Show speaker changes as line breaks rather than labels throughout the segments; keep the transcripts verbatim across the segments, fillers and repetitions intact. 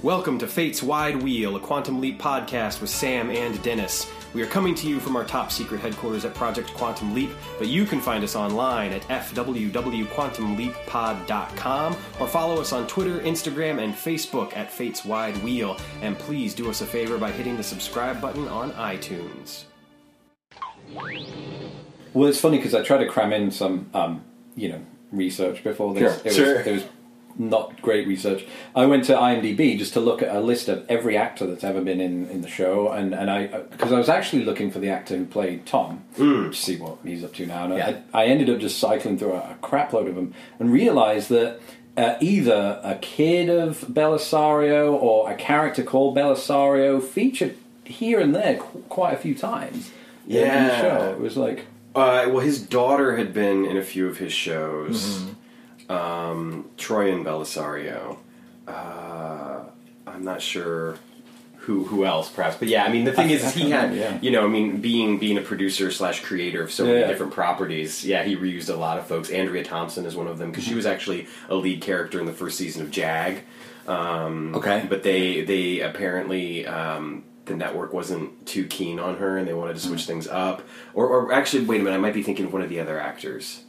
Welcome to Fate's Wide Wheel, a Quantum Leap podcast with Sam and Dennis. We are coming to you from our top secret headquarters at Project Quantum Leap, but you can find us online at f w w quantum leap pod dot com or follow us on Twitter, Instagram, and Facebook at Fate's Wide Wheel. And please do us a favor by hitting the subscribe button on iTunes.
Well, it's funny because I tried to cram in some, um, you know, research before this.
Sure,
it was,
sure.
It was not great research. I went to IMDb just to look at a list of every actor that's ever been in, in the show, and, and I because I was actually looking for the actor who played Tom mm. to see what he's up to now. And yeah. I, I ended up just cycling through a, a crap load of them and realized that uh, either a kid of Belisario or a character called Belisario featured here and there qu- quite a few times.
Yeah,
in the show. It was like,
uh, well, his daughter had been in a few of his shows. Mm-hmm. Um, Troy and Belisario. Uh, I'm not sure who who else, perhaps, but yeah. I mean, the thing I, is, I he had, know, yeah. you know, I mean, being being a producer slash creator of so yeah, many yeah. different properties. Yeah, he reused a lot of folks. Andrea Thompson is one of them because she was actually a lead character in the first season of Jag. Um,
okay,
but they they apparently. Um, the network wasn't too keen on her, and they wanted to switch mm-hmm. things up. Or, or actually, wait a minute, I might be thinking of one of the other actors.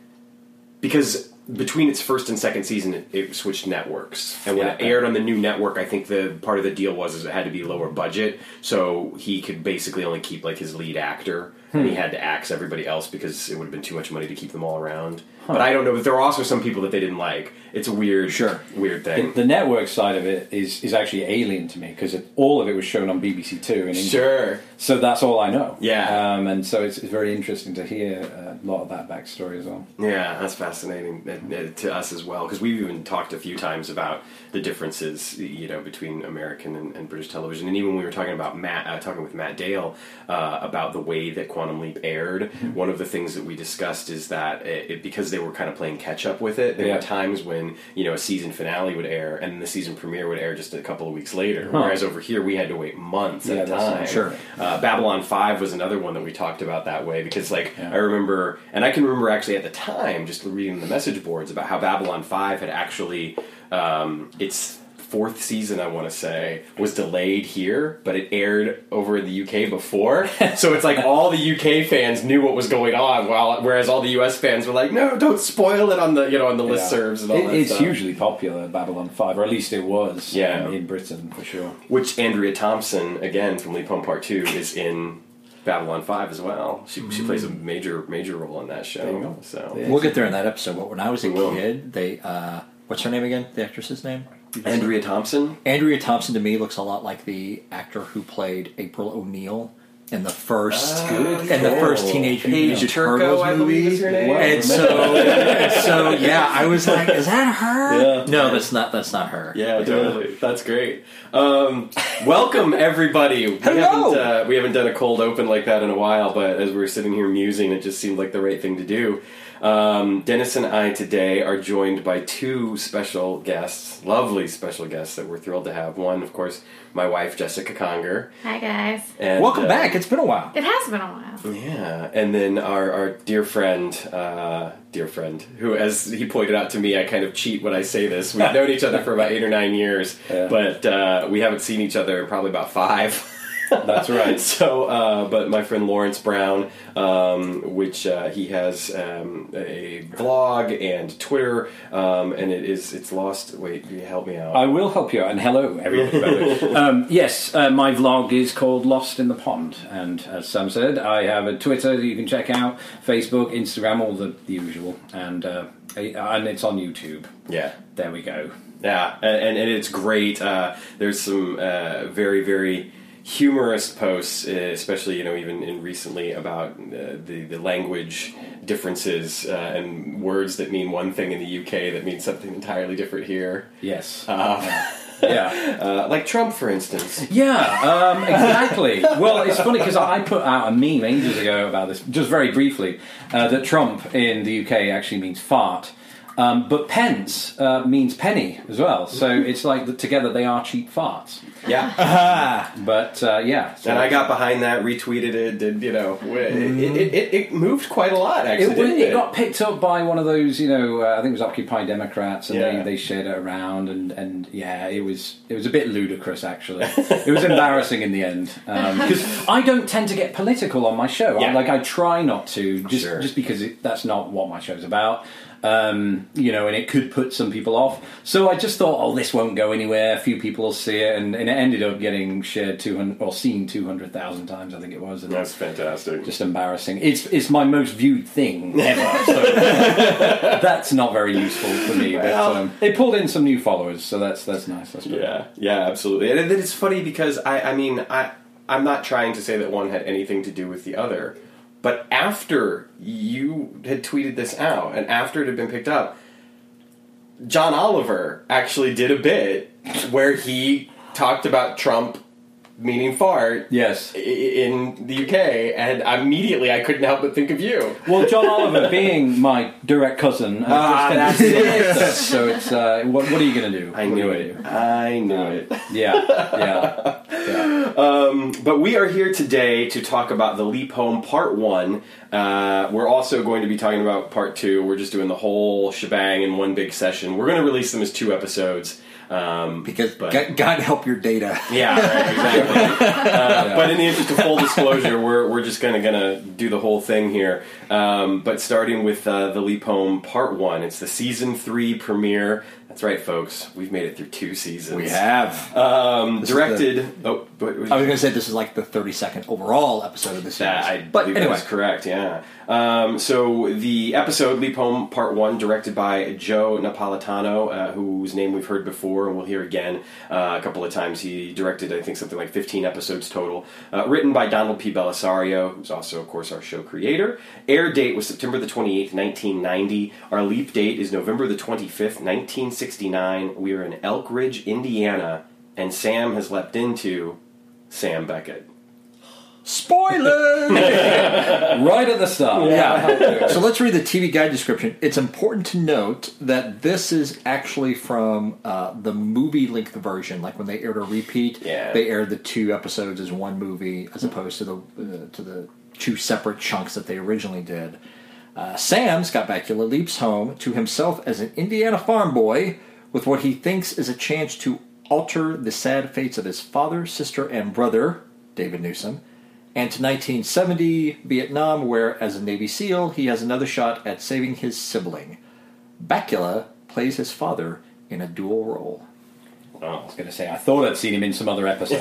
Because between its first and second season, it, it switched networks. And when yeah, it aired on the new network, I think the part of the deal was is it had to be lower budget, so he could basically only keep like his lead actor, hmm. and he had to axe everybody else because it would have been too much money to keep them all around. Huh. But I don't know, but there were also some people that they didn't like. It's a weird,
sure.
weird thing.
The, the network side of it is, is actually alien to me because all of it was shown on B B C Two in England.
Sure.
So that's all I know.
Yeah.
Um, and so it's, it's very interesting to hear a lot of that backstory as well.
Yeah, that's fascinating uh, uh, to us as well because we've even talked a few times about the differences, you know, between American and, and British television. And even when we were talking about Matt, uh, talking with Matt Dale uh, about the way that Quantum Leap aired, mm-hmm. one of the things that we discussed is that it, it, because they were kind of playing catch up with it, there yeah. were times when, you know, a season finale would air and the season premiere would air just a couple of weeks later. Huh. Whereas over here we had to wait months yeah, at a time.
Sure.
Uh, Babylon five was another one that we talked about that way because, like,
yeah.
I remember, and I can remember actually at the time just reading the message boards about how Babylon five had actually, um, its fourth season, I want to say, was delayed here, but it aired over in the U K before. So it's like all the U K fans knew what was going on, while whereas all the U S fans were like, "No, don't spoil it on the you know on the
yeah.
listservs and all
it,
that
it's
stuff."
It's hugely popular, Babylon five, or at least it was.
Yeah.
um, in Britain for sure.
Which Andrea Thompson, again from Leap Home Part Two, is in Babylon five as well. She mm. she plays a major major role in that show. So
yeah. we'll get there in that episode. But when I was a kid, they uh, what's her name again? The actress's name?
Andrea Thompson?
Andrea Thompson to me looks a lot like the actor who played April O'Neil in the first
oh,
in the first Teenage Mutant Ninja Turtles
I
movie.
Is her name?
Wow. And so and so yeah, I was like, is that her?
Yeah.
No, that's not that's not her.
Yeah, totally. That's great. Um, welcome everybody. We
Hello.
haven't uh, we haven't done a cold open like that in a while, but as we were sitting here musing, it just seemed like the right thing to do. Um, Dennis and I today are joined by two special guests, lovely special guests that we're thrilled to have. One, of course, my wife, Jessica Conger.
Hi, guys.
And,
welcome
uh,
back. It's been a while.
It has been a while.
Yeah, and then our, our dear friend, uh, dear friend, who, as he pointed out to me, I kind of cheat when I say this. We've known each other for about eight or nine years,
yeah.
but uh, we haven't seen each other in probably about five.
That's right.
So, uh, but my friend Lawrence Brown, um, which uh, he has um, a blog and Twitter, um, and it is it's lost. Wait, you help me out.
I will help you out. And hello, everybody. um, yes, uh, my vlog is called Lost in the Pond, and as Sam said, I have a Twitter that you can check out, Facebook, Instagram, all the, the usual, and uh, and it's on YouTube.
Yeah,
there we go.
Yeah, and, and it's great. Uh, there's some uh, very very. humorous posts, especially, you know, even in recently about uh, the, the language differences uh, and words that mean one thing in the U K that mean something entirely different here.
Yes.
Uh,
yeah.
Uh, like Trump, for instance.
Yeah, um, exactly. Well, it's funny because I put out a meme ages ago about this, just very briefly, uh, that Trump in the U K actually means fart. Um, but pence uh, means penny as well. So it's like that together they are cheap farts.
Yeah.
But uh, yeah. So
And I got behind that, retweeted it, did, you know, it, it, it, it moved quite a lot, actually,
It,
didn't
it
it?
got picked up by one of those, you know, uh, I think it was Occupy Democrats, and
Yeah.
they, they shared it around, and, and yeah, it was it was a bit ludicrous, actually. It was embarrassing in the end, because I don't tend to get political on my show.
Yeah.
I, like, I try not to, just
Sure.
just because it, that's not what my show's about. Um, you know, and it could put some people off. So I just thought, oh, this won't go anywhere. A few people will see it, and, and it ended up getting shared two hundred or seen two hundred thousand times, I think it was. And
That's fantastic.
just embarrassing. It's it's my most viewed thing ever. So that's not very useful for me. But
Well-
um, it pulled in some new followers, so that's that's nice. That's good.
Yeah, yeah, absolutely. And then it's funny because I, I mean, I, I'm not trying to say that one had anything to do with the other, but after you had tweeted this out and after it had been picked up, John Oliver actually did a bit where he talked about Trump meaning fart
Yes.
i- in the U K, and immediately I couldn't help but think of you.
Well, John Oliver being my direct cousin, uh,
Ah,
just
that's
tends to
it.
do that. So it's uh, what, what are you going to do?
I
What
knew
are you
it.
gonna do?
I knew it.
Yeah, yeah, yeah.
But we are here today to talk about The Leap Home Part one. Uh, we're also going to be talking about Part two. We're just doing the whole shebang in one big session. We're going to release them as two episodes. Um,
Because
but,
God, God help your data.
yeah, right, exactly. uh, but in the interest of full disclosure, we're we're just gonna gonna do the whole thing here. Um, but starting with uh, The Leap Home Part one, it's the season three premiere. That's right, folks. We've made it through two seasons.
We have.
Um,
This is
directed. oh, what, what,
I was going to say this is like the thirty-second overall episode of the series.
That, I
but
believe
anyway,
that is correct, yeah. Um, so the episode, Leap Home Part one, directed by Joe Napolitano, uh, whose name we've heard before and we'll hear again uh, a couple of times. He directed, I think, something like fifteen episodes total. Uh, written by Donald P. Bellisario, who's also, of course, our show creator. Air date was September the twenty-eighth, nineteen ninety. Our leap date is November the twenty-fifth, nineteen sixty-nine. We are in Elk Ridge, Indiana, and Sam has leapt into Sam Beckett.
spoiler!
Right at the start.
Yeah. So let's read the T V guide description. It's important to note that this is actually from uh, the movie length version. Like when they aired a repeat,
Yeah.
they aired the two episodes as one movie, as opposed to the uh, to the two separate chunks that they originally did. Uh, Sam, Scott Bakula, leaps home to himself as an Indiana farm boy with what he thinks is a chance to alter the sad fates of his father, sister, and brother, David Newsom, and to nineteen seventy Vietnam, where, as a Navy SEAL, he has another shot at saving his sibling. Bakula plays his father in a dual role.
I was going to say, I thought I'd seen him in some other episode.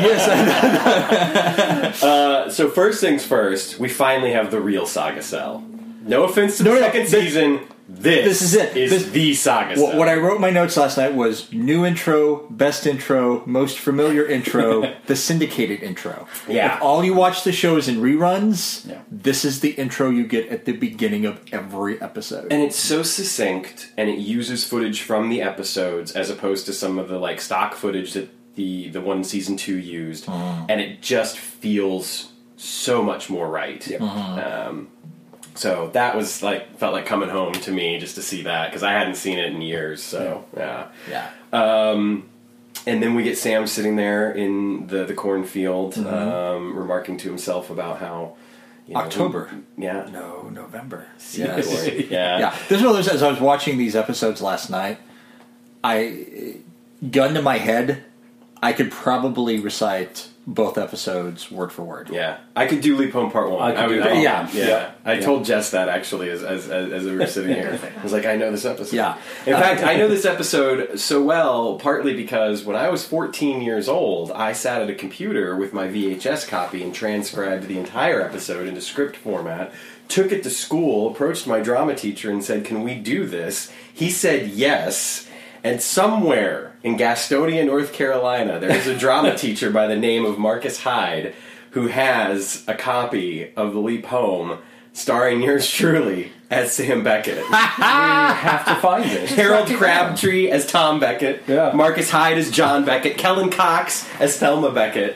Yes,
Uh, so first things first, we finally have the real Saga Cell. No offense to
No,
the
no,
second
this-
season, this,
this is it.
Is
This-
the Saga Cell.
What, what I wrote in my notes last night was new intro, best intro, most familiar intro, the syndicated intro.
Yeah.
If all you watch the show is in reruns,
Yeah.
this is the intro you get at the beginning of every episode.
And it's so succinct, and it uses footage from the episodes as opposed to some of the like stock footage that the the one in season two used, and it just feels so much more right. Um, so that was like felt like coming home to me just to see that because I hadn't seen it in years. So yeah.
yeah.
Um, and then we get Sam sitting there in the, the cornfield, um, remarking to himself about how you know,
October.
yeah,
No, November.
Yes. yeah,
Yeah. This is one of those, as I was watching these episodes last night, I, gun to my head, I could probably recite both episodes word for word.
Yeah, I could do Leap Home Part One.
I could do
would-
that.
Yeah.
yeah.
Yeah.
I
Yeah.
told Jess that actually as as, as, as we were sitting here. I was like, I know this episode.
Yeah.
In fact, I know this episode so well partly because when I was fourteen years old, I sat at a computer with my V H S copy and transcribed the entire episode into script format. Took it to school, approached my drama teacher, and said, "Can we do this?" He said yes. And somewhere in Gastonia, North Carolina, there is a drama teacher by the name of Marcus Hyde who has a copy of The Leap Home starring yours truly as Sam Beckett.
We have to find this.
Harold Crabtree as Tom Beckett.
Yeah.
Marcus Hyde as John Beckett. Kellen Cox as Thelma Beckett.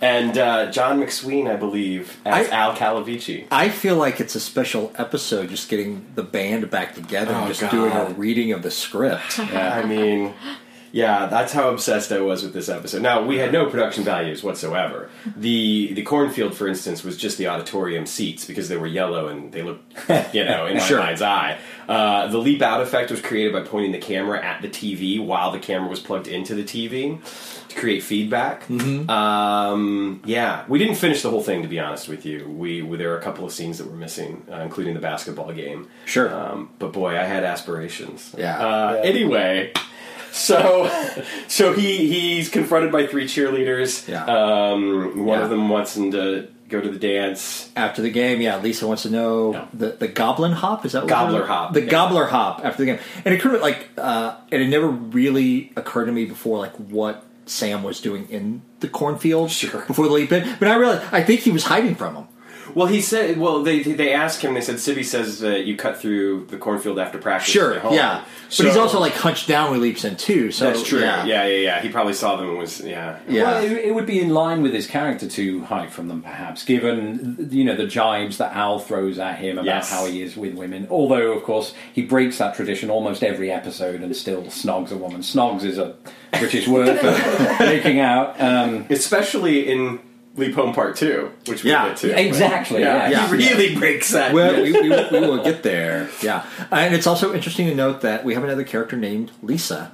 and uh, John McSween, I believe, as
I-
Al Calavici.
I feel like it's a special episode just getting the band back together and
Oh,
just
God.
doing a reading of the script.
I mean, yeah, that's how obsessed I was with this episode. Now, we had no production values whatsoever. The the cornfield, for instance, was just the auditorium seats because they were yellow and they looked, you know, in my
Sure.
mind's eye. Uh, the leap out effect was created by pointing the camera at the T V while the camera was plugged into the T V to create feedback.
Mm-hmm.
Um, yeah, we didn't finish the whole thing, to be honest with you. We, we there were a couple of scenes that were missing, uh, including the basketball game.
Sure.
Um, but boy, I had aspirations.
Yeah.
Uh,
Yeah.
Anyway, so so he he's confronted by three cheerleaders.
Yeah.
Um, one
Yeah.
of them wants him to go to the dance.
After the game, yeah, Lisa wants to know
No.
the, the goblin hop. Is that what
Gobbler
it-
hop,
The
yeah.
gobbler hop after the game, and it occurred like uh, it had never really occurred to me before, like what Sam was doing in the cornfield
Sure.
before the leap in. But I realized I think he was hiding from him.
Well, he said. Well, they they asked him. They said Sibby says that you cut through the cornfield after practice. to
Sure,
get home.
yeah,
So-
but he's also like hunched down when he leaps in too. So
that's true.
Yeah,
Yeah. yeah, yeah, He probably saw them and was yeah.
Yeah.
Well, it, it would be in line with his character to hide from them, perhaps, given you know the jibes that Al throws at him about
Yes.
how he is with women. Although, of course, he breaks that tradition almost every episode and still snogs a woman. Snogs is a British word for making out. Um,
Especially in Leap Home Part Two, which we
Yeah.
get to.
exactly.
Yeah,
Yeah.
he really breaks that.
Well, we, we, we will get there. Yeah, and it's also interesting to note that we have another character named Lisa.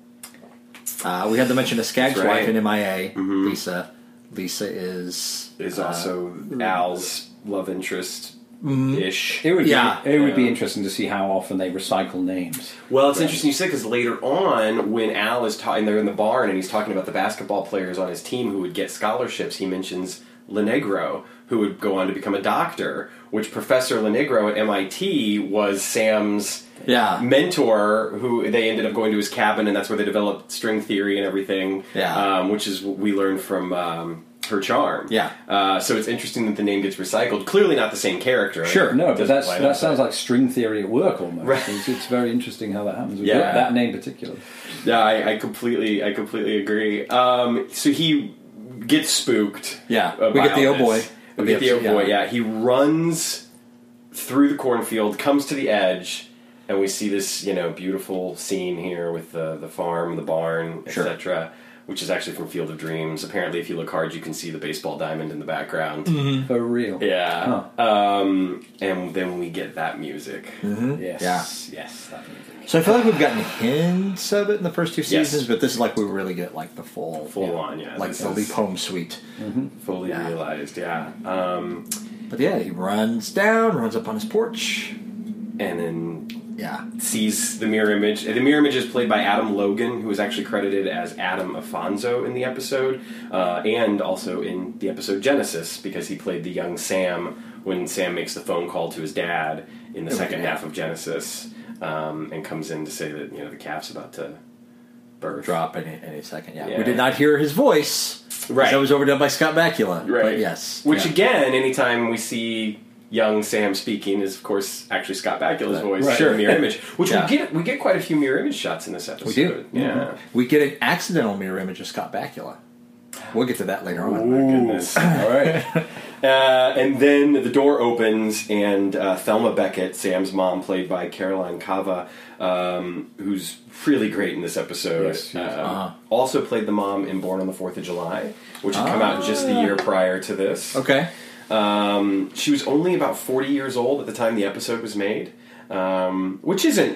Uh, we had to mention a Skaggs
That's right.
wife in M I A. Lisa. Lisa is
is
uh,
also Al's love interest ish.
It would
Yeah.
be it would be
Yeah.
interesting to see how often they recycle names.
Well, it's interesting you say because later on, when Al is talking, they're in the barn and he's talking about the basketball players on his team who would get scholarships. He mentions Lenegro, who would go on to become a doctor. Which Professor Lenegro at M I T was Sam's
Yeah.
mentor, who they ended up going to his cabin, and that's where they developed string theory and everything.
Yeah.
um, which is what we learned from. Um, her charm.
Yeah.
Uh, so it's interesting that the name gets recycled. Clearly not the same character.
Sure.
No, but
Doesn't
that's,
line
that
up,
sounds
but-
like string theory at work almost.
Right.
It's, it's very interesting how that happens. With
Yeah.
that, that name particularly.
Yeah, I, I completely, I completely agree. Um, so he gets spooked.
Yeah.
uh,
We
by
get the
all
oh boy
this.
of
We
the
get the oh
episode,
boy.
yeah.
Yeah, he runs through the cornfield, comes to the edge, and we see this, you know, beautiful scene here with the the farm, the barn,
Sure.
et cetera. Which is actually from Field of Dreams. Apparently, if you look hard, you can see the baseball diamond in the background.
Mm-hmm.
For real.
Yeah. Um, and then we get that music.
Yes.
Yeah.
Yes. That music.
So I feel like we've gotten hints of it in the first two
Yes.
seasons, but this is like we really get like the full,
Full on, yeah.
like
This
the
is
Leap Home suite.
Fully
Yeah.
realized, yeah. Um,
But yeah, he runs down, runs up on his porch.
and then
Yeah,
sees the mirror image. The mirror image is played by Adam Logan, who is actually credited as Adam Afonso in the episode, uh, and also in the episode Genesis, because he played the young Sam when Sam makes the phone call to his dad in the
Oh,
second
yeah.
half of Genesis, um, and comes in to say that you know the calf's about to birth.
drop any any second. Yeah.
Yeah.
We did not hear his voice. 'cause
Right.
That was overdone by Scott Bakula.
Right.
But yes.
Which
yeah.
again, anytime we see young Sam speaking, is of course actually Scott Bakula's
Right.
voice,
Right.
in the mirror image. Which
Yeah.
we get, we get quite a few mirror image shots in this episode.
We do.
yeah.
Mhm. We get an accidental mirror image of Scott Bakula. We'll get to that later on.
My goodness.
All right.
Uh, and then the door opens, and uh, Thelma Beckett, Sam's mom, played by Caroline Cava, um, who's really great in this episode,
Yes, yes.
um,
Uh-huh.
also played the mom in Born on the Fourth of July, which had come out just the year prior to this.
Okay.
Um, she was only about forty years old at the time the episode was made, um, which isn't.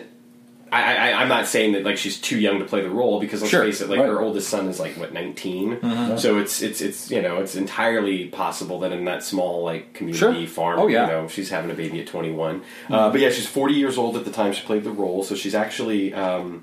I, I, I'm not saying that like she's too young to play the role because let's
Sure,
face it, like
right.
her oldest son is like what nineteen,
Mm-hmm.
so it's it's it's you know it's entirely possible that in that small like community
Sure.
farm,
Oh, yeah.
you know, she's having a baby at twenty-one. Uh, but yeah, she's forty years old at the time she played the role, so she's actually. Um,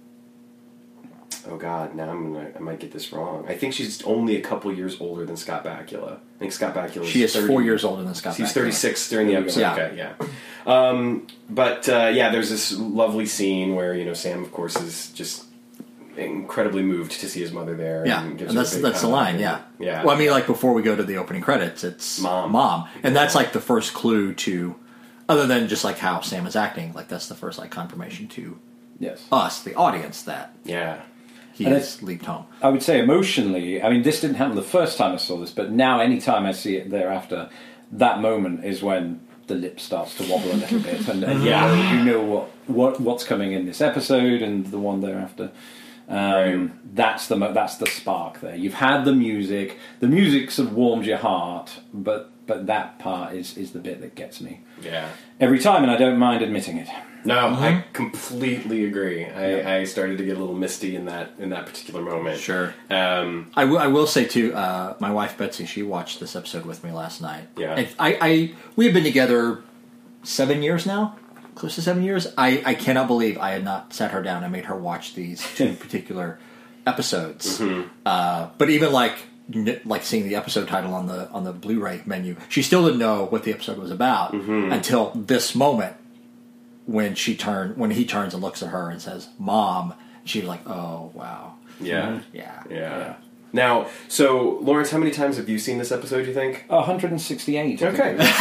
Oh God! Now I'm gonna. I might get this wrong. I think she's only a couple years older than Scott Bakula. I think Scott Bakula.
She is
thirty
four years older than Scott
She's
Bakula.
thirty-six during the
There you
episode.
go.
Okay, yeah. Um, but uh, yeah, there's this lovely scene where you know Sam, of course, is just incredibly moved to see his mother there.
Yeah,
and, gives
and
her a
that's
big
that's the
hug,
line.
and-
Yeah,
yeah.
Well, I mean, like before we go to the opening credits, it's
Mom.
mom, and that's like the first clue to, other than just like how Sam is acting. Like that's the first like confirmation to
Yes.
us, the audience, that
yeah.
he
And
has leaped home.
I would say emotionally, I mean, this didn't happen the first time I saw this, but now anytime I see it thereafter, that moment is when the lip starts to wobble a little bit, and, and
Yeah.
you know, you know what, what what's coming in this episode and the one thereafter. Um,
Right.
That's the mo- that's the spark there. You've had the music. The music sort of warms your heart, but but that part is is the bit that gets me
Yeah.
every time, and I don't mind admitting it.
No, I completely agree. I, I started to get a little misty in that in that particular moment.
Sure.
Um,
I will, I will say too, uh, my wife Betsy, she watched this episode with me last night.
Yeah.
And I, I we have been together seven years now, close to seven years. I, I cannot believe I had not sat her down and made her watch these two particular episodes.
Mm-hmm.
Uh, but even like n- like seeing the episode title on the on the Blu-ray menu, she still didn't know what the episode was about
Mm-hmm.
until this moment when she turned when he turns and looks at her and says, "Mom." She's like, "Oh wow,
yeah.
yeah,
Yeah. Now, so Lawrence, how many times have you seen this episode? Do you think?
one hundred sixty-eight. I think
Okay.
it is.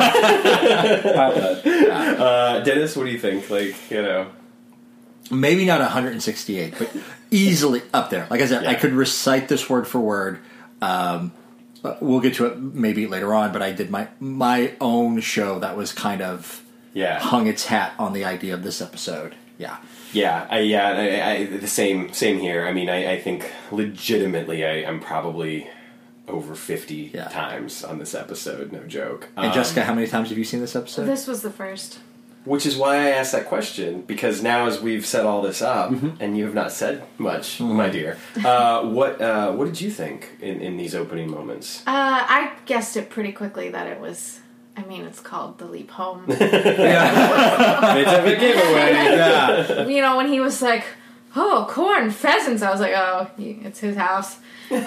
About that.
Uh, Dennis, what do you think? Like, you know,
Maybe not one hundred sixty-eight, but easily up there. Like I said,
Yeah.
I could recite this word for word. Um, uh, we'll get to it maybe later on, but I did my my own show that was kind of
yeah,
hung its hat on the idea of this episode. Yeah.
yeah, I, yeah. I, I, the same, same here. I mean, I, I think legitimately, I, I'm probably over fifty
Yeah.
times on this episode. No joke.
And
Um,
Jessica, how many times have you seen this episode?
This was the first.
Which is why I asked that question, because now as we've set all this up, and you have not said much, my dear, uh, what uh, what did you think in, in these opening moments?
Uh, I guessed it pretty quickly that it was. I mean, it's called The Leap Home.
Bit of a giveaway.
Yeah.
You know, when he was like, "Oh, corn, pheasants," I was like, "Oh, he- it's his house." I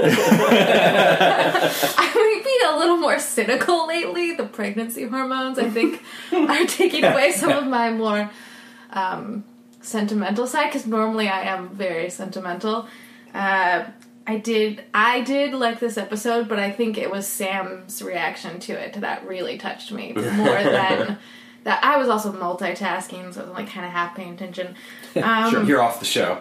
might be a little more cynical lately. The pregnancy hormones, I think, are taking away some of my more um, sentimental side. Because normally I am very sentimental. Uh, I did, I did like this episode, but I think it was Sam's reaction to it that really touched me more than that. I was also multitasking, so I was like kind of half paying attention. Um,
Sure, you're off the show.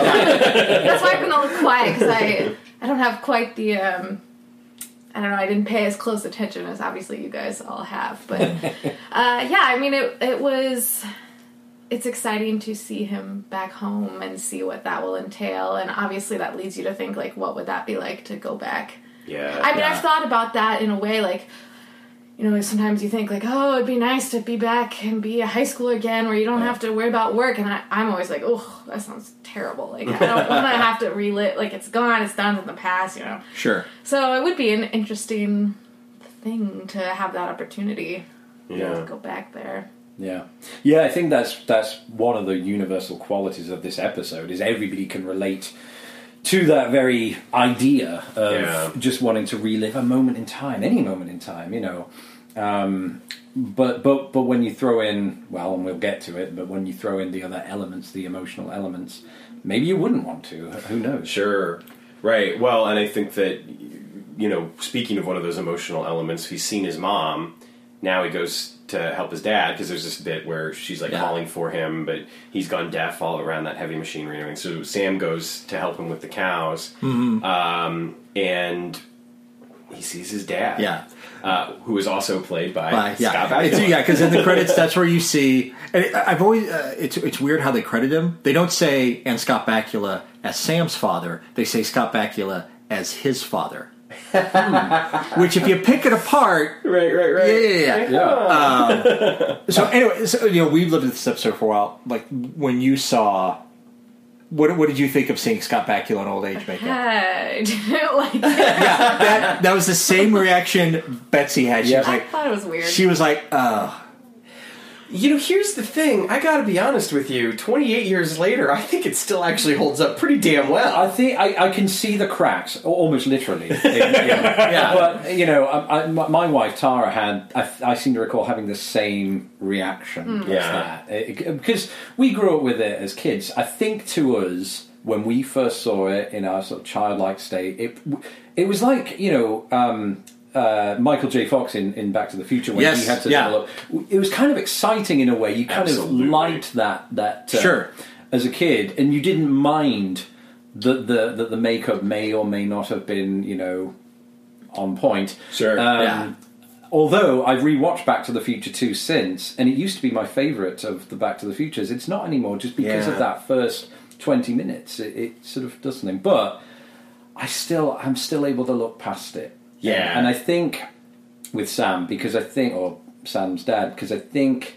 That's why I've been a little quiet, because I, I don't have quite the, um, I don't know, I didn't pay as close attention as obviously you guys all have. But, uh, yeah, I mean, it, it was, it's exciting to see him back home and see what that will entail. And obviously that leads you to think, like, what would that be like to go back?
Yeah.
I mean,
Yeah.
I've thought about that in a way, like, you know, sometimes you think, like, oh, it'd be nice to be back and be a high schooler again where you don't have to worry about work. And I, I'm always like, oh, that sounds terrible. Like, I don't want to have to relive. Like, it's gone, it's done in the past, you know.
Sure.
So it would be an interesting thing to have that opportunity to
Yeah.
go back there.
Yeah, yeah. I think that's that's one of the universal qualities of this episode is everybody can relate to that very idea of
Yeah.
just wanting to relive a moment in time, any moment in time, you know. Um, but but but when you throw in, well, and we'll get to it, but when you throw in the other elements, the emotional elements, maybe you wouldn't want to. Who knows?
Sure. Right. Well, and I think that, you know, speaking of one of those emotional elements, he's seen his mom. Now he goes to help his dad, because there's this bit where she's like
Yeah.
calling for him, but he's gone deaf all around that heavy machinery and everything. So Sam goes to help him with the cows, um, and he sees his dad,
Yeah.
uh, who is also played by,
By, yeah,
Scott
it's,
Bakula.
yeah, because in the credits, that's where you see. And it- I've always, uh, it's it's weird how they credit him. They don't say and Scott Bakula as Sam's father. They say Scott Bakula as his father. Which, if you pick it apart,
Right, right, right.
yeah, yeah, yeah.
Yeah.
So anyway, so, you know, we've lived with this episode for a while. Like when you saw, what what did you think of seeing Scott Bakula in old age makeup?
I didn't like it.
Yeah, that that was the same reaction Betsy had. She
Yeah.
was
I
like,
thought it was weird.
she was like, uh
You know, here's the thing. I gotta be honest with you. twenty-eight years later, I think it still actually holds up pretty damn well.
I think I, I can see the cracks, al- almost literally. yeah.
Yeah.
But, you know, I, I, my my wife, Tara, had, I, I seem to recall having the same reaction as
Yeah.
that. It- because we grew up with it as kids. I think to us, when we first saw it in our sort of childlike state, it it was like, you know... Um, Uh, Michael J. Fox in, in Back to the Future when
Yes,
he had to
yeah.
develop. It was kind of exciting in a way. You kind
Absolutely.
of liked that that uh,
Sure.
as a kid, and you didn't mind that the that the makeup may or may not have been, you know, on point.
Sure.
Um,
Yeah.
Although I've rewatched Back to the Future two since, and it used to be my favourite of the Back to the Futures. It's not anymore, just because
Yeah.
of that first twenty minutes. It, it sort of does something, but I still, I'm still able to look past it.
Yeah.
and, and I think with Sam, because I think, or Sam's dad, because I think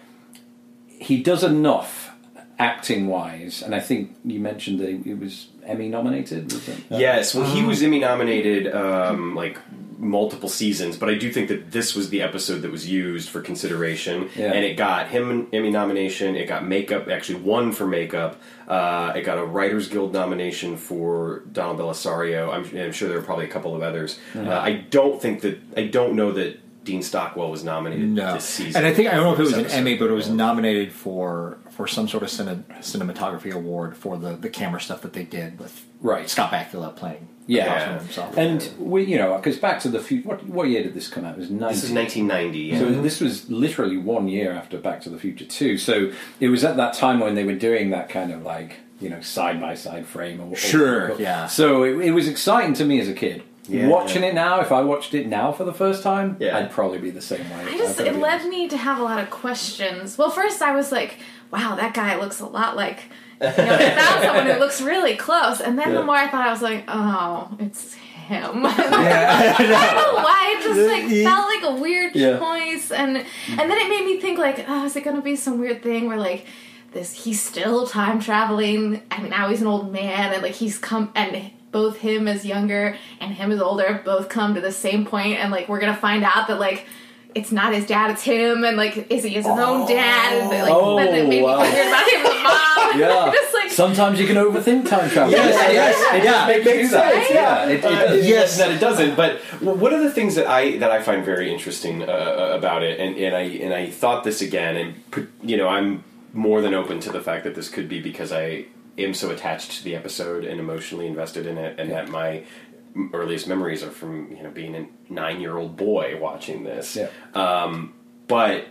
he does enough acting wise, and I think you mentioned that he was Emmy nominated. Was it?
Yes, well, he was Emmy nominated um, like multiple seasons, but I do think that this was the episode that was used for consideration,
Yeah.
and it got him an Emmy nomination. It got makeup, actually won for makeup. Uh, it got a Writers Guild nomination for Donald Belisario. I'm, I'm sure there were probably a couple of others. Uh, I don't think that I don't know that Dean Stockwell was nominated
No,
this season.
and I think I don't know if it was
for
an
this
Emmy,
episode.
but it was nominated for for some sort of cine, cinematography award for the, the camera stuff that they did with
Right.
Scott Bakula playing
Yeah.
Bosman himself.
And we, you know, because Back to the Future. What, what year did this come out? It was nineteen.
This is nineteen ninety. Yeah.
So this was literally one year after Back to the Future two. So it was at that time when they were doing that kind of like, you know, side by side frame. Or,
Sure,
or,
yeah.
So it, it was exciting to me as a kid.
Yeah.
Watching it now, if I watched it now for the first time,
Yeah.
I'd probably be the same way.
I just
I've gotta
it
be
led
honest.
me to have a lot of questions. Well, first I was like, "Wow, that guy looks a lot like." You know, I found someone who looks really close, and then
Yeah.
the more I thought, I was like, "Oh, it's him."
yeah,
I don't know why. It just like
Yeah.
felt like a weird
Yeah.
choice, and and then it made me think like, oh, is it going to be some weird thing where like this he's still time traveling, and now he's an old man, and like he's come and. Both him as younger and him as older both come to the same point, and like we're gonna find out that like it's not his dad, it's him, and like is he his own dad? And like
Oh,
then it made me
wow.
feel weird about him and the mom.
Yeah.
Just like
Sometimes you can overthink time travel.
Yes, yes,
it
yeah,
makes
it makes
you do that.
sense,
Yeah, it, it,
Uh,
it-
Yes.
that it doesn't. But one of the things that I that I find very interesting uh, about it, and, and I and I thought this again, and you know, I'm more than open to the fact that this could be because I am so attached to the episode and emotionally invested in it, and that my earliest memories are from you know being a nine year old boy watching this.
Yeah.
Um, but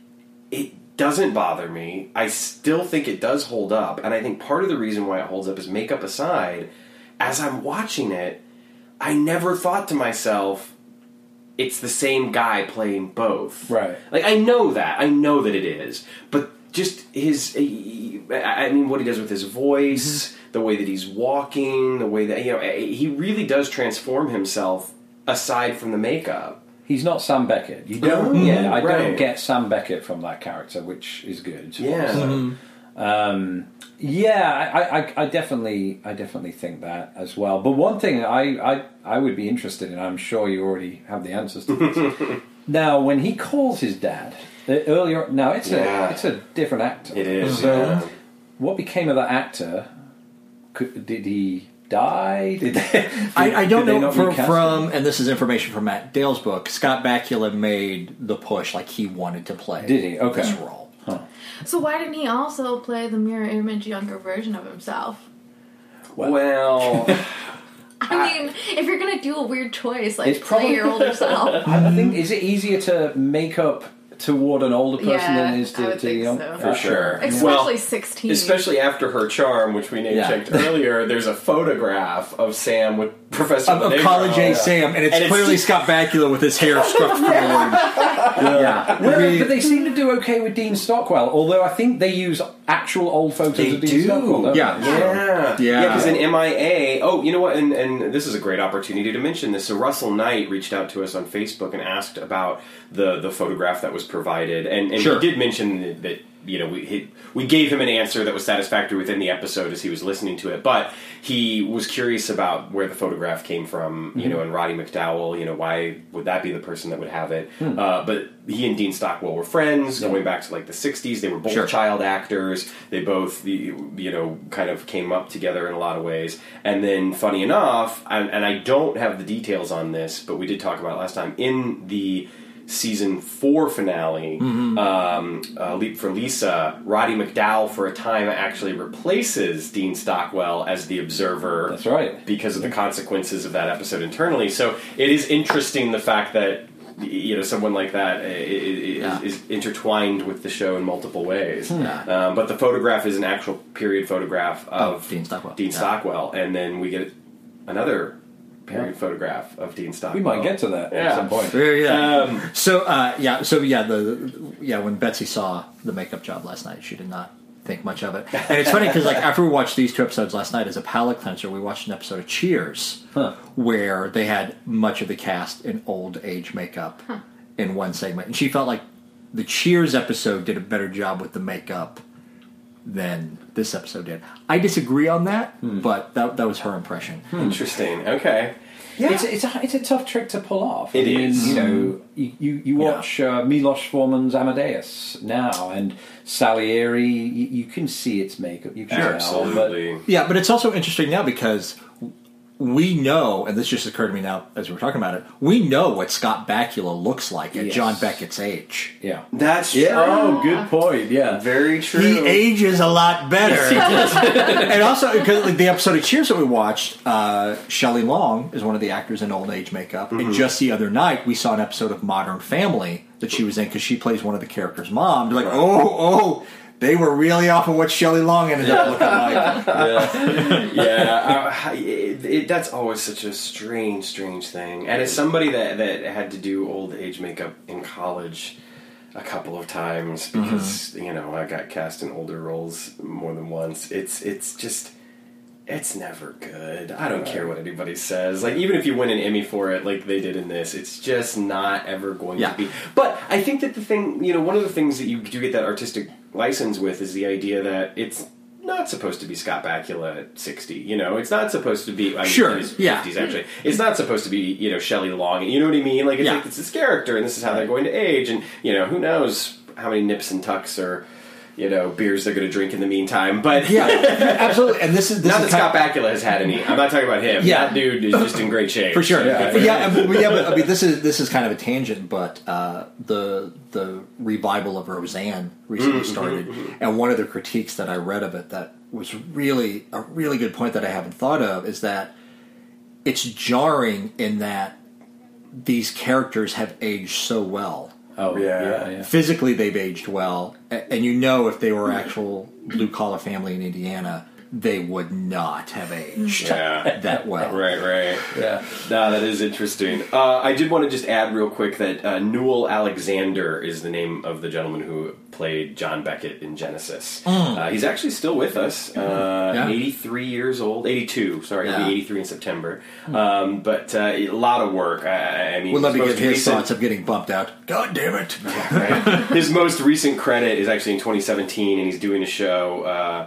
it doesn't bother me. I still think it does hold up, and I think part of the reason why it holds up is makeup aside. As I'm watching it, I never thought to myself, it's the same guy playing both.
Right.
Like, I know that. I know that it is. But just his... I mean, what he does with his voice, the way that he's walking, the way that... You know, he really does transform himself aside from the makeup.
He's not Sam Beckett. You don't.
Mhm.
Yeah, I
Right.
don't get Sam Beckett from that character, which is good.
Yeah.
Also. Um, yeah, I, I, I definitely, I definitely think that as well. But one thing I, I, I would be interested in, I'm sure you already have the answers to this. Now, when he calls his dad uh, earlier, now it's
Yeah.
a, it's a different actor.
It is.
So,
yeah.
what became of that actor? Could, did he die? Did they,
I, I don't
did they
know
not
for,
recast
from,
him?
and this is information from Matt Dale's book. Scott Bakula made the push, like he wanted to play.
Did he? Okay.
this role?
so why didn't he also play the mirror image younger version of himself?
Well...
I mean, if you're gonna do a weird choice, like
It's
play
probably-
your older self.
I think is it easier to make up toward an older person
Yeah,
than it is
I
to,
would
to
think
young?
so.
For
Uh,
sure.
Especially
Well,
sixteen.
Especially after her charm, which we name
Yeah.
checked earlier, there's a photograph of Sam with Professor
Of, of
Monegro.
college age Sam, and it's
And it's
clearly
just-
Scott Bakula with his hair struck forward. Yeah,
Well,
I mean-
but they seem to do okay with Dean Stockwell, although I think they use actual old photos
They
of Dean
do.
Stockwell. don't
Yeah.
they?
Yeah,
Yeah.
Because in M I A, oh, you know what? And, and this is a great opportunity to mention this. So Russell Knight reached out to us on Facebook and asked about the the photograph that was provided, and, and
Sure.
he did mention that, that you know we he, we gave him an answer that was satisfactory within the episode as he was listening to it, but he was curious about where the photograph came from. You know, and Roddy McDowell. You know, why would that be the person that would have it? Uh, but he and Dean Stockwell were friends going back to like the sixties. They were both
Sure.
child actors. They both, you know, kind of came up together in a lot of ways. And then, funny enough, and, and I don't have the details on this, but we did talk about it last time, in the season four finale, um, uh, Leap for Lisa, Roddy McDowell for a time actually replaces Dean Stockwell as the observer.
That's right.
Because of the consequences of that episode internally. So it is interesting the fact that you know, someone like that is,
Yeah.
is intertwined with the show in multiple ways.
Yeah.
Um, but the photograph is an actual period photograph of
Oh, Dean Stockwell.
Dean
Yeah.
Stockwell, and then we get another period
Yeah.
photograph of Dean Stockwell.
We might get to that
Yeah.
at some point.
Yeah, yeah.
Um,
So uh, yeah, so yeah, the yeah when Betsy saw the makeup job last night, she did not think much of it. And it's funny because like after we watched these two episodes last night as a palate cleanser, we watched an episode of Cheers
Huh.
where they had much of the cast in old age makeup in one segment, and she felt like the Cheers episode did a better job with the makeup than this episode did. I disagree on that, but that that was her impression.
Interesting. Okay. Yeah.
It's, it's, a, it's a tough trick to pull off.
It
I mean,
is.
You know, you, you, you watch uh, Milos Forman's Amadeus now, and Salieri, you, you can see its makeup. You can
Sure,
tell,
absolutely.
Yeah, but it's also interesting now because we know, and this just occurred to me now as we were talking about it, we know what Scott Bakula looks like at
Yes.
John Beckett's age.
But, yeah.
That's
Yeah.
true.
Oh, good point. Yeah.
Very true.
He ages a lot better. And also, because like, the episode of Cheers that we watched, uh, Shelley Long is one of the actors in old age makeup.
Mm-hmm.
And just the other night, we saw an episode of Modern Family that she was in because she plays one of the characters' mom. They're like, oh, oh, they were really off of what Shelley Long ended up looking like.
yeah, yeah. Uh, it, it, that's always such a strange, strange thing. And as somebody that that had to do old age makeup in college a couple of times because you know I got cast in older roles more than once, it's it's just. It's never good. I don't care what anybody says. Like, even if you win an Emmy for it, like they did in this, it's just not ever going
Yeah.
to be. But I think that the thing, you know, one of the things that you do get that artistic license with is the idea that it's not supposed to be Scott Bakula at sixty. You know, it's not supposed to be. I mean,
Sure,
in his
yeah.
fifties, actually. It's not supposed to be, you know, Shelley Long. You know what I mean? Like, it's
Yeah.
like, it's this character, and this is how they're going to age, and, you know, who knows how many nips and tucks or, you know, beers they're going to drink in the meantime. But
Yeah, absolutely. And this is this
not
is
that
kind
Scott Bakula has had any. I'm not talking about him.
Yeah.
That dude is just in great shape.
For sure,
Yeah.
yeah, yeah, but, yeah, but I mean, this is this is kind of a tangent, but uh, the the revival of Roseanne recently
Mm-hmm,
started, and one of the critiques that I read of it that was really a really good point that I haven't thought of is that it's jarring in that these characters have aged so well.
Oh,
Yeah.
yeah, yeah.
Physically, they've aged well, a- and you know if they were actual blue collar family in Indiana, they would not have aged
Yeah.
that well.
Right, right.
Yeah.
No, that is interesting. Uh, I did want to just add real quick that uh, Newell Alexander is the name of the gentleman who played John Beckett in Genesis. Uh, he's actually still with us. Uh,
Yeah.
eighty-three years old. eighty-two, sorry. He'll
Yeah.
be eighty-three in September. Um, but uh, a lot of work. I, I mean,
Would love to
his
get
most
his
recent-
thoughts of getting bumped out. God damn it!
Right? His most recent credit is actually in twenty seventeen, and he's doing a show, uh,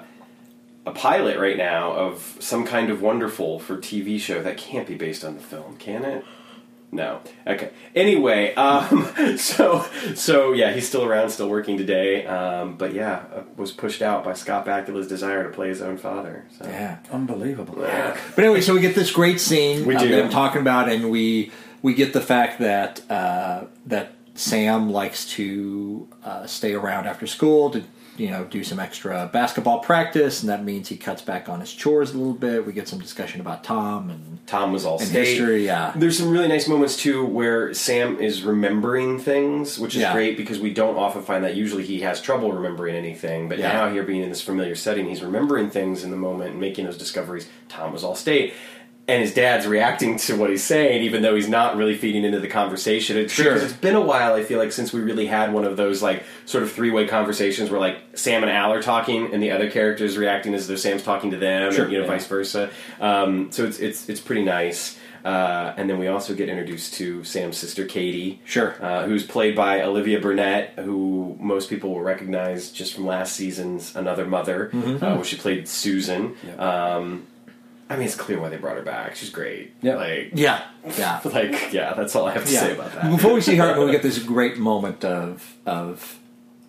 a pilot right now of Some Kind of Wonderful for T V show. That can't be based on the film, can it? No. Okay. Anyway, um, so so yeah, he's still around, still working today. Um, but yeah, uh, was pushed out by Scott Bakula's desire to play his own father. So.
Yeah.
Unbelievable.
Yeah.
But anyway, so we get this great scene
We
uh,
do.
that I'm talking about, and we we get the fact that uh, that Sam likes to uh, stay around after school to you know do some extra basketball practice, and that means he cuts back on his chores a little bit. We get some discussion about Tom and
Tom was all
and
state.
history. Yeah,
There's some really nice moments too where Sam is remembering things, which is
Yeah.
great because we don't often find that. Usually he has trouble remembering anything, but
Yeah.
now here being in this familiar setting, he's remembering things in the moment and making those discoveries. Tom was all state. And his dad's reacting to what he's saying, even though he's not really feeding into the conversation. It's
Sure.
because it's been a while, I feel like, since we really had one of those like sort of three-way conversations where like Sam and Al are talking and the other characters reacting as though Sam's talking to them,
Sure.
and you know,
Yeah.
vice versa. Um, so it's it's it's pretty nice. Uh, and then we also get introduced to Sam's sister, Katie.
Sure.
Uh, who's played by Olivia Burnett, who most people will recognize just from last season's Another Mother,
Mm-hmm.
uh, where she played Susan.
Yeah.
Um, I mean, it's clear why they brought her back. She's great.
Yeah.
Like,
yeah, yeah.
like, yeah, that's all I have to
Yeah.
say about that.
Before we see her, we get this great moment of of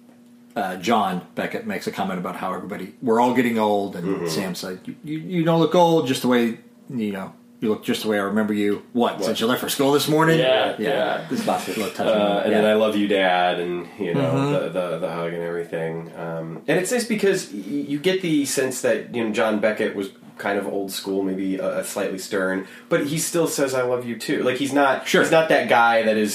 uh, John Beckett makes a comment about how everybody we're all getting old, and
Mm-hmm.
Sam's like, you, you, "You don't look old, just the way you know you look, just the way I remember you." What? Since you left for school this morning?
Yeah,
yeah.
yeah.
This classic little touching.
Uh, and
yeah.
then I love you, Dad, and you know
Mm-hmm.
the, the the hug and everything. Um, and it's nice because y- you get the sense that you know John Beckett was kind of old school, maybe a, a slightly stern, but he still says "I love you" too. Like he's not
Sure.
he's not that guy that is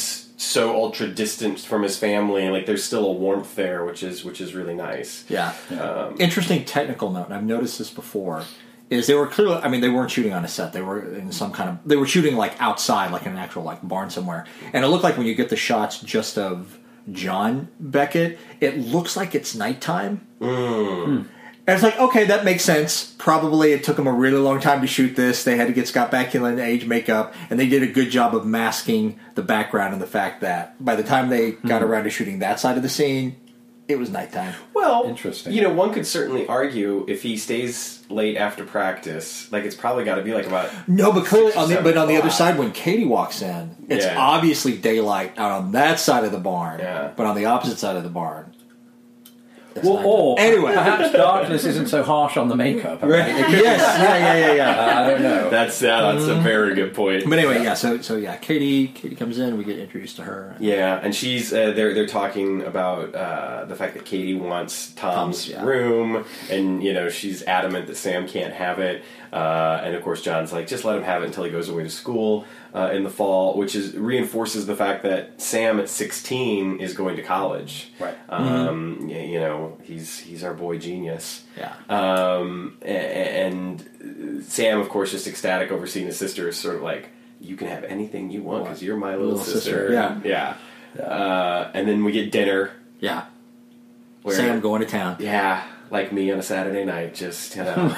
so ultra distant from his family, and like there's still a warmth there, which is which is really nice.
Yeah.
Um,
Interesting technical note, and I've noticed this before, is they were clearly, I mean, they weren't shooting on a set. They were in some kind of, they were shooting like outside, like in an actual like barn somewhere. And it looked like when you get the shots just of John Beckett, it looks like it's nighttime.
Mm.
And it's like, okay, that makes sense. Probably it took them a really long time to shoot this. They had to get Scott Bakula in age makeup, and they did a good job of masking the background and the fact that by the time they got
Mm-hmm.
around to shooting that side of the scene, it was nighttime.
Well,
Interesting.
You know, one could certainly argue if he stays late after practice, like it's probably got to be like about
No, but clearly,
six or
on the,
seven
but on the other
o'clock.
side, when Katie walks in, it's
Yeah.
obviously daylight out on that side of the barn.
Yeah.
But on the opposite side of the barn, it's
Well,
nighttime.
or
anyway,
perhaps darkness isn't so harsh on the makeup. I mean, it could-
yes, yeah, yeah, yeah, yeah.
uh, I don't know.
That's yeah, that's a very good point.
But anyway, yeah. So, so yeah, Katie, Katie comes in. We get introduced to her.
Yeah, and she's uh, they're they're talking about uh, the fact that Katie wants Tom's
Tom's, yeah.
room, and you know she's adamant that Sam can't have it, uh, and of course John's like just let him have it until he goes away to school uh, in the fall, which is reinforces the fact that Sam at sixteen is going to college.
Right.
Um, y- You know he's he's our boy genius.
Yeah.
Um, a- and Sam, of course, just ecstatic over seeing his sister is sort of like, you can have anything you want because you're my little,
Little
sister.
sister, yeah.
Yeah. Uh, and then we get dinner.
Yeah.
Where,
Sam going to town.
Yeah, like me on a Saturday night, just, you know.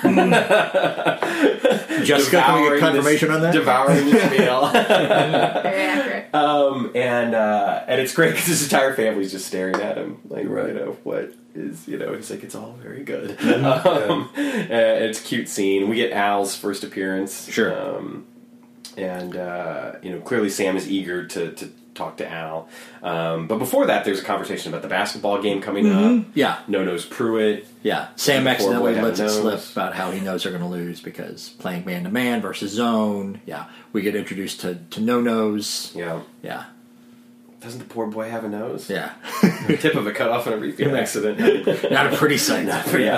Jessica, can we
devouring
get confirmation
this,
on that?
Devouring this meal.
Very accurate.
um, and, uh, and it's great because his entire family's just staring at him. Like,
Right.
you know, what is, you know, he's like, it's all very good. um, and it's a cute scene. We get Al's first appearance.
Sure.
Um, and, uh, you know, clearly Sam is eager to, to talk to Al. Um, but before that, there's a conversation about the basketball game coming up.
Yeah.
No-Nose Pruitt.
Yeah. Sam
Poor
accidentally
boy
lets it
having
slip
nose.
about how he knows they're going to lose because playing man to man versus zone. Yeah. We get introduced to to no nose.
Yeah.
Yeah.
Doesn't the poor boy have a nose?
Yeah.
Tip of it cut off in a refill accident.
Not a pretty sight.
yeah.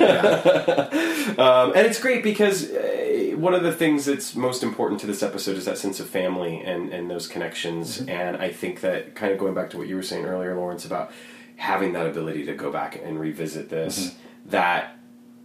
um, and it's great because uh, one of the things that's most important to this episode is that sense of family and, and those connections.
Mm-hmm.
And I think that, kind of going back to what you were saying earlier, Lawrence, about having that ability to go back and revisit this,
Mm-hmm.
that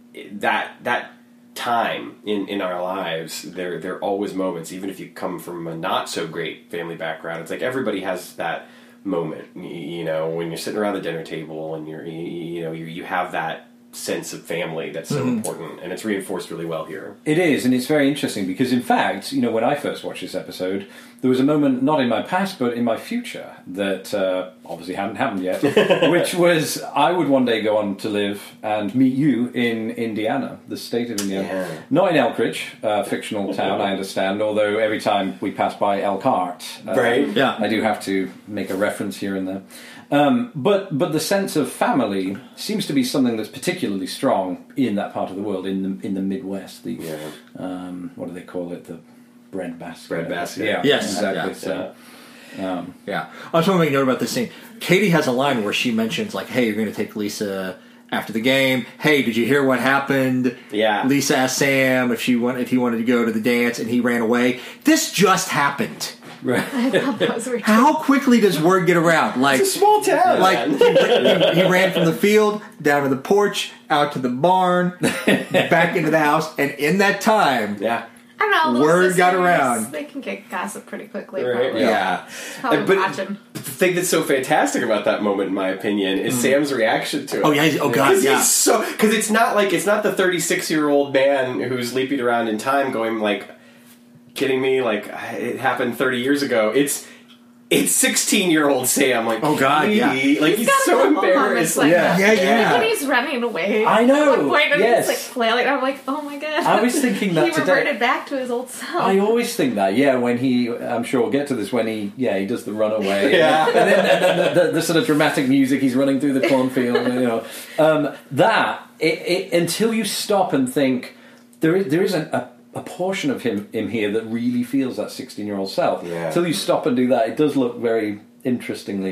that that time in, in our lives, there there are always moments, even if you come from a not so great family background. It's like everybody has that moment, you, you know, when you're sitting around the dinner table and you're, you, you know, you, you have that sense of family that's so important, and it's reinforced really well here.
It is, and it's very interesting because, in fact, you know, when I first watched this episode, there was a moment, not in my past, but in my future, that uh, obviously hadn't happened yet, which was I would one day go on to live and meet you in Indiana, the state of Indiana.
Yeah.
Not in Elkridge, a fictional town, I understand, although every time we pass by Elkhart, uh,
Right.
Yeah.
I do have to make a reference here and there. Um, but but the sense of family seems to be something that's particularly strong in that part of the world, in the in the Midwest. The
Yeah.
um, what do they call it? The bread basket.
Bread basket.
Yeah.
Yes.
Exactly.
Yeah.
So, um,
Yeah. I just want to make note about this scene. Katie has a line where she mentions, like, hey, you're going to take Lisa after the game. Hey, did you hear what happened?
Yeah.
Lisa asked Sam if she want, if he wanted to go to the dance, and he ran away. This just happened.
right.
I thought that was ridiculous.
How quickly does word get around? Like,
It's a small town,
like
man.
he, he, he ran from the field down to the porch, out to the barn, back into the house, and in that time,
Yeah.
I don't know. little
Word got
sisters,
around.
They can get gossip pretty quickly.
Right,
Probably.
yeah.
Probably
But-
watching.
The thing that's so fantastic about that moment, in my opinion, is Sam's reaction to it.
Oh, yeah, he's- oh, God,
Because
yeah.
he's so because it's not like it's not the thirty-six year old man who's leaping around in time, going like, kidding me, like it happened thirty years ago. It's it's sixteen year old Sam, like
Oh, God, yeah.
really? Like he's,
got a
so
couple moments
embarrassed.
like
Yeah.
that.
Yeah, yeah.
When he's running away.
I know,
At one point, and
yes.
he's like flailing. I'm like, oh my god.
I was thinking that
he
today.
reverted back to his old self.
I always think that, yeah, when he, I'm sure we'll get to this, when he, yeah, he does the runaway.
Yeah.
And then, and then the, the, the sort of dramatic music, he's running through the cornfield, you know. Um, that, it, it, until you stop and think, there is, there is an, a, a portion of him, him here that really feels that sixteen-year-old self.
Yeah.
Until you stop and do that, it does look very interestingly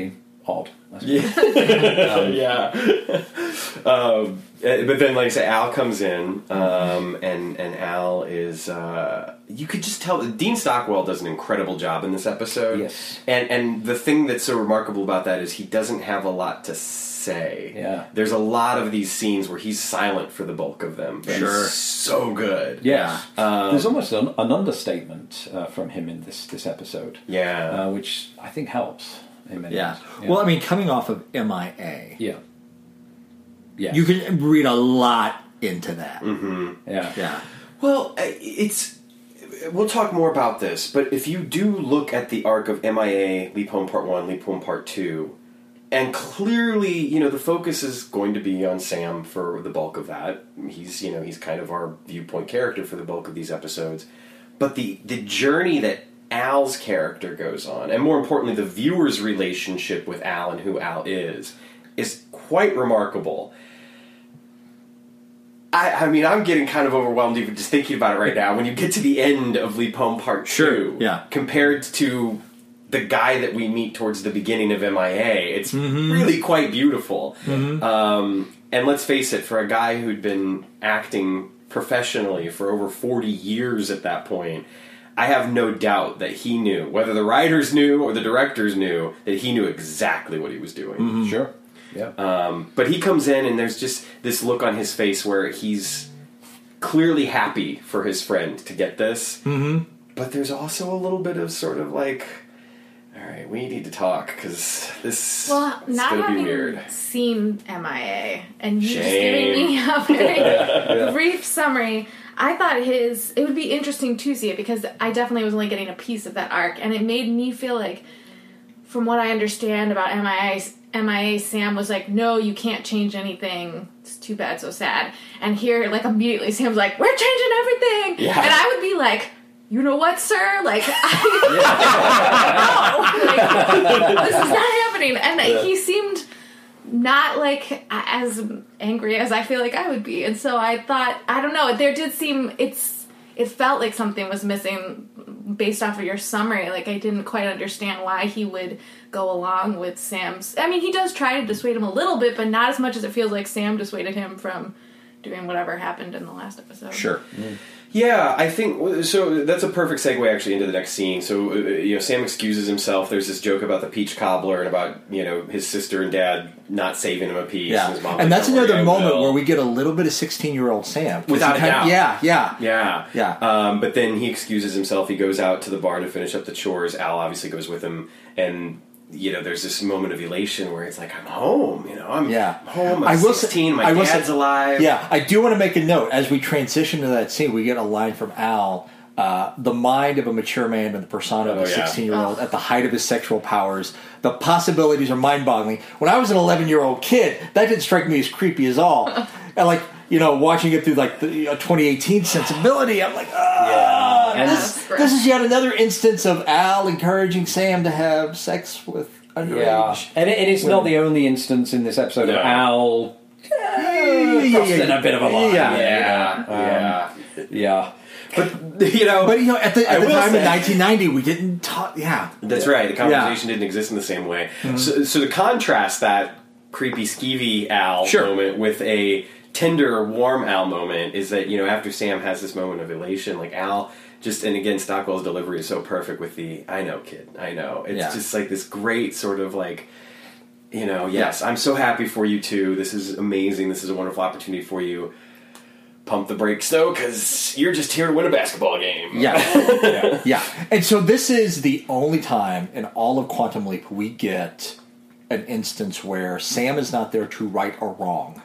odd.
Yeah. yeah. um, but then, like I say, Al comes in, um, and and Al is. Uh, you could just tell Dean Stockwell does an incredible job in this episode.
Yes.
And and the thing that's so remarkable about that is he doesn't have a lot to say.
Yeah.
There's a lot of these scenes where he's silent for the bulk of them. But
Sure.
He's so good.
Yeah.
Um,
There's almost an, an understatement uh, from him in this this episode.
Yeah.
Uh, which I think helps. In many
Yeah.
ways.
Well, I mean, coming off of M I A,
Yeah. Yeah.
you can read a lot into that.
mm-hmm.
Yeah.
Yeah.
Well, it's. We'll talk more about this, but if you do look at the arc of M I A, Leap Home Part One, Leap Home Part Two, and clearly, you know, the focus is going to be on Sam for the bulk of that. He's, you know, he's kind of our viewpoint character for the bulk of these episodes. But the the journey that Al's character goes on, and more importantly, the viewer's relationship with Al and who Al is, is quite remarkable. I, I mean, I'm getting kind of overwhelmed even just thinking about it right now. When you get to the end of Leap Home Part
Sure,
Two,
yeah.
compared to the guy that we meet towards the beginning of M I A, it's
Mm-hmm.
really quite beautiful. Um, and let's face it, for a guy who'd been acting professionally for over forty years at that point, I have no doubt that he knew, whether the writers knew or the directors knew, that he knew exactly what he was doing.
Mm-hmm.
Sure. Yeah.
Um, but he comes in and there's just this look on his face where he's clearly happy for his friend to get this. Mm-hmm. But there's also a little bit of sort of like, all right, we need to talk because this
Well,
is
not
going to be
having
weird.
seen M I A and you just
Shame.
giving me a very brief summary, I thought his it would be interesting to see it because I definitely was only getting a piece of that arc, and it made me feel like, from what I understand about M I A, M I A, Sam was like, no, you can't change anything. It's too bad, so sad. And here, like, immediately Sam's like, we're changing everything.
Yeah.
And I would be like, you know what, sir? Like, I, no, like, this is not happening. And
Yeah.
he seemed not like as angry as I feel like I would be. And so I thought, I don't know, there did seem, it's, it felt like something was missing based off of your summary. Like, I didn't quite understand why he would go along with Sam's. I mean, he does try to dissuade him a little bit, but not as much as it feels like Sam dissuaded him from doing whatever happened in the last episode.
Sure.
Yeah, I think so. That's a perfect segue actually into the next scene. So, uh, you know, Sam excuses himself. There's this joke about the peach cobbler and about, you know, his sister and dad not saving him a peach.
Yeah.
And, his mom's
And
like,
that's
"Don't worry,
another
I
moment
will."
where we get a little bit of sixteen-year-old Sam. 'Cause
Without
he
a
kind of-
doubt.
Yeah, yeah.
Yeah.
Yeah.
Um, but then he excuses himself. He goes out to the barn to finish up the chores. Al obviously goes with him. And, you know, there's this moment of elation where it's like, I'm home. You know, I'm
Yeah.
home. I'm
I will say-
sixteen. My
I will
dad's
say-
alive.
Yeah, I do want to make a note. As we transition to that scene, we get a line from Al. Uh, the mind of a mature man and the persona of
Oh,
a
yeah.
sixteen-year-old at the height of his sexual powers. The possibilities are mind-boggling. When I was an eleven-year-old kid, that didn't strike me as creepy as all. And like, you know, watching it through like the you know, twenty eighteen sensibility, I'm like, ah,
Yeah,
this,
that's gross.
this is yet another instance of Al encouraging Sam to have sex with underage.
Yeah. And it, it is not the only instance in this episode
No.
of Al
yeah,
crossing a bit of a line.
Yeah.
Yeah.
Um,
yeah.
Yeah.
But, you know.
But you know, at the,
I
at the
will
time
say-
in nineteen ninety, we didn't talk. Yeah,
That's right. The conversation didn't exist in the same way. So, so to contrast that creepy, skeevy Al
Sure.
moment with a tender, warm Al moment is that, you know, after Sam has this moment of elation, like Al just, and again, Stockwell's delivery is so perfect with the, I know, kid, I know. It's
Yeah.
just like this great sort of like, you know, yes, I'm so happy for you too. This is amazing. This is a wonderful opportunity for you. Pump the brakes though, because you're just here to win a basketball game.
yeah, yeah, yeah. And so this is the only time in all of Quantum Leap we get an instance where Sam is not there to right or wrong.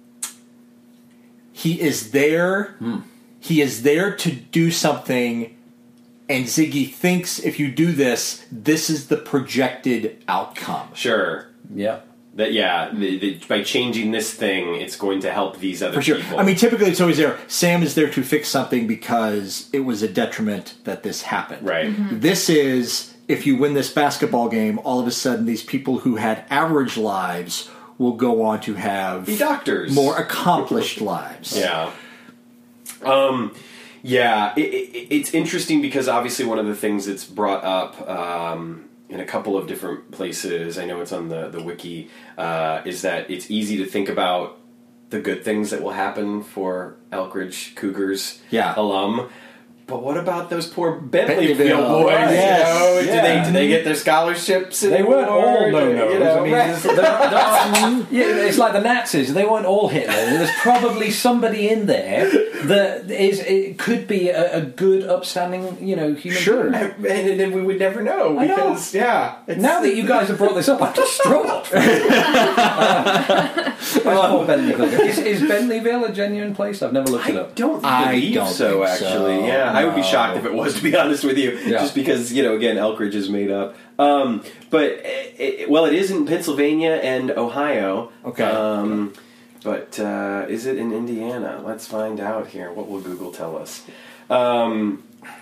He is there. He is there to do something, and Ziggy thinks if you do this, this is the projected outcome.
Sure.
Yeah.
That yeah, the, the, by changing this thing, it's going to help these other
For sure.
people.
I mean, typically it's always there. Sam is there to fix something because it was a detriment that this happened.
right?
This is, if you win this basketball game, all of a sudden these people who had average lives will go on to have
Be doctors,
more accomplished lives.
Yeah. Um. Yeah. It, it, it's interesting because obviously one of the things that's brought up um, in a couple of different places, I know it's on the, the wiki, uh, is that it's easy to think about the good things that will happen for Elkridge Cougars
Yeah.
alum. But what about those poor Bentleyville
Bentleyville,
boys?
yes,
You know?
yeah.
Do they do they get their scholarships?
They weren't all
anymore?
no-nos.
You know,
I mean,
right?
there's- there- there- yeah, it's like the Nazis. They weren't all Hitler. There's probably somebody in there that is it could be a, a good, upstanding, you know, human.
Sure.
being.
and, and we would never know
I know.
because yeah. It's,
Now that you guys have brought this up, I'm distraught. oh, Bentleyville. Is, is Bentleyville a genuine place? I've never looked it
I
up.
don't
I
believe
don't
so.
think
Actually,
so.
yeah, I would be
No.
shocked if it was. To be honest with you,
Yeah.
just because you know, again, Elkridge is made up. Um, but it, it, well, it is in Pennsylvania and Ohio.
Okay.
Um, but uh, is it in Indiana? Let's find out here. What will Google tell us? Um,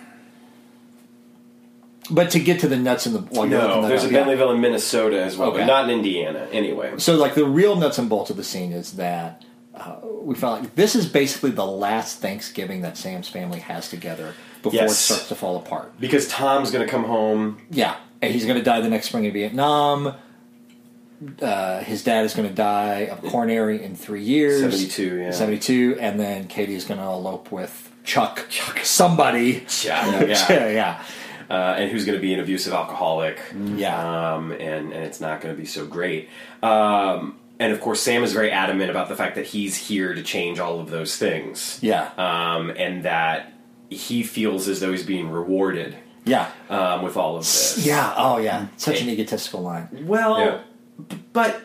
But to get to the nuts and the well, you're looking
no,
that
there's a
up, yeah.
Bentleyville in Minnesota as well,
Okay.
but not in Indiana. Anyway,
So, like, the real nuts and bolts of the scene is that uh, we felt like this is basically the last Thanksgiving that Sam's family has together before
Yes.
it starts to fall apart.
because Tom's going to come home.
Yeah, and he's going to die the next spring in Vietnam. Uh, his dad is going to die of coronary in three years.
seventy-two, yeah.
seventy-two, and then Katie is going to elope with Chuck. Chuck. Somebody.
Yeah,
yeah.
yeah.
yeah.
Uh, and who's going to be an abusive alcoholic.
Yeah.
Um, and, and it's not going to be so great. Um, and of course, Sam is very adamant about the fact that he's here to change all of those things.
Yeah.
Um, and that he feels as though he's being rewarded
Yeah.
um, with all of this.
Yeah. Oh, yeah. Such an egotistical line.
Well,
Yeah.
b- but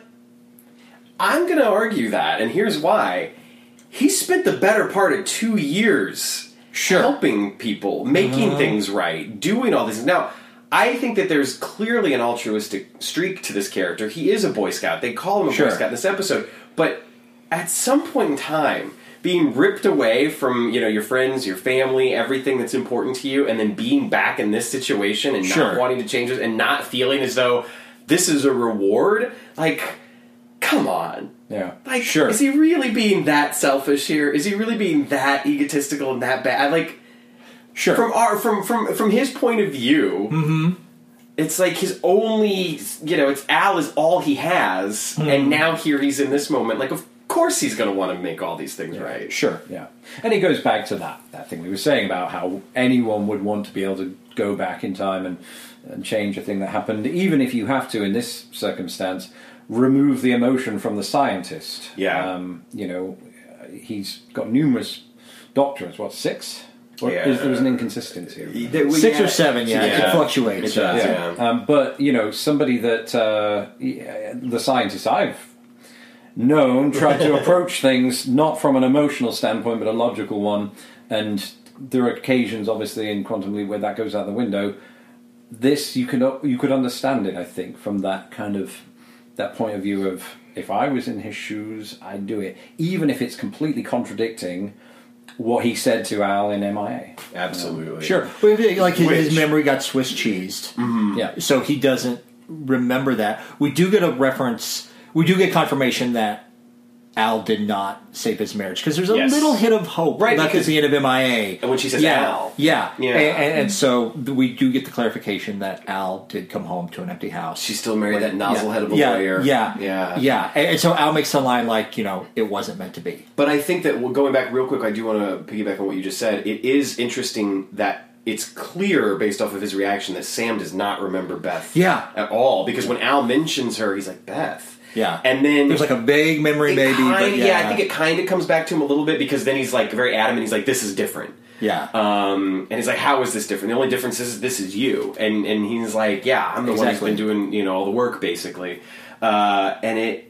I'm going to argue that, and here's why. He spent the better part of two years
Sure.
helping people, making things right, doing all this. Now, I think that there's clearly an altruistic streak to this character. He is a Boy Scout. They call him a
Sure.
Boy Scout in this episode. But at some point in time, being ripped away from, you know, your friends, your family, everything that's important to you, and then being back in this situation and
Sure.
not wanting to change it and not feeling as though this is a reward, like, come on.
Yeah.
Like,
Sure.
is he really being that selfish here? Is he really being that egotistical and that bad? Like,
Sure.
from our from from from his point of view,
Mm-hmm.
it's like his only, you know, it's Al is all he has,
Mm-hmm.
and now here he's in this moment. Like, of course he's going to want to make all these things right.
Sure.
Yeah, and it goes back to that that thing we were saying about how anyone would want to be able to go back in time and, and change a thing that happened, even if you have to, in this circumstance, remove the emotion from the scientist.
Yeah.
Um, you know, he's got numerous doctorates. What, six? Or
Yeah.
is, there was an inconsistency.
Six or seven, yeah.
Yeah.
It fluctuates.
It does,
yeah.
yeah.
Um, but, you know, somebody that uh, yeah, the scientists I've known tried to approach things not from an emotional standpoint but a logical one, and there are occasions, obviously, in Quantum Leap where that goes out the window. This, you could you could understand it, I think, from that kind of that point of view of, if I was in his shoes, I'd do it, even if it's completely contradicting what he said to Al in M I A.
Absolutely.
Sure. But like his, his
Which-
memory got Swiss cheesed.
Yeah.
So he doesn't remember that. We do get a reference, we do get confirmation that Al did not save his marriage, because there's a
Yes.
little hit of hope
Right,
left at
because-
the end of M I A.
And when she says
yeah,
Al.
Yeah.
Yeah.
And, and, and so we do get the clarification that Al did come home to an empty house.
She still married that nozzle head of a
yeah,
lawyer.
Yeah.
Yeah.
Yeah. And, and so Al makes the line like, you know, it wasn't meant to be.
But I think that, well, going back real quick, I do want to piggyback on what you just said. It is interesting that it's clear, based off of his reaction, that Sam does not remember Beth
Yeah.
at all. Because when Al mentions her, he's like, Beth.
Yeah.
And then
There's like a vague memory,
it
maybe.
kinda-
but yeah.
I think it kind of comes back to him a little bit, because then he's like very adamant. He's like, this is different.
Yeah.
Um, and he's like, how is this different? The only difference is this is you. And and he's like, yeah, I'm the one who's
Exactly.
been doing, you know, all the work, basically. Uh, and it,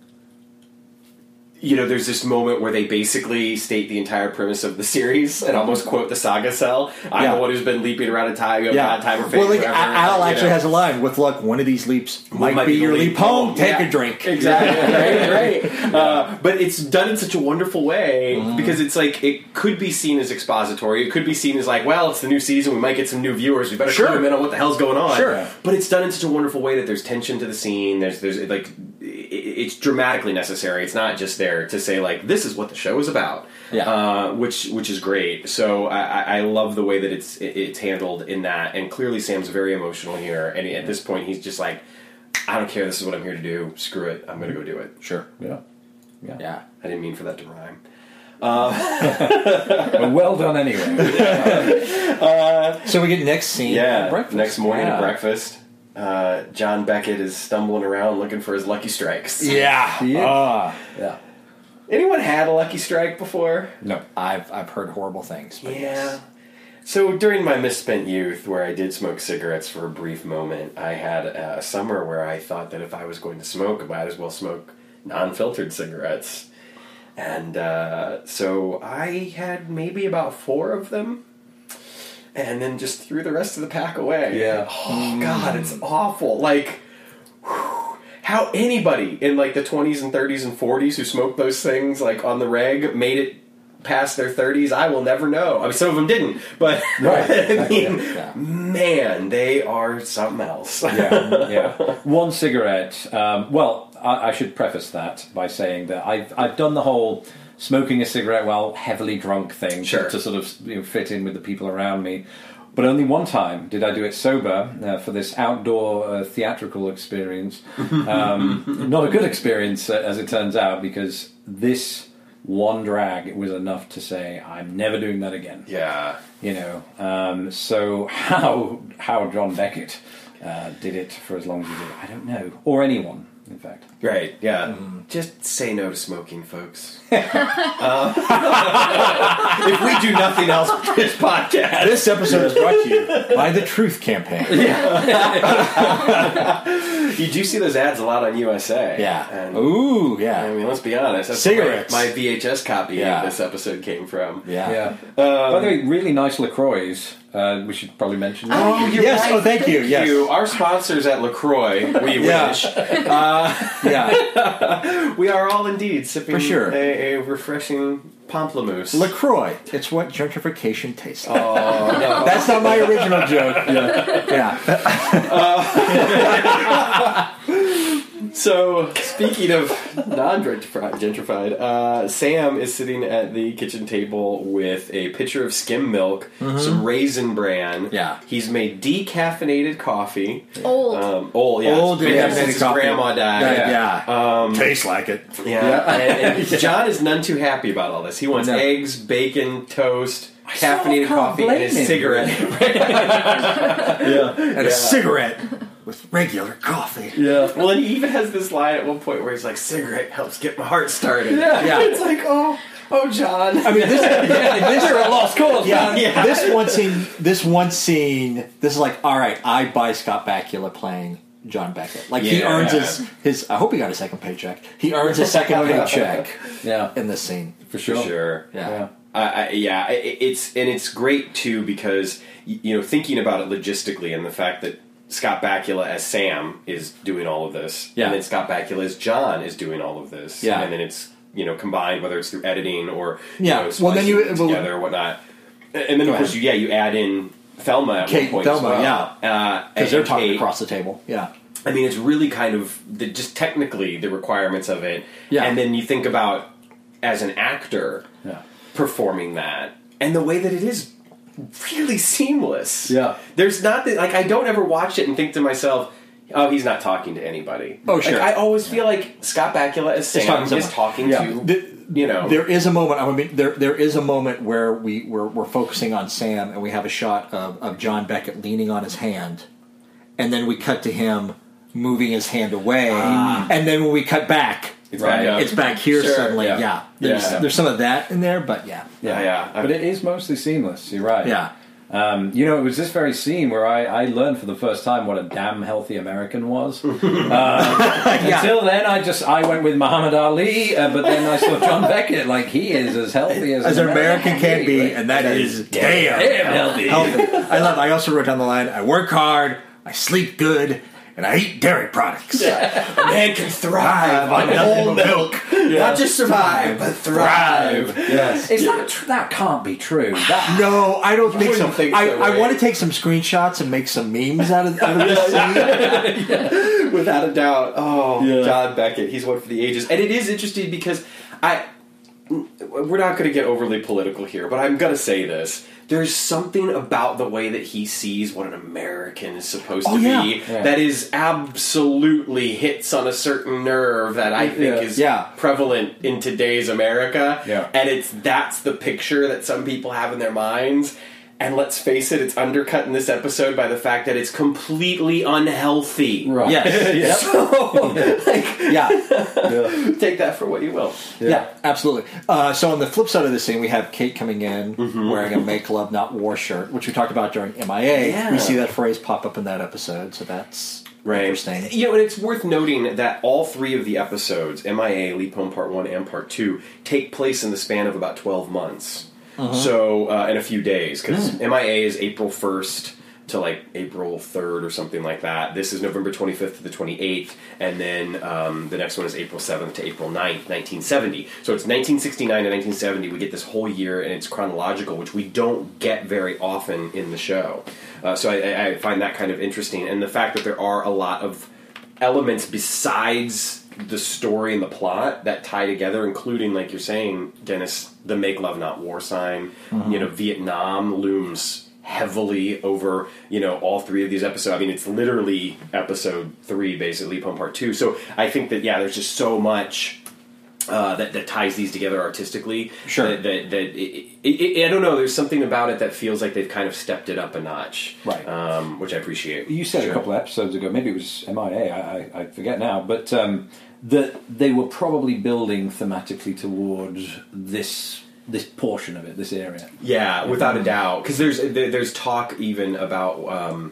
you know, there's this moment where they basically state the entire premise of the series and almost quote the saga cell. I'm
Yeah.
the one who's been leaping around a time,
Yeah.
time or fate
Well, like
forever,
Al
you
actually
know.
has a line. With luck, one of these leaps might, be your leap home. Take
Yeah.
a drink.
Exactly. right. Right. Uh, but it's done in such a wonderful way, because it's like it could be seen as expository. It could be seen as like, well, it's the new season. We might get some new viewers. We better
Sure.
clue them in on what the hell's going on.
Sure.
But it's done in such a wonderful way that there's tension to the scene. There's there's like it- it's dramatically necessary. It's not just there to say like, this is what the show is about.
Yeah.
uh, which which is great. So I, I I love the way that it's it, it's handled in that, and clearly Sam's very emotional here. And at this point, he's just like, I don't care. This is what I'm here to do. Screw it. I'm going to go do it.
Sure.
Yeah. Yeah.
Yeah.
I didn't mean for that to rhyme.
But well done anyway.
So we get next scene.
Yeah.
at breakfast.
Next morning
yeah.
at breakfast, uh, John Beckett is stumbling around looking for his lucky strikes.
Yeah.
Yeah.
Ah.
Yeah.
Anyone had a lucky strike before?
No.
I've I've heard horrible things. But yes.
So during my misspent youth, where I did smoke cigarettes for a brief moment, I had a summer where I thought that if I was going to smoke, I might as well smoke non-filtered cigarettes. And uh, so I had maybe about four of them, and then just threw the rest of the pack away.
Yeah.
Oh, God, it's awful. Like, whew, how anybody in like the twenties and thirties and forties who smoked those things like on the reg made it past their thirties, I will never know. I mean, some of them didn't, but
Right.
I mean,
Yeah.
man, they are something else.
Yeah, yeah. One cigarette. Um, well, I, I should preface that by saying that I've I've done the whole smoking a cigarette while heavily drunk thing
Sure.
to sort of you know, fit in with the people around me. But only one time did I do it sober uh, for this outdoor uh, theatrical experience. Um, not a good experience, uh, as it turns out, because this one drag was enough to say I'm never doing that again.
Yeah.
You know, um, so how how John Beckett uh, did it for as long as he did, I don't know, or anyone, in fact.
Right, yeah. Just say no to smoking, folks. Uh, if we do nothing else with this podcast.
This episode is brought to you by the Truth Campaign.
You do see those ads a lot on U S A.
Yeah.
And,
Ooh,
I
yeah.
mean, let's be honest. That's
Cigarettes.
where my V H S copy
Yeah.
of this episode came from.
Yeah.
Yeah.
Um,
By the way, really nice LaCroix. Uh, we should probably mention that.
Oh, you're
Yes,
right.
oh, thank you, yes.
Our sponsors at LaCroix, we
Yeah.
wish.
Yeah.
We are all indeed sipping
For sure.
a, a refreshing pamplemousse.
LaCroix. It's what gentrification tastes like.
Oh, no.
That's not my original joke. Yeah. Yeah.
So, speaking of non-gentrified, uh, Sam is sitting at the kitchen table with a pitcher of skim milk, some Raisin Bran.
Yeah.
He's made decaffeinated coffee.
Old.
Um, old, yeah.
Old
It's been there
decaffeinated
since his
coffee.
grandma died.
Yeah.
Um,
Tastes like it.
Yeah. And, and John is none too happy about all this. He wants
No.
eggs, bacon, toast,
sort of
caffeinated
can't
coffee, and
blame
a
him,
cigarette.
And a cigarette with regular coffee.
Yeah. Well, and he even has this line at one point where he's like, "Cigarette helps get my heart started."
Yeah.
Yeah.
It's like, oh, oh, John.
I mean, this, yeah, this
They're a lost cause,
yeah,
man.
Yeah.
this one scene, this one scene, this is like, all right, I buy Scott Bakula playing John Beckett. Like he
Yeah.
earns his, his. I hope he got a second paycheck. He earns a second paycheck
Yeah,
in this scene.
for
For
sure.
sure.
Yeah.
Yeah.
I, I, yeah, I- it's and it's great too because y- you know thinking about it logistically and the fact that Scott Bakula as Sam is doing all of this,
Yeah.
and then Scott Bakula as John is doing all of this,
Yeah.
and then it's you know combined whether it's through editing or
Yeah.
you know,
Well, then you-
splicing
well-
together or whatnot, and then
Go
of course
ahead.
you, yeah you add in Thelma at
Kate
one point
Thelma,
as well,
yeah.
because
Because they're talking across the table. Yeah.
I mean, it's really kind of the, just technically the requirements of it.
Yeah.
And then you think about as an actor
Yeah.
performing that and the way that it is really seamless.
Yeah.
There's not that, like, I don't ever watch it and think to myself, oh, he's not talking to anybody.
Oh, sure.
Like, I always feel like Scott Bakula as Sam
talking to
is
someone.
talking
Yeah.
to,
The-
you know.
There is a moment. I mean, there there is a moment where we we're, we're focusing on Sam, and we have a shot of, of John Beckett leaning on his hand, and then we cut to him moving his hand away, and then when we cut back,
It's
Right.
back up.
it's back here
Sure,
suddenly.
yeah.
Yeah, there's
Yeah.
there's some of that in there, but yeah,
Yeah, yeah.
But it is mostly seamless. You're right.
yeah.
Um, you know, it was this very scene where I, I learned for the first time what a damn healthy American was. Uh, Until then, I just I went with Muhammad Ali, uh, but then I saw John Beckett. Like he is as healthy as,
As
an
an American can be, and that is damn,
Damn healthy.
healthy. I love. I also wrote down the line: I work hard, I sleep good, and I eat dairy products.
A man can thrive on whole milk. Not just survive, but thrive.
Yes.
Is that tr- that can't be true? That
No, I don't think
wouldn't
so.
think
I,
so,
I
right?
want to take some screenshots and make some memes out of, out of this scene.
Without a doubt. Oh,
Yeah.
John Beckett. He's one for the ages. And it is interesting because I we're not going to get overly political here, but I'm going to say this. There's something about the way that he sees what an American is supposed
Oh,
to
yeah.
be
Yeah.
that is absolutely hits on a certain nerve that I think
Yeah.
is
Yeah.
prevalent in today's America.
Yeah.
And it's that's the picture that some people have in their minds. And let's face it, it's undercut in this episode by the fact that it's completely unhealthy.
Right.
Yes.
So, like,
Yeah.
Yeah.
take that for what you will.
Yeah, absolutely. Uh, so on the flip side of the scene, we have Kate coming in wearing a Make Love Not War shirt, which we talked about during M I A.
Yeah.
We see that phrase pop up in that episode, so that's
Right.
interesting.
You know, and it's worth noting that all three of the episodes, M I A, Leap Home Part one and Part two, take place in the span of about twelve months. So, uh, in a few days, because M I A is April first to like April third or something like that. This is November twenty-fifth to the twenty-eighth, and then um, the next one is April seventh to April ninth, nineteen seventy. So it's nineteen sixty-nine to nineteen seventy. We get this whole year, and it's chronological, which we don't get very often in the show. Uh, so I, I find that kind of interesting, and the fact that there are a lot of elements besides the story and the plot that tie together, including, like you're saying, Dennis, the Make Love Not War sign.
Mm-hmm.
You know, Vietnam looms heavily over, you know, all three of these episodes. I mean, it's literally episode three, basically, Leap Home Part two. So I think that, yeah, there's just so much uh, that, that ties these together artistically.
Sure.
That, that, that it, it, it, I don't know, there's something about it that feels like they've kind of stepped it up a notch.
Right.
Um, which I appreciate.
You said
Sure.
a couple of episodes ago, maybe it was M I A, I, I, I forget now, but um, that they were probably building thematically towards this this portion of it, this area.
Yeah, without a doubt. Because there's there, there's talk even about um,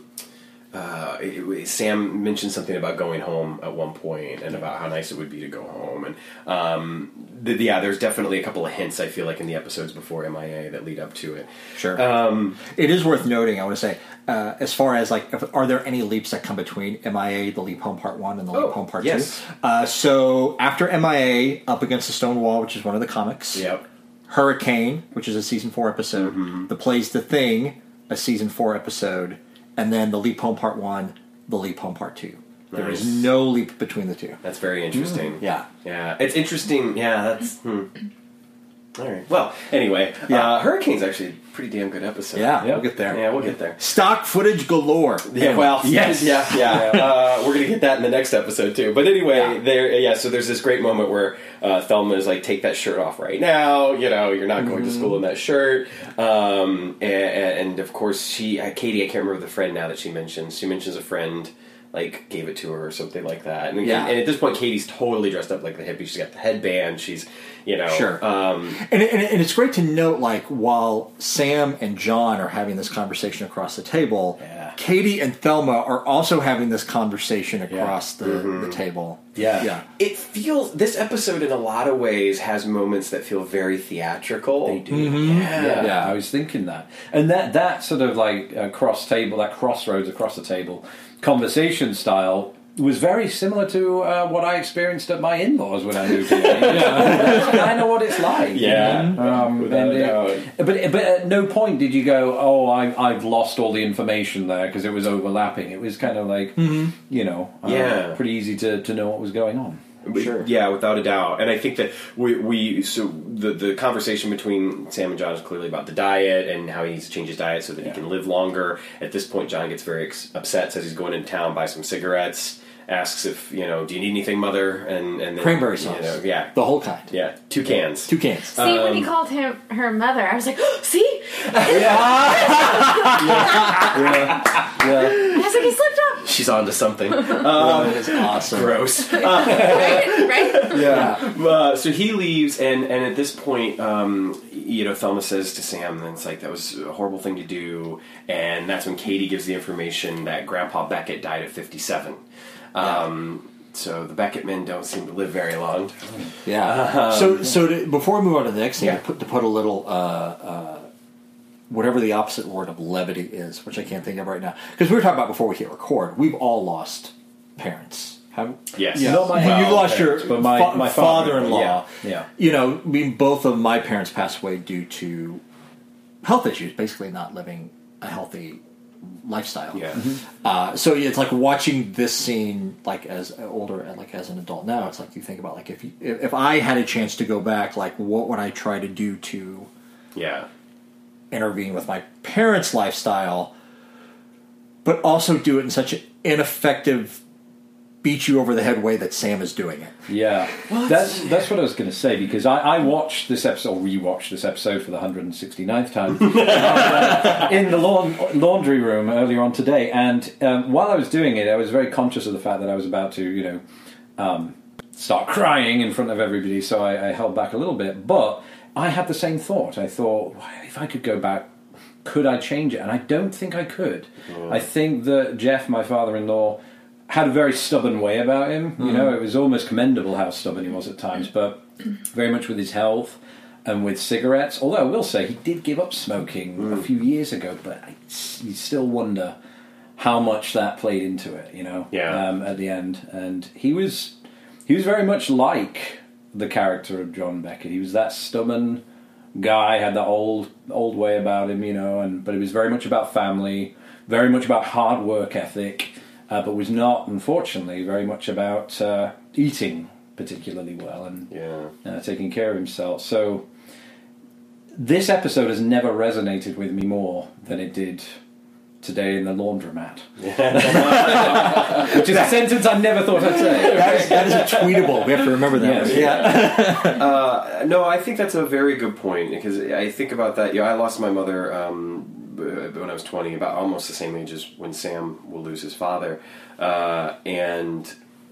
uh, it- it- Sam mentioned something about going home at one point and about how nice it would be to go home. And um, the, yeah, there's definitely a couple of hints I feel like in the episodes before M I A that lead up to it.
Sure.
Um,
It is worth noting, I want to say, uh, as far as like, if, are there any leaps that come between M I A, the Leap Home Part One, and the
Oh,
Leap Home Part
yes.
Two? Uh, so after M I A, Up Against the Stone Wall, which is one of the comics.
yep.
Hurricane, which is a season four episode.
Mm-hmm.
The Plays the Thing, a season four episode, and then the Leap Home Part One, the Leap Home Part Two. There is
Nice.
no leap between the two.
That's very interesting.
Yeah.
Yeah, it's interesting. Yeah, that's. Hmm. All right. Well, anyway,
Yeah.
uh, Hurricane's actually a pretty damn good episode.
Yeah,
Yeah.
we'll get there.
Yeah, we'll get there.
Stock footage galore.
Yeah, well,
yes.
yeah, yeah. Uh, we're gonna get that in the next episode too. But anyway,
Yeah.
there, yeah. So there's this great moment where uh, Thelma is like, "Take that shirt off right now." You know, you're not going to school in that shirt. Um, and, and of course, she, uh, Katie, I can't remember the friend now that she mentions. She mentions a friend like gave it to her or something like that. And,
Yeah.
and at this point, Katie's totally dressed up like the hippie. She's got the headband. She's, you know,
Sure.
Um,
And, and, and it's great to note, like, while Sam and John are having this conversation across the table,
Yeah.
Katie and Thelma are also having this conversation across the,
Mm-hmm.
the table.
Yeah.
Yeah.
it feels this episode in a lot of ways has moments that feel very theatrical.
They do.
Yeah.
Yeah,
Yeah.
I was thinking that. And that, that sort of like uh, cross table, that crossroads across the table conversation style was very similar to uh, what I experienced at my in-laws when I moved here. Yeah, that's kind of what it's like.
Yeah.
you know? um,
Without
and
a
it-
doubt.
but but at no point did you go, oh, I, I've lost all the information there because it was overlapping. It was kind of like, you know, uh,
Yeah.
pretty easy to, to know what was going on.
Sure.
Yeah, without a doubt. And I think that we, we so the the conversation between Sam and John is clearly about the diet and how he needs to change his diet so that
Yeah.
he can live longer. At this point, John gets very ex- upset, says he's going into town, buy some cigarettes, asks if, you know, do you need anything, Mother? And, and then,
Cranberry
you
sauce.
know, yeah.
The whole kind.
Yeah, two cans.
Two cans.
See, when
Um,
he called him her mother, I was like, see?
Yeah.
I was like, he slipped up,
She's on to something.
that is awesome.
Gross.
right? Right?
Yeah.
Uh, so he leaves, and, and at this point, um, you know, Thelma says to Sam, and it's like, that was a horrible thing to do. And that's when Katie gives the information that Grandpa Beckett died at fifty-seven. Um, so the Beckett men don't seem to live very long.
Yeah. so so to, before we move on to the next thing,
Yeah.
to, put, to put a little, uh, uh, whatever the opposite word of levity is, which I can't think of right now. Because we were talking about before we hit record, we've all lost parents. Have,
Yes.
Yeah. Not my
You've
well,
lost your
parents, but my-
fa-
my
father-in-law.
father, yeah, yeah.
You know, I mean, both of my parents passed away due to health issues, basically not living a healthy lifestyle.
Yeah.
Uh, so it's like watching this scene, like as older, like as an adult now. It's like you think about like if you, if I had a chance to go back, like what would I try to do to
Yeah.
intervene with my parents' lifestyle, but also do it in such an ineffective, beat you over the head way that Sam is doing it.
Yeah, that's that's what I was going to say, because I, I watched this episode, or rewatched this episode for the one hundred sixty-ninth time uh, in the laun- laundry room earlier on today, and um, while I was doing it, I was very conscious of the fact that I was about to, you know, um, start crying in front of everybody, so I, I held back a little bit, but I had the same thought. I thought, if I could go back, could I change it? And I don't think I could. Oh. I think that Jeff, my father-in-law, had a very stubborn way about him. You mm-hmm. know, it was almost commendable how stubborn he was at times, but very much with his health and with cigarettes. Although I will say he did give up smoking mm. a few years ago, but I, you still wonder how much that played into it, you know,
yeah.
um, at the end. And he was he was very much like the character of John Beckett. He was that stubborn guy, had that old old way about him, you know, and but it was very much about family, very much about hard work ethic. Uh, but was not, unfortunately, very much about uh, eating particularly well and
yeah. uh,
taking care of himself. So this episode has never resonated with me more than it did today in the laundromat. Which is a sentence I never thought I'd say.
That is, that is a tweetable. We have to remember that.
Yes. Yeah. uh, no, I think that's a very good point, because I think about that. You know, I lost my mother Um, when I was twenty, about almost the same age as when Sam will lose his father, uh, and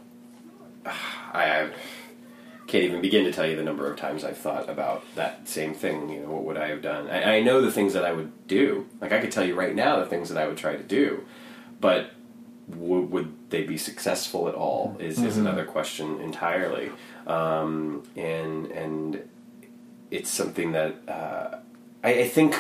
I, I can't even begin to tell you the number of times I've thought about that same thing. You know, what would I have done? I, I know the things that I would do. Like I could tell you right now the things that I would try to do, but w- would they be successful at all? Is mm-hmm. is another question entirely, um, and and it's something that uh, I, I think.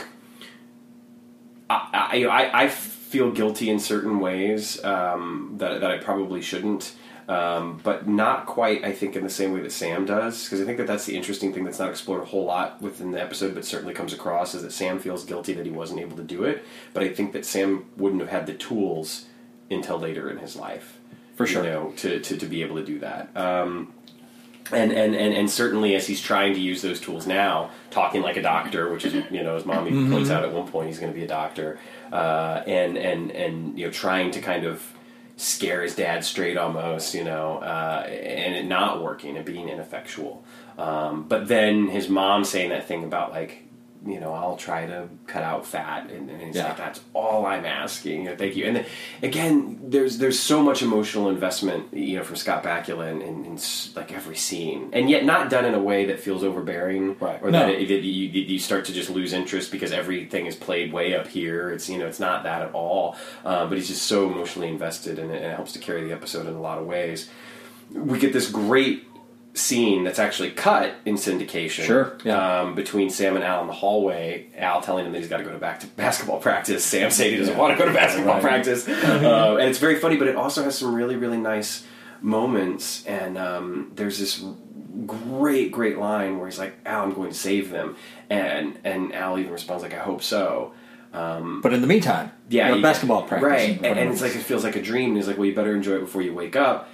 I, I, I feel guilty in certain ways um, that that I probably shouldn't, um, but not quite, I think, in the same way that Sam does, because I think that that's the interesting thing that's not explored a whole lot within the episode, but certainly comes across, is that Sam feels guilty that he wasn't able to do it, but I think that Sam wouldn't have had the tools until later in his life.
For sure.
You know, to, to, to be able to do that. Um, And, and, and, and certainly as he's trying to use those tools now, talking like a doctor, which is, you know, as Mommy mm-hmm. points out at one point, he's going to be a doctor, uh, and, and, and, you know, trying to kind of scare his dad straight almost, you know, uh, and it not working and being ineffectual. Um, but then his mom saying that thing about, like, you know, I'll try to cut out fat, and, and he's
yeah.
like, that's all I'm asking, you know, thank you. And then, again, there's there's so much emotional investment, you know, from Scott Bakula in, in, in like every scene, and yet not done in a way that feels overbearing,
right.
or
no.
that it, it, you you start to just lose interest because everything is played way up here. It's, you know, it's not that at all, um, but he's just so emotionally invested, and it, and it helps to carry the episode in a lot of ways. We get this great scene that's actually cut in syndication.
Sure. Yeah.
Um, between Sam and Al in the hallway. Al telling him that he's got to go to back to basketball practice. Sam saying he doesn't want to go to basketball right. practice. uh, and it's very funny, but it also has some really, really nice moments. And um, there's this great, great line where he's like, Al, I'm going to save them. And and Al even responds like, I hope so. Um,
but in the meantime,
yeah,
you know,
you,
basketball practice.
Right. And, and it's like, it feels like a dream. And he's like, well, you better enjoy it before you wake up.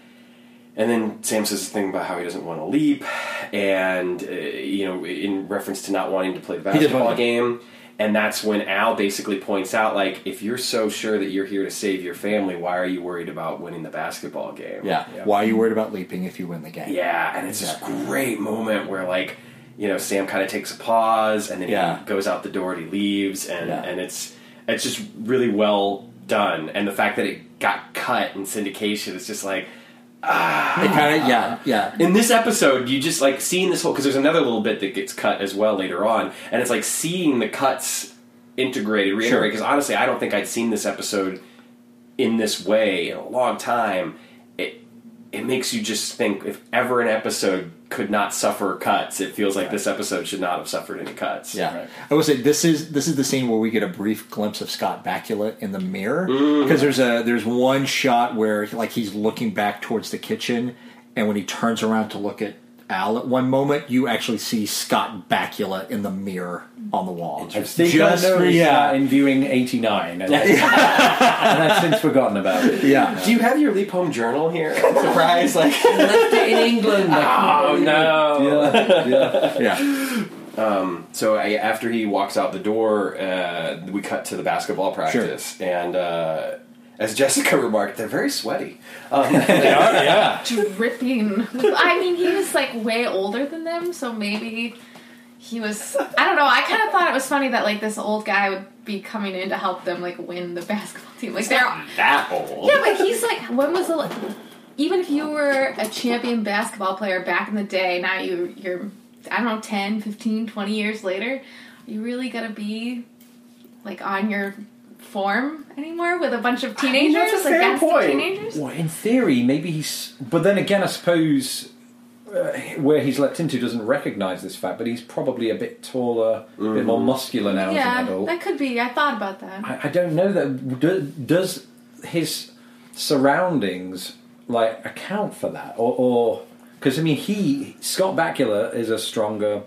And then Sam says this thing about how he doesn't want to leap, and, uh, you know, in reference to not wanting to play the basketball game. And that's when Al basically points out, like, if you're so sure that you're here to save your family, why are you worried about winning the basketball game?
Yeah. yeah. Why are you worried about leaping if you win the game?
Yeah, and it's exactly. this great moment where, like, you know, Sam kind of takes a pause, and then yeah. he goes out the door and he leaves, and, yeah. and it's it's just really well done. And the fact that it got cut in syndication is just like... Ah,
it kind of yeah yeah.
In this episode, you just like seeing this whole, because there's another little bit that gets cut as well later on, and it's like seeing the cuts integrated, reiterated. Because sure. honestly, I don't think I'd seen this episode in this way in a long time. It it makes you just think, if ever an episode could not suffer cuts, it feels like right. this episode should not have suffered any cuts.
Yeah,
right.
I will say this is this is the scene where we get a brief glimpse of Scott Bakula in the mirror, because mm. there's a there's one shot where like he's looking back towards the kitchen, and when he turns around to look at Al, at one moment you actually see Scott Bakula in the mirror on the wall.
I think
Just
I
for-
noticed
yeah.
that in viewing eighty-nine, and, and I've since forgotten about it.
Yeah.
Do you have your Leap Home journal here? Surprise! Like
Left it in England.
oh no.
Yeah, yeah.
Yeah.
So I, after he walks out the door, uh, we cut to the basketball practice, and uh, as Jessica remarked, they're very sweaty. Um,
They are, yeah.
Dripping. I mean, he was like way older than them, so maybe he was. I don't know. I kind of thought it was funny that like this old guy would be coming in to help them like win the basketball team. Like they're
that old.
yeah, but he's like, when was the even if you were a champion basketball player back in the day, now you you're I don't know ten, fifteen, twenty years later, are you really gonna be like on your form anymore with a bunch of teenagers?
that's a
like
fair
that's
point.
the teenagers?
Well, in theory, maybe he's. But then again, I suppose uh, where he's leapt into doesn't recognise this fact, but he's probably a bit taller, a bit more muscular now as an
Yeah,
adult.
that could be. I thought about that.
I, I don't know that. Do, does his surroundings like account for that, or because I mean, he Scott Bakula is a stronger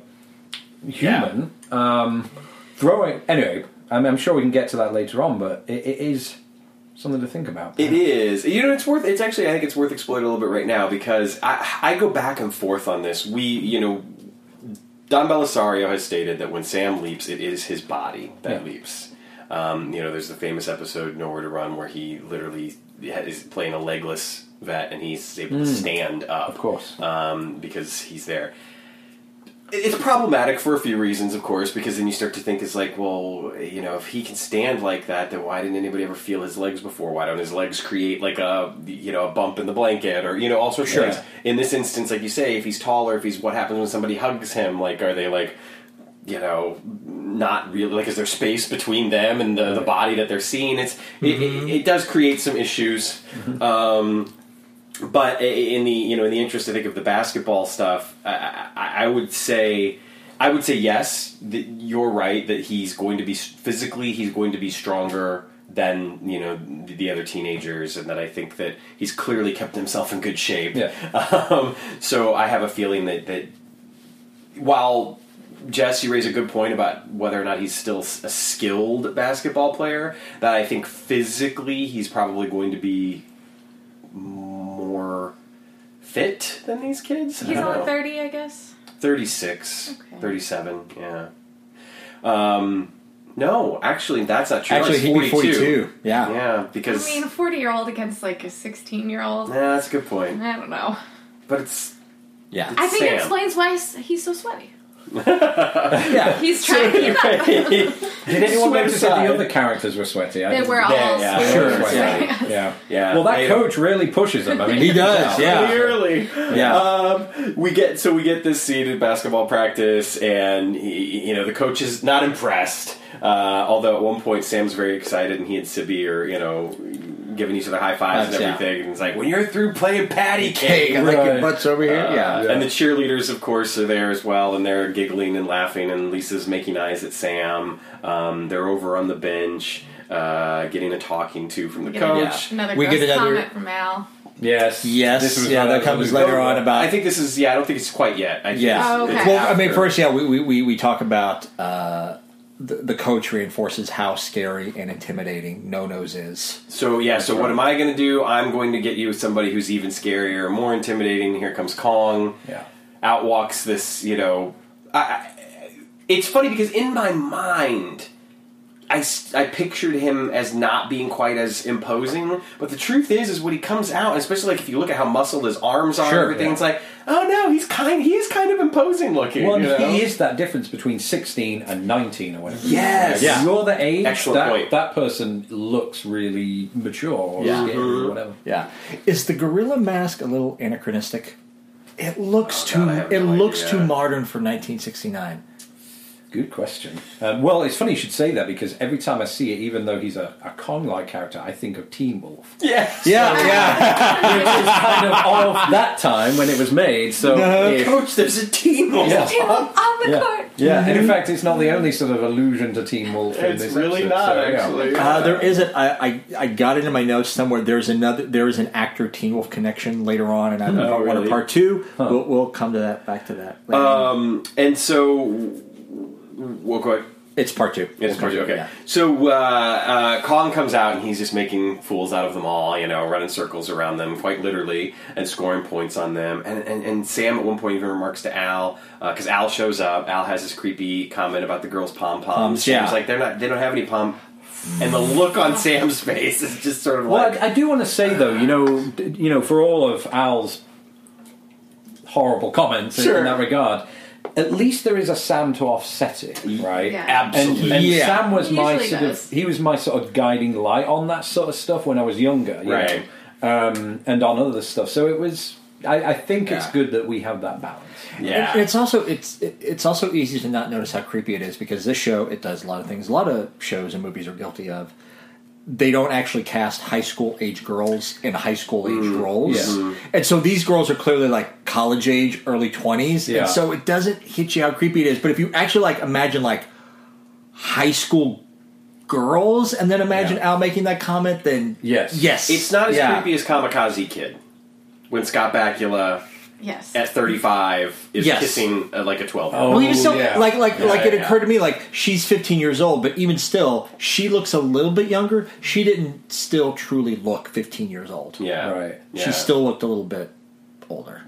human. Um, throwing anyway. I mean, I'm sure we can get to that later on, but it, it is something to think about.
It is. You know, it's worth. It's actually. I think it's worth exploring a little bit right now because I, I go back and forth on this. We, you know, Don Belisario has stated that when Sam leaps, it is his body that
Yeah.
leaps. Um, you know, there's the famous episode Nowhere to Run where he literally is playing a legless vet and he's able to stand up,
Of course.
um, because he's there. It's problematic for a few reasons, of course, because then you start to think it's like, well, you know, if he can stand like that, then why didn't anybody ever feel his legs before? Why don't his legs create like a, you know, a bump in the blanket or, you know, all sorts
Sure.
of things. In this instance, like you say, if he's taller, if he's, what happens when somebody hugs him? Like, are they like, you know, not really, like, is there space between them and the, the body that they're seeing? It's, it, it, it does create some issues. Um, But in the you know in the interest, I think, of the basketball stuff, I, I, I would say I would say yes. That you're right that he's going to be physically he's going to be stronger than you know the other teenagers, and that I think that he's clearly kept himself in good shape.
Yeah.
Um, so I have a feeling that that while Jess, you raise a good point about whether or not he's still a skilled basketball player, that I think physically he's probably going to be more fit than these kids. I
He's
don't
only
know.
thirty, I guess.
thirty-six,
Okay.
thirty-seven, yeah. Um, no, actually, that's not true.
Actually,
He's
he'd be forty-two. Yeah.
Yeah, because...
I mean, a forty-year-old against like a sixteen-year-old.
Nah, that's a good point.
I don't know.
But it's...
Yeah.
I think
Sam.
it explains why he's, he's so sweaty.
Yeah.
He's trying to keep up.
Did anyone
Sweat
notice that
aside.
the other characters were sweaty? I
They
didn't-
were all
Yeah, yeah,
sweaty.
Sure,
Sweaty.
yeah. yeah.
Yeah.
Well, that
I-
coach really pushes them. I mean,
He
you can
does,
tell.
yeah.
Clearly.
Yeah.
Um, we get so we get this scene in basketball practice, and he, you know the coach is not impressed. Uh, although at one point Sam's very excited, and he and Sibby are you know giving each other high fives and
That's- yeah.
everything. And it's like, when you're through playing patty
Cake.
cake,
I like your
Right.
butts over here.
Uh,
yeah.
And the cheerleaders, of course, are there as well, and they're giggling and laughing, and Lisa's making eyes at Sam. Um, they're over on the bench, uh, getting a talking to from the
Get a-
coach.
Another
We
gross
get another-
comment from Al.
Yes.
Yes.
This was
Yeah,
what
that
I was
comes
alluding
later
to.
on about.
I think this is, yeah, I don't think it's quite yet. I think
Yeah.
it's-
Oh, okay.
it's
Well, I mean,
after.
first, yeah, we we, we, we talk about uh, the, the coach reinforces how scary and intimidating No-Nos is.
So yeah, so what am I going to do? I'm going to get you somebody who's even scarier, more intimidating. Here comes Kong.
Yeah.
Out walks this, you know. I, I, it's funny because in my mind, I, s- I pictured him as not being quite as imposing. But the truth is, is when he comes out, especially like if you look at how muscled his arms are
Sure,
and everything,
yeah.
it's like, oh no, he's kind. He is kind of imposing looking.
Well,
you know?
he is that difference between sixteen and nineteen or whatever.
Yes.
If you're the age,
Excellent
that,
point.
that person looks really mature or
Yeah.
scary or whatever.
Yeah. Is the gorilla mask a little anachronistic? It looks
Oh,
too.
God, I have
it
no
looks
idea.
too modern for nineteen sixty-nine.
Good question. Um, well, it's funny you should say that because every time I see it, even though he's a, a Kong-like character, I think of Teen Wolf.
Yes.
Yeah, yeah.
It's kind of of that time when it was made. So, if-
Coach, there's a team.
Yeah.
Team up on the
Yeah.
court.
Yeah, and in fact, it's not the only sort of allusion to Teen Wolf in
It's
this
really
episode,
not,
so, yeah.
actually.
Uh, there isn't. I, I I got it in my notes somewhere. There's another. There is an actor Teen Wolf connection later on, and I don't know
Oh,
part one or
really?
part two. We'll, we'll come to that. Back to that. later.
Um, and so, we'll go ahead.
it's part two.
It's part two, okay.
Yeah.
So, uh, uh, Kong comes out and he's just making fools out of them all, you know, running circles around them, quite literally, and scoring points on them. And, and, and Sam at one point even remarks to Al, because uh, Al shows up, Al has this creepy comment about the girls' pom-poms.
Poms, yeah.
He's like, they're not, they don't have any pom. And the look on Sam's face is just sort of
Well,
like...
I, I do want to say though, you know, d- you know, for all of Al's horrible comments in-
Sure.
in that regard, at least there is a Sam to offset it, right?
Yeah.
And,
Absolutely.
and
Yeah.
Sam was
He
my
usually
sort
does.
of he was my sort of guiding light on that sort of stuff when I was younger, you
Right.
know, um, and on other stuff. So it was. I, I think it's
Yeah.
good that we have that balance.
yeah.
And it's also it's it, it's also easy to not notice how creepy it is because this show it does a lot of things. A lot of shows and movies are guilty of. They don't actually cast high school age girls in high school age roles,
Yeah.
and so these girls are clearly like college age, early twenties,
Yeah.
and so it doesn't hit you how creepy it is. But if you actually like imagine like high school girls, and then imagine
Yeah.
Al making that comment, then
Yes.
yes,
It's not as
Yeah.
creepy as Kamikaze Kid. When Scott Bakula
Yes.
at thirty-five is
Yes.
kissing uh, like a twelve-year-old.
Oh,
Well, even still,
yeah.
like like
Yeah,
like it
yeah.
occurred to me, like she's fifteen years old, but even still, she looks a little bit younger. She didn't still truly look fifteen years old.
Yeah.
Right.
Yeah.
She still looked a little bit older.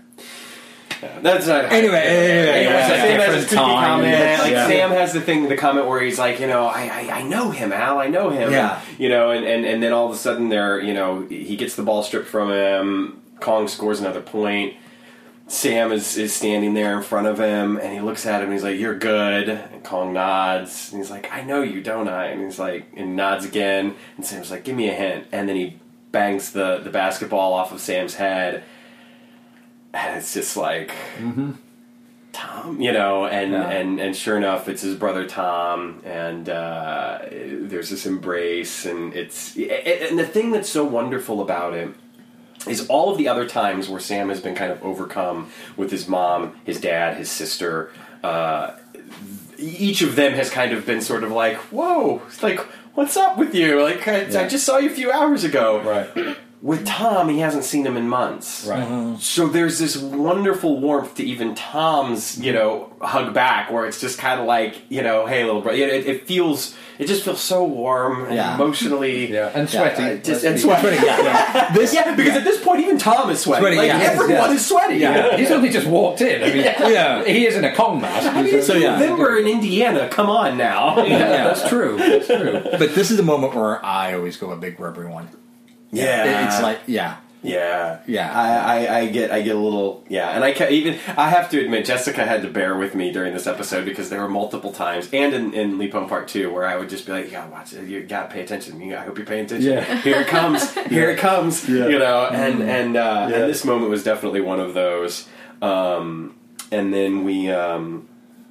That's not
Anyway, anyway,
Anyway,
yeah,
so
yeah.
Sam has
different
this creepy
time.
comment. Like
Yeah.
Sam has the thing, the comment where he's like, you know, I, I, I know him, Al, I know him.
Yeah.
And, you know, and, and, and then all of a sudden, there, you know, he gets the ball stripped from him. Kong scores another point. Sam is, is standing there in front of him, and he looks at him, and he's like, "You're good." And Kong nods, and he's like, "I know you, don't I?" And he's like, and nods again. And Sam's like, "Give me a hint." And then he bangs the the basketball off of Sam's head, and it's just like. Tom, you know, and,
Yeah.
and, and sure enough, it's his brother Tom, and uh, there's this embrace, and it's and the thing that's so wonderful about it is all of the other times where Sam has been kind of overcome with his mom, his dad, his sister. Uh, each of them has kind of been sort of like, "Whoa, it's like, what's up with you? Like, I,
Yeah.
I just saw you a few hours ago."
Right.
With Tom, he hasn't seen him in months.
Right.
So there's this wonderful warmth to even Tom's, you know, hug back, where it's just kind of like, you know, hey, little brother. It, it feels, it just feels so warm and
Yeah.
emotionally.
Yeah, and sweaty.
uh, just, and
Let's be-
sweaty.
yeah, yeah. This,
Yeah, because at this point, even Tom is sweating.
Sweaty,
like,
yeah.
everyone
Yeah.
is sweating.
Yeah, he's only just walked in. I mean,
Yeah.
he is in a Kong mask.
I mean, it's
So, yeah.
November in Indiana. Come on now.
yeah, that's true. That's true.
but this is the moment where I always go a big rubbery one.
Yeah.
It's like, yeah.
Yeah,
Yeah.
I, I, I get, I get a little, yeah, and I ca- even, I have to admit, Jessica had to bear with me during this episode because there were multiple times, and in, in Leap Home Part Two, where I would just be like, "You gotta watch it. You gotta pay attention. You, I hope you're paying attention.
Yeah.
Here it comes. Here it comes.
Yeah.
You know." And and uh,
Yeah.
and this moment was definitely one of those. Um, and then we, um,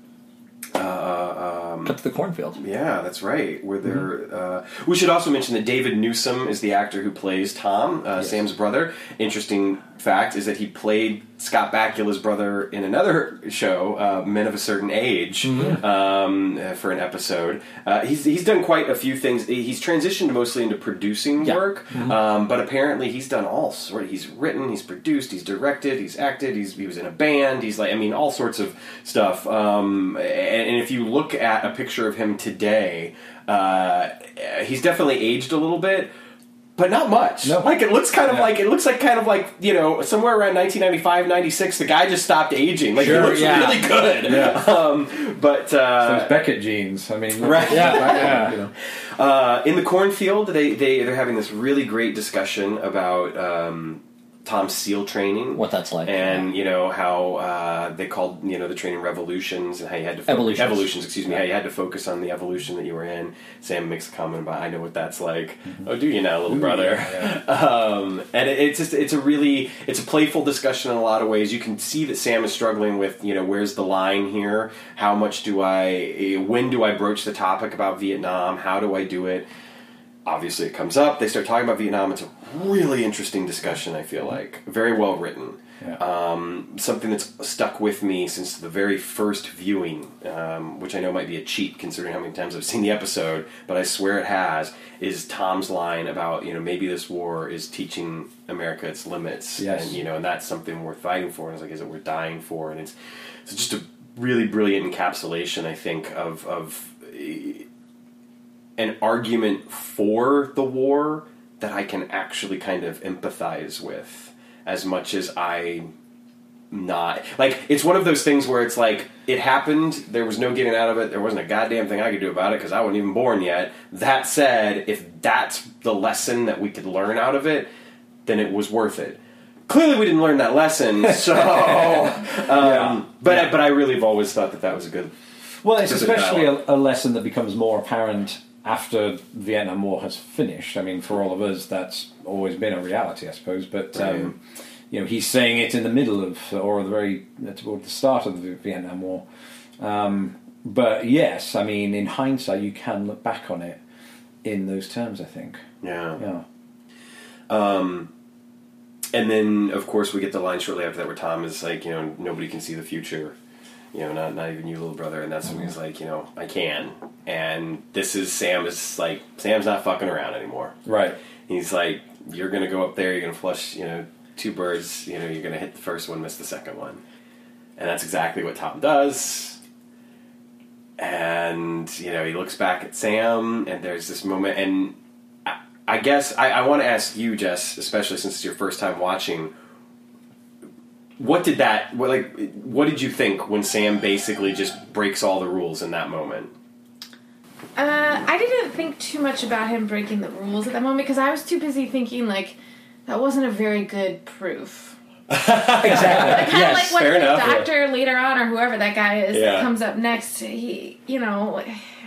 uh, um,
Cut to the cornfield.
yeah, that's right. Where they're, uh, we should also mention that David Newsom is the actor who plays Tom, uh, Sam's brother. Interesting fact is that he played Scott Bakula's brother in another show, uh, Men of a Certain Age, um, uh, for an episode. Uh, he's he's done quite a few things. He's transitioned mostly into producing
Yeah.
work, um, but apparently he's done all sorts. He's written, he's produced, he's directed, he's acted. He's he was in a band. He's like, I mean, all sorts of stuff. Um, and, and if you look at a picture of him today, uh, he's definitely aged a little bit. But not much.
No.
Like, it looks kind of
Yeah.
like, it looks like kind of like, you know, somewhere around nineteen ninety-five, ninety-six, the guy just stopped aging. Like,
Sure,
he looks
yeah.
really good.
Yeah.
Um, but, uh,
Those Beckett genes. I mean,
Right.
Yeah.
Yeah.
yeah. You know.
uh, in the cornfield, they, they, they're having this really great discussion about, um, Tom's SEAL training.
What that's like.
And, you know, how uh, they called, you know, the training revolutions and how you had to... Fo-
Evolutions.
Evolutions, excuse me. How you had to focus on the evolution that you were in. Sam makes a comment about, I know what that's like. Oh, do you now, little brother?
yeah,
um, and it, it's just, it's a really, it's a playful discussion in a lot of ways. You can see that Sam is struggling with, you know, where's the line here? How much do I, when do I broach the topic about Vietnam? How do I do it? Obviously it comes up, they start talking about Vietnam. It's a really interesting discussion, I feel like. Very well written.
Yeah.
Um, something that's stuck with me since the very first viewing, um, which I know might be a cheat considering how many times I've seen the episode, but I swear it has, is Tom's line about, you know, maybe this war is teaching America its limits.
Yes.
And, you know, and that's something worth fighting for. And it's like, is it worth dying for? And it's, it's just a really brilliant encapsulation, I think, of, of uh, an argument for the war that I can actually kind of empathize with. As much as I not like, it's one of those things where it's like it happened. There was no getting out of it. There wasn't a goddamn thing I could do about it because I wasn't even born yet. That said, if that's the lesson that we could learn out of it, then it was worth it. Clearly, we didn't learn that lesson. So, um,
Yeah.
but
Yeah.
I, but I really have always thought that that was a good.
Well, it's
Just a
especially
dialogue.
a, a lesson that becomes more apparent after the Vietnam War has finished. I mean, for all of us, that's always been a reality, I suppose. But um, you know, he's saying it in the middle of, or the very toward the start of the Vietnam War. Um, but yes, I mean, in hindsight, you can look back on it in those terms. I think.
Yeah.
Yeah.
Um, and then, of course, we get the line shortly after that where Tom is like, you know, nobody can see the future. You know, not not even you, little brother. And that's when he's like, you know, I can. And this is Sam is like, Sam's not fucking around anymore.
Right.
He's like, you're going to go up there, you're going to flush, you know, two birds, you know, you're going to hit the first one, miss the second one. And that's exactly what Tom does. And, you know, he looks back at Sam, and there's this moment, and I, I guess I, I want to ask you, Jess, especially since it's your first time watching, what did that, what, like, what did you think when Sam basically just breaks all the rules in that moment?
Uh, I didn't think too much about him breaking the rules at that moment because I was too busy thinking, like, that wasn't a very good proof.
Exactly.
Kind of
Yes.
like when
fair
the
enough,
doctor later on, or whoever that guy is,
Yeah.
that comes up next, he, you know...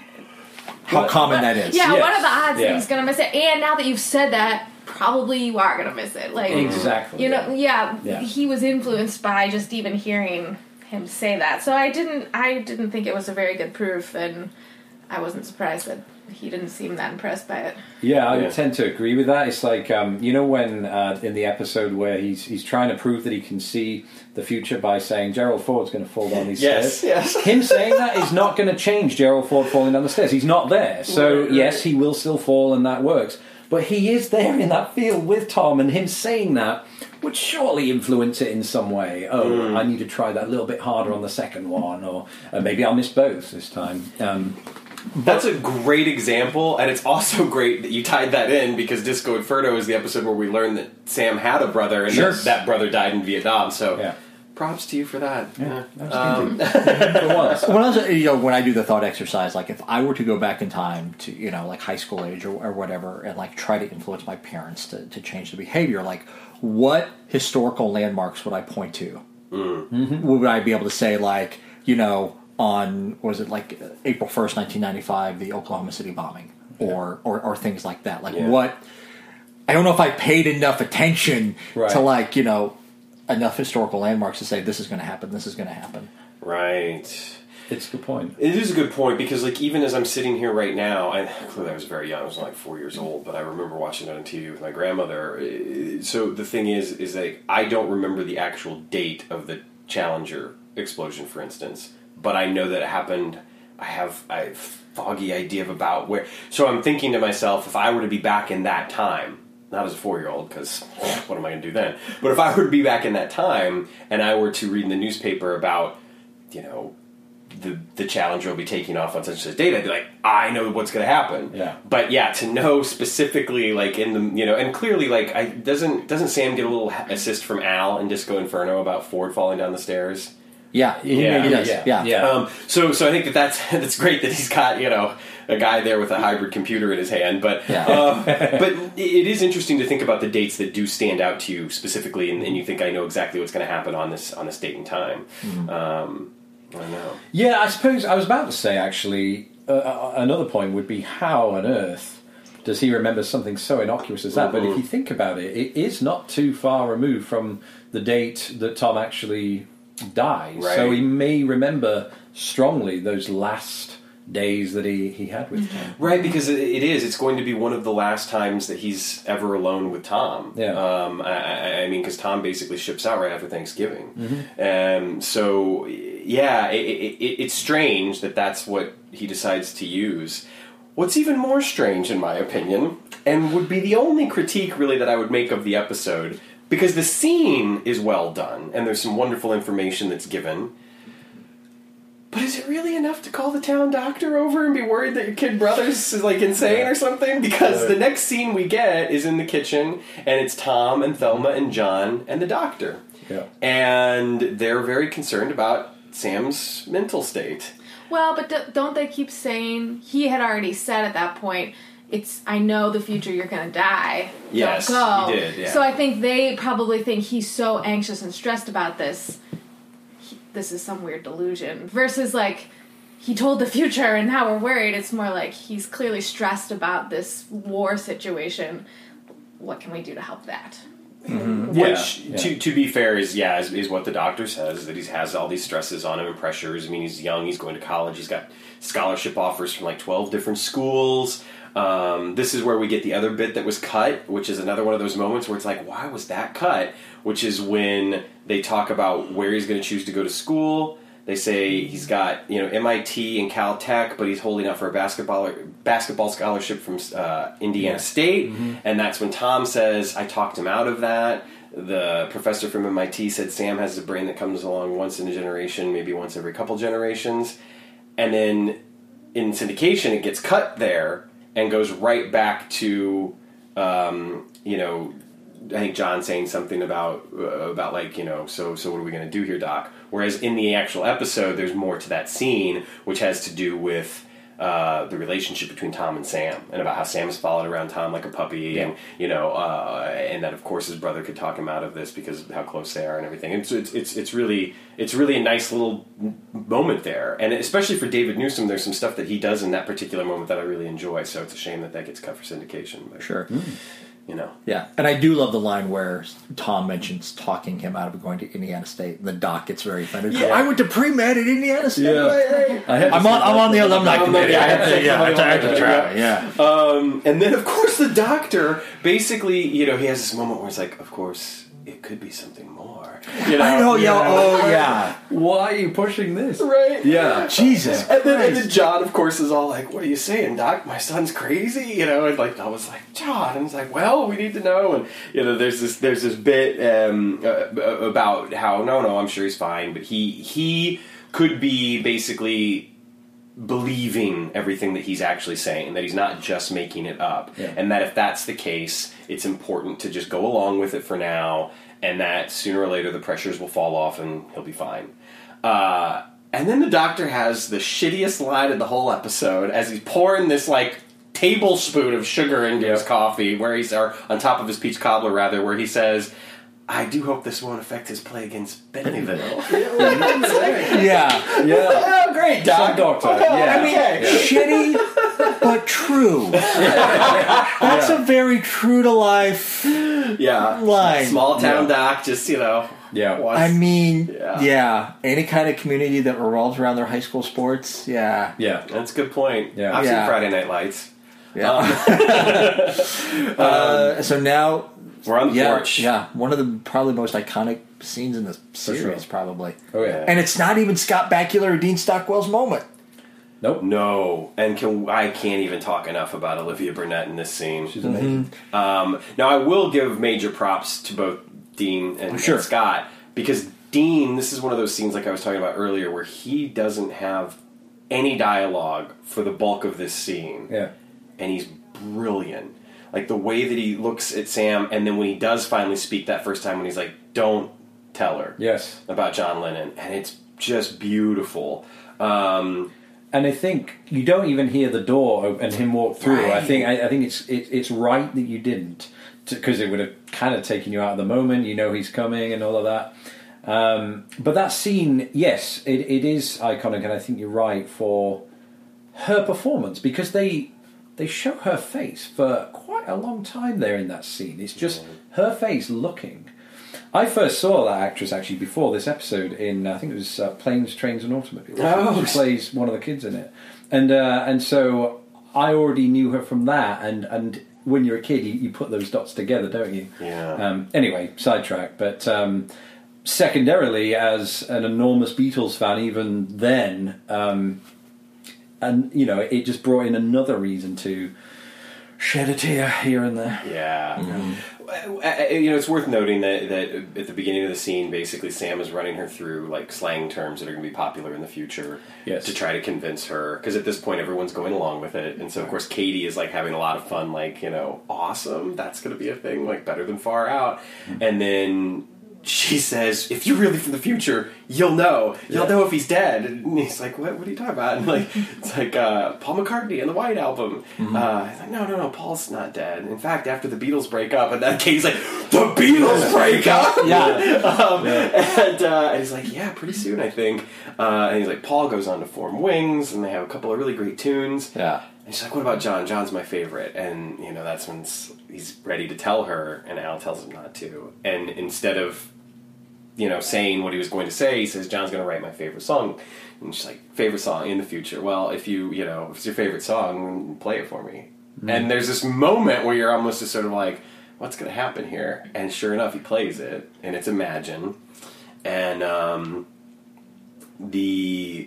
How common that is.
Yeah,
Yes.
what are the odds
Yeah.
that he's going to miss it? And now that you've said that, probably you are going to miss it. Like,
Exactly.
You know, yeah,
Yeah.
he was influenced by just even hearing him say that. So I didn't, I didn't think it was a very good proof, and I wasn't surprised that he didn't seem that impressed by it.
Yeah, I
Yeah.
would tend to agree with that. It's like, um, you know, when uh, in the episode where he's he's trying to prove that he can see the future by saying Gerald Ford's going to fall down these
Yes,
stairs.
yes.
Him saying that is not going to change Gerald Ford falling down the stairs. He's not there. So,
Right, right.
yes, he will still fall, and that works. But he is there in that field with Tom, and him saying that would surely influence it in some way. Oh,
Mm.
I need to try that a little bit harder on the second one, or uh, maybe I'll miss both this time. Um,
That's a great example, and it's also great that you tied that in because Disco Inferno is the episode where we learn that Sam had a brother and
Sure.
that, that brother died in Vietnam. So,
Yeah.
props to you for that.
yeah,
Um,
for once.
When I was, you know, when I do the thought exercise, like if I were to go back in time to, you know, like high school age or, or whatever, and like try to influence my parents to, to change the behavior, like what historical landmarks would I point to? Mm-hmm. Would I be able to say, like, you know, on was it like April first, nineteen ninety five, the Oklahoma City bombing, or or, or things like that? Like
Yeah.
what? I don't know if I paid enough attention
Right.
to like you know enough historical landmarks to say this is going to happen, this is going to happen.
right.
It's a good point.
It is a good point because, like, even as I'm sitting here right now, and clearly I was very young, I was like four years old, but I remember watching it on T V with my grandmother. Uh, So the thing is, is that I don't remember the actual date of the Challenger explosion, for instance, but I know that it happened. I have I have a foggy idea of about where. So I'm thinking to myself, if I were to be back in that time, not as a four-year-old, because what am I going to do then? But if I were to be back in that time, and I were to read in the newspaper about, you know, the the Challenger will be taking off on such and such date, I'd be like, I know what's going to happen.
Yeah.
But yeah, to know specifically, like in the you know, and clearly, like, I doesn't doesn't Sam get a little assist from Al in Disco Inferno about Ford falling down the stairs?
Yeah,
Yeah.
he does.
Yeah.
Yeah,
Yeah.
Um, so so I think that that's that's great that he's got you know a guy there with a hybrid computer in his hand. But
Yeah.
um, but it is interesting to think about the dates that do stand out to you specifically, and, and you think I know exactly what's going to happen on this on this date and time. Um, I don't know.
Yeah, I suppose I was about to say, actually, uh, another point would be how on earth does he remember something so innocuous as that? But if you think about it, it is not too far removed from the date that Tom actually dies.
Right.
So he may remember strongly those last days that he, he had with Tom.
Right, because it, it is. It's going to be one of the last times that he's ever alone with Tom.
Yeah.
Um, I, I I mean, because Tom basically ships out right after Thanksgiving.
Mm-hmm.
Um, so, yeah, it, it, it, it's strange that that's what he decides to use. What's even more strange, in my opinion, and would be the only critique, really, that I would make of the episode, because the scene is well done, and there's some wonderful information that's given. But is it really enough to call the town doctor over and be worried that your kid brother's like insane yeah. or something? Because yeah. the next scene we get is in the kitchen, and it's Tom and Thelma and John and the doctor.
Yeah.
And they're very concerned about Sam's mental state.
Well, but d- don't they keep saying, he had already said at that point, it's, I know the future, you're going to die.
Yes,
don't go.
he did, yeah.
So I think they probably think he's so anxious and stressed about this, he, this is some weird delusion. Versus, like, he told the future and now we're worried. It's more like he's clearly stressed about this war situation. What can we do to help that?
Mm-hmm. Which, yeah, yeah. to to be fair, is yeah, is, is what the doctor says, that he has all these stresses on him and pressures. I mean, he's young, he's going to college, he's got scholarship offers from like twelve different schools. Um, this is where we get the other bit that was cut, which is another one of those moments where it's like, why was that cut? Which is when they talk about where he's going to choose to go to school. They say he's got, you know, M I T and Caltech, but he's holding out for a basketball basketball scholarship from uh, Indiana yeah. State. Mm-hmm. And that's when Tom says, I talked him out of that. The professor from M I T said Sam has a brain that comes along once in a generation, maybe once every couple generations. And then in syndication, it gets cut there and goes right back to, um, you know, I think John saying something about uh, about like, you know, so so what are we going to do here, Doc? Whereas in the actual episode, there's more to that scene, which has to do with uh, the relationship between Tom and Sam, and about how Sam has followed around Tom like a puppy,
yeah.
and you know, uh, and that of course his brother could talk him out of this because of how close they are and everything. And so it's it's it's really it's really a nice little moment there, and especially for David Newsom, there's some stuff that he does in that particular moment that I really enjoy. So it's a shame that that gets cut for syndication. But,
sure.
Mm. You know.
Yeah, and I do love the line where Tom mentions talking him out of going to Indiana State, and the doc gets very offended.
Yeah.
I went to pre-med at Indiana State.
Yeah.
Right, right.
I
I'm on. I'm on the alumni committee. I have to. Yeah, I have to try.
Yeah. Um, and then, of course, the doctor basically, you know, he has this moment where it's like, of course, it could be something more. You know?
I know. Yeah.
Yeah.
Oh, yeah.
Why are you pushing this?
Right.
Yeah.
Jesus.
And then, and
Christ.
then John, of course, is all like, "What are you saying, Doc? My son's crazy." You know, and like I was like, "John," and he's like, "Well, we need to know." And you know, there's this there's this bit um, uh, about how no, no, I'm sure he's fine, but he he could be basically believing everything that he's actually saying, that he's not just making it up,
yeah.
and that if that's the case, it's important to just go along with it for now, and that sooner or later the pressures will fall off and he'll be fine. Uh, and then the doctor has the shittiest line of the whole episode as he's pouring this like tablespoon of sugar into his coffee, where he's or on top of his peach cobbler rather, where he says, "I do hope this won't affect his play against Bennyville."
Yeah.
Yeah.
Oh, great, Doc.
Some doctor.
Okay,
Yeah.
I mean,
okay.
shitty, but true. That's a very true to life
Yeah.
line.
Small town
Yeah.
Doc, just, you know.
Yeah.
wants-
I mean,
Yeah.
yeah. Any kind of community that revolves around their high school sports, yeah.
Yeah.
That's a good point.
Yeah.
I've
Yeah.
seen Friday Night Lights.
Yeah. uh, so now,
We're on the
yeah,
porch.
yeah, one of the probably most iconic scenes in the series,
sure.
probably.
Oh yeah.
And it's not even Scott Bakula or Dean Stockwell's moment.
Nope.
No, and can, I can't even talk enough about Olivia Burnett in this scene.
She's amazing.
Um, now, I will give major props to both Dean and,
Sure.
and Scott, because Dean, this is one of those scenes like I was talking about earlier, where he doesn't have any dialogue for the bulk of this scene,
Yeah.
and he's brilliant. Like the way that he looks at Sam, and then when he does finally speak that first time, when he's like, "Don't tell her
Yes.
about John Lennon," and it's just beautiful. Um,
And I think you don't even hear the door open and him walk through.
Right.
I think I, I think it's it, it's right that you didn't, because it would have kind of taken you out of the moment. You know he's coming and all of that. Um, but that scene, yes, it, it is iconic, and I think you're right for her performance, because they they show her face for quite a long time there in that scene. It's just her face looking. I first saw that actress actually before this episode in, I think it was uh, Planes, Trains and Automobiles.
Oh.
She plays one of the kids in it. and uh, and so I already knew her from that, and and when you're a kid, you, you put those dots together, don't you?
Yeah.
Um, anyway, sidetrack, but um, secondarily, as an enormous Beatles fan, even then, um, and you know, it just brought in another reason to shed a tear here and there.
Yeah. Mm-hmm. You know, it's worth noting that, that at the beginning of the scene, basically Sam is running her through like slang terms that are going to be popular in the future,
yes,
to try to convince her. Because at this point, everyone's going along with it, and so of course Katie is like having a lot of fun. Like, you know, awesome, that's going to be a thing. Like, better than Far Out. Mm-hmm. And then she says, "If you're really from the future, you'll know. You'll yeah. know if he's dead." And he's like, "What? What are you talking about?" And like, it's like uh, Paul McCartney and the White Album. Mm-hmm. Uh, he's like, "No, no, no. Paul's not dead. In fact, after the Beatles break up," and then Katie's like, "The Beatles break up."
Yeah.
um,
yeah.
And, uh, and he's like, "Yeah, pretty soon, I think." Uh, and he's like, Paul goes on to form Wings, and they have a couple of really great tunes.
Yeah.
And she's like, "What about John? John's my favorite." And you know, that's when he's ready to tell her, and Al tells him not to. And instead of you know, saying what he was going to say, he says, "John's going to write my favorite song." And she's like, "Favorite song in the future? Well, if you, you know, if it's your favorite song, play it for me." Mm. And there's this moment where you're almost just sort of like, what's going to happen here? And sure enough, he plays it, and it's Imagine. And um, the,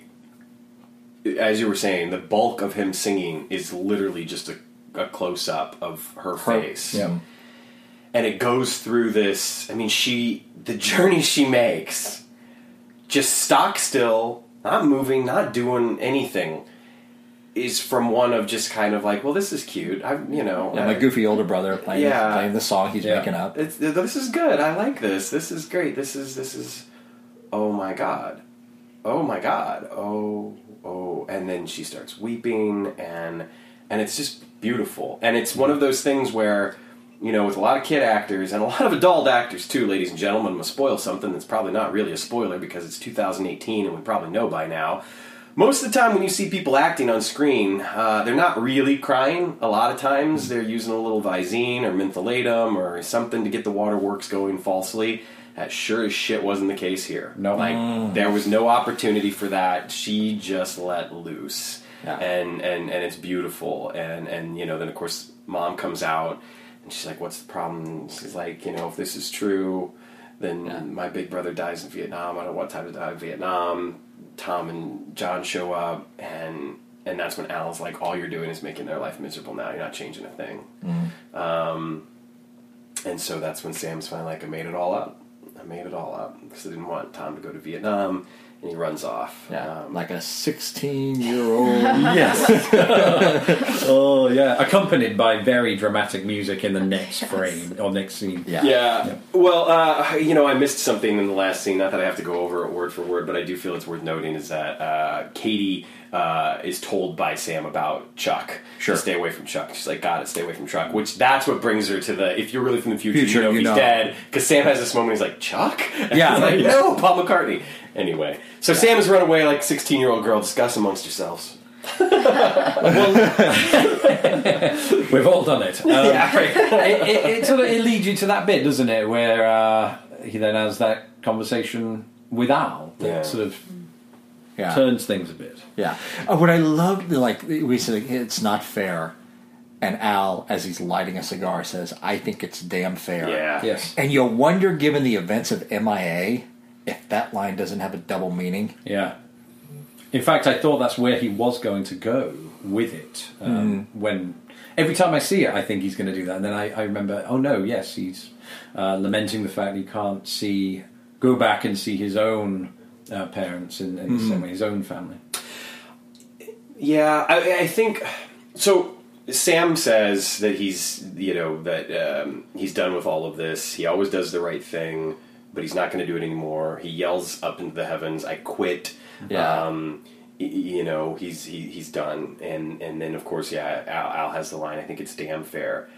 as you were saying, the bulk of him singing is literally just a, a close-up of her, her face.
Yeah.
And it goes through this, I mean, she, the journey she makes, just stock still, not moving, not doing anything, is from one of just kind of like, well, this is cute. I, you know.
Yeah, my
I,
goofy older brother playing,
yeah.
playing the song he's
yeah.
making up.
It's, this is good. I like this. This is great. This is, this is, oh my God. Oh my God. Oh, oh. And then she starts weeping, and and it's just beautiful. And it's one of those things where, you know, with a lot of kid actors, and a lot of adult actors too, ladies and gentlemen, I'm going to spoil something that's probably not really a spoiler because it's two thousand eighteen and we probably know by now. Most of the time when you see people acting on screen, uh, they're not really crying. A lot of times they're using a little Visine or mentholatum or something to get the waterworks going falsely. That sure as shit wasn't the case here.
No.
Like,
Mm.
there was no opportunity for that. She just let loose.
Yeah.
And, and, and it's beautiful. And, and, you know, then of course Mom comes out, and she's like, "What's the problem?" She's like, "You know, if this is true, then
Yeah.
my big brother dies in Vietnam. I don't want time to die in Vietnam." Tom and John show up, and and that's when Al's like, "All you're doing is making their life miserable now. You're not changing a thing."
Mm.
Um, and so that's when Sam's finally like, "I made it all up. I made it all up because I didn't want Tom to go to Vietnam." And he runs off.
Yeah,
Um,
like a sixteen-year-old.
Yes. Oh, yeah. Accompanied by very dramatic music in the next frame, or next scene.
Yeah.
Yeah.
Yeah.
Well, uh, you know, I missed something in the last scene. Not that I have to go over it word for word, but I do feel it's worth noting is that uh, Katie uh, is told by Sam about Chuck.
Sure.
To stay away from Chuck. She's like, "Got it, stay away from Chuck." Which, that's what brings her to the, if you're really from the future,
Future,
you know
you
he's
know.
dead. Because Sam has this moment, he's like, "Chuck?" And
Yeah.
he's like,
Yeah.
"No, Paul McCartney." Anyway. So Sam has run away like sixteen-year-old girl. Discuss amongst yourselves.
We've all done it. Um,
Yeah, right.
it, it, it sort of it leads you to that bit, doesn't it, where uh, he then has that conversation with Al that
Yeah.
sort of
Yeah.
turns things a bit.
Yeah. Uh, what I love, like we said, it's not fair. And Al, as he's lighting a cigar, says, "I think it's damn fair."
Yeah.
Yes.
And you'll wonder, given the events of M I A, if that line doesn't have a double meaning.
Yeah. In fact, I thought that's where he was going to go with it. Um,
Mm.
When every time I see it, I think he's going to do that, and then I, I remember, oh no, yes, he's uh, lamenting the fact he can't see, go back and see his own uh, parents in, in the
Mm.
same way, his own family.
Yeah, I, I think so. Sam says that he's, you know, that um, he's done with all of this. He always does the right thing, but he's not going to do it anymore. He yells up into the heavens, "I quit."
Yeah.
Um, y- you know, he's he, he's done. And and then of course, yeah, Al, Al has the line. I think it's damn fair.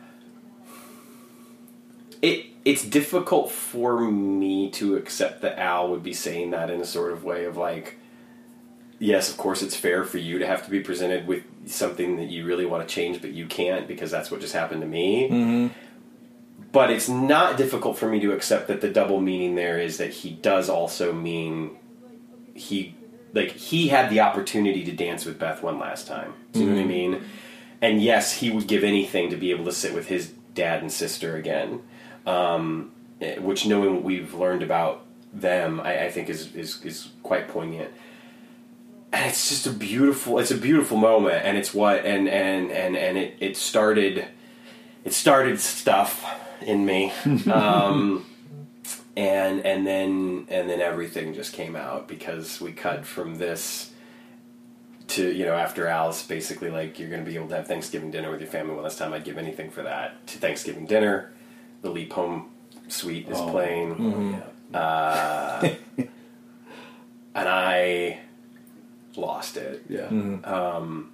It it's difficult for me to accept that Al would be saying that in a sort of way of like, yes, of course it's fair for you to have to be presented with something that you really want to change, but you can't because that's what just happened to me.
Mm-hmm.
But it's not difficult for me to accept that the double meaning there is that he does also mean he like he had the opportunity to dance with Beth one last time. Do you know what I mean? And yes, he would give anything to be able to sit with his dad and sister again. Um, which, knowing what we've learned about them, I, I think is, is is quite poignant. And it's just a beautiful, it's a beautiful moment, and it's what, and and and and it it started, it started stuff in me, um, and and then and then everything just came out, because we cut from this to, you know, after Alice basically like, you're going to be able to have Thanksgiving dinner with your family. Well, last time I'd give anything for that. To Thanksgiving dinner, the Leap Home Suite is
Oh.
playing,
Mm-hmm.
uh, and I lost it.
Yeah.
Um,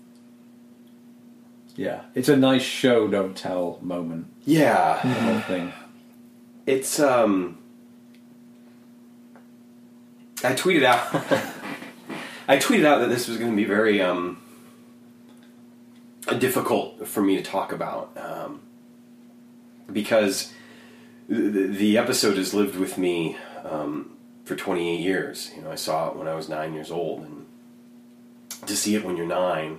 Yeah. It's a nice show, don't tell moment.
yeah,
The whole thing.
it's um. I tweeted out. I tweeted out that this was going to be very um. difficult for me to talk about, um, because the, the episode has lived with me um, for twenty-eight years. You know, I saw it when I was nine years old, and to see it when you're nine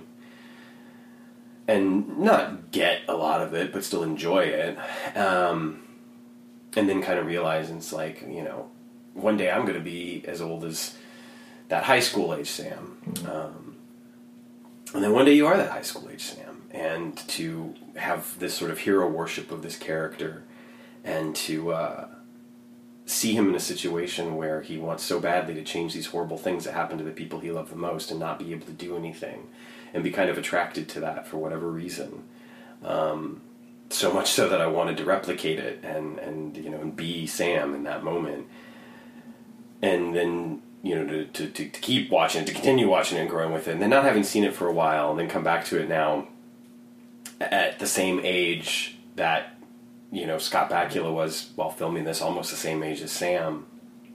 and not get a lot of it, but still enjoy it, um, and then kind of realize it's like, you know, one day I'm going to be as old as that high school age Sam. Um, and then one day you are that high school age Sam. And to have this sort of hero worship of this character, and to uh, see him in a situation where he wants so badly to change these horrible things that happen to the people he loved the most, and not be able to do anything, and be kind of attracted to that for whatever reason. Um, so much so that I wanted to replicate it and, and you know, and be Sam in that moment. And then, you know, to, to, to keep watching it, to continue watching it and growing with it, and then not having seen it for a while, and then come back to it now at the same age that, you know, Scott Bakula was while filming this, almost the same age as Sam.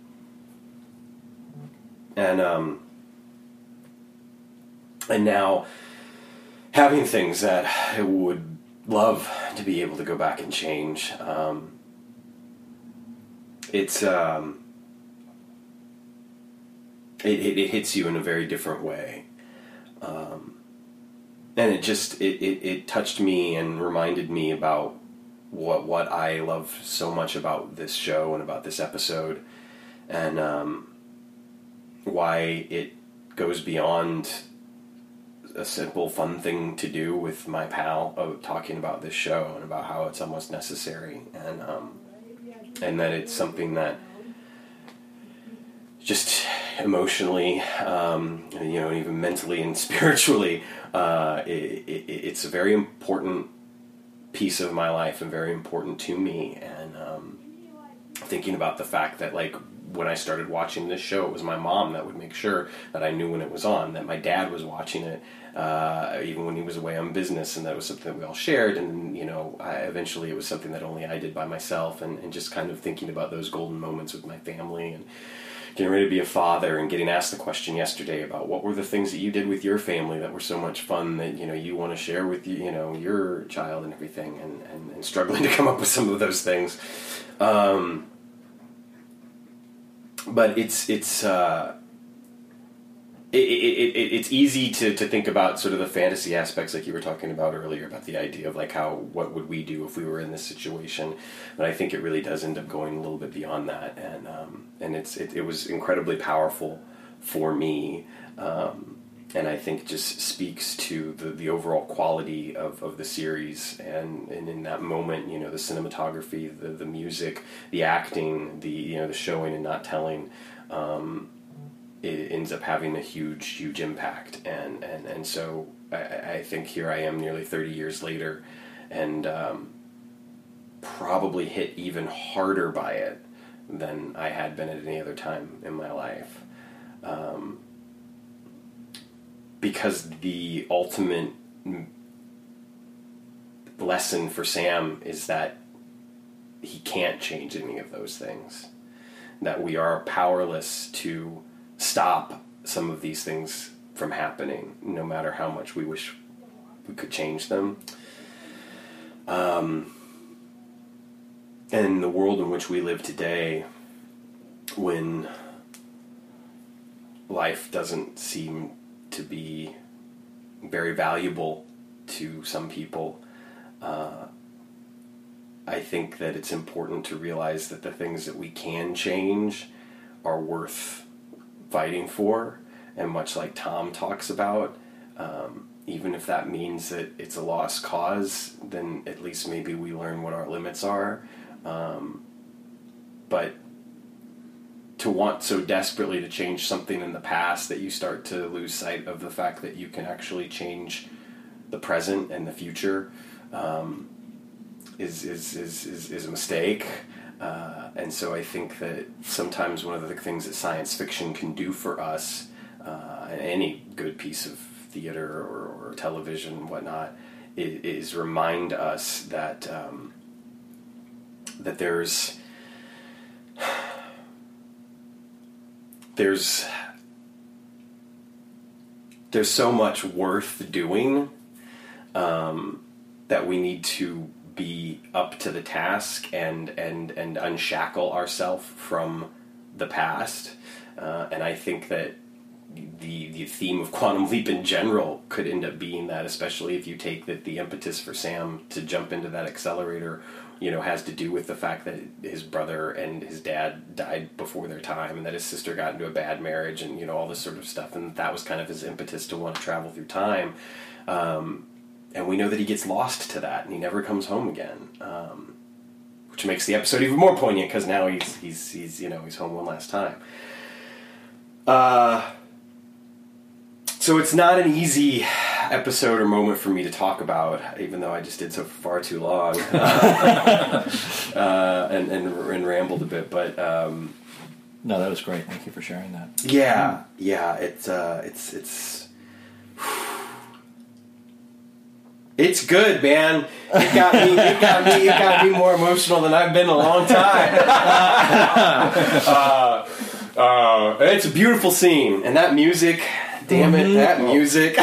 And, um, and now having things that I would love to be able to go back and change, um, it's, um, It, it, it hits you in a very different way. Um, and it just, it, it, it touched me and reminded me about what what I love so much about this show and about this episode, and um, why it goes beyond a simple fun thing to do with my pal of talking about this show and about how it's almost necessary, and um, and that it's something that just emotionally, um, you know, even mentally and spiritually, uh, it, it, it's a very important piece of my life and very important to me. And um, thinking about the fact that, like, when I started watching this show, it was my mom that would make sure that I knew when it was on, that my dad was watching it, uh, even when he was away on business, and that was something that we all shared. And, you know, I, eventually it was something that only I did by myself, and, and just kind of thinking about those golden moments with my family, and getting ready to be a father, and getting asked the question yesterday about what were the things that you did with your family that were so much fun that, you know, you want to share with, you, you know, your child and everything, and, and, and struggling to come up with some of those things. Um, but it's, it's, uh, it, it, it, it's easy to, to think about sort of the fantasy aspects, like you were talking about earlier, about the idea of like how, what would we do if we were in this situation? But I think it really does end up going a little bit beyond that, and um, and it's it, it was incredibly powerful for me, um, and I think just speaks to the, the overall quality of, of the series, and, and in that moment, you know, the cinematography, the the music, the acting, the you know the showing and not telling. Um, it ends up having a huge, huge impact. And, and, and so I, I think here I am nearly thirty years later, and um, probably hit even harder by it than I had been at any other time in my life. Um, because the ultimate lesson for Sam is that he can't change any of those things. That we are powerless to stop some of these things from happening, no matter how much we wish we could change them. Um, and in the world in which we live today, when life doesn't seem to be very valuable to some people, uh, I think that it's important to realize that the things that we can change are worth fighting for, and much like Tom talks about, um, even if that means that it's a lost cause, then at least maybe we learn what our limits are. Um, but to want so desperately to change something in the past that you start to lose sight of the fact that you can actually change the present and the future um, is, is, is, is, is a mistake. Uh, and so I think that sometimes one of the things that science fiction can do for us, uh, and any good piece of theater or, or television and whatnot, is, is remind us that um, that there's there's there's so much worth doing um, that we need to be up to the task and and and unshackle ourselves from the past. Uh, and I think that the the theme of Quantum Leap in general could end up being that, especially if you take that the impetus for Sam to jump into that accelerator, you know, has to do with the fact that his brother and his dad died before their time, and that his sister got into a bad marriage, and, you know, all this sort of stuff, and that was kind of his impetus to want to travel through time. Um, and we know that he gets lost to that, and he never comes home again, um, which makes the episode even more poignant, because now he's, he's, he's, you know, he's home one last time. Uh... So it's not an easy episode or moment for me to talk about, even though I just did so far too long uh, uh, and, and and rambled a bit. But um,
no, that was great. Thank you for sharing that.
Yeah, yeah, it's uh, it's it's it's good, man. It got me. It got me. It got me more emotional than I've been in a long time. uh, uh, it's a beautiful scene, and that music. Damn it, that music.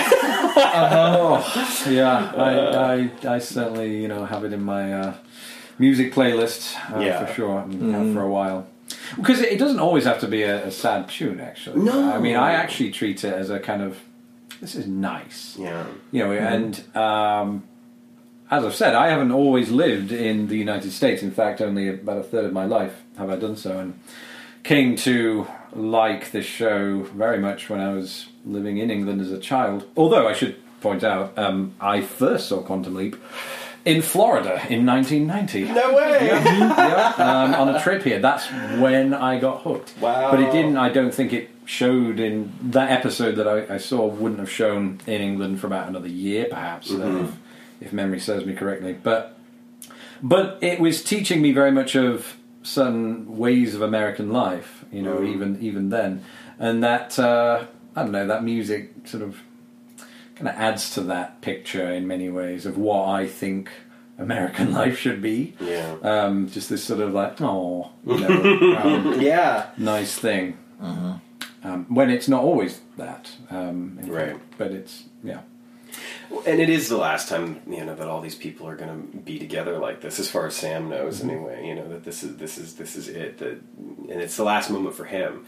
Oh, yeah, I, I, I certainly, you know, have it in my uh, music playlist uh,
yeah.
for sure, and mm-hmm. have for a while. Because it doesn't always have to be a, a sad tune, actually.
No.
I mean, I actually treat it as a kind of, this is nice.
Yeah.
You know,
mm-hmm.
and um, as I've said, I haven't always lived in the United States. In fact, only about a third of my life have I done so, and came to like this show very much when I was living in England as a child. Although I should point out, um, I first saw Quantum Leap in Florida in nineteen ninety.
No way!
Yeah, yeah, um, on a trip here. That's when I got hooked.
Wow.
But it didn't, I don't think it showed in... That episode that I, I saw wouldn't have shown in England for about another year, perhaps,
mm-hmm.
if, if memory serves me correctly. But, but it was teaching me very much of certain ways of American life, you know, mm. even even then. And that... Uh, I don't know, that music sort of kind of adds to that picture in many ways of what I think American life should be.
Yeah.
Um, just this sort of like, oh, you know, um,
yeah,
nice thing.
Uh-huh.
Um, when it's not always that. Um,
right.
Fact, but it's, yeah.
And it is the last time, you know, that all these people are going to be together like this, as far as Sam knows, mm-hmm. anyway. You know, that this is this is this is it. That, and it's the last moment for him.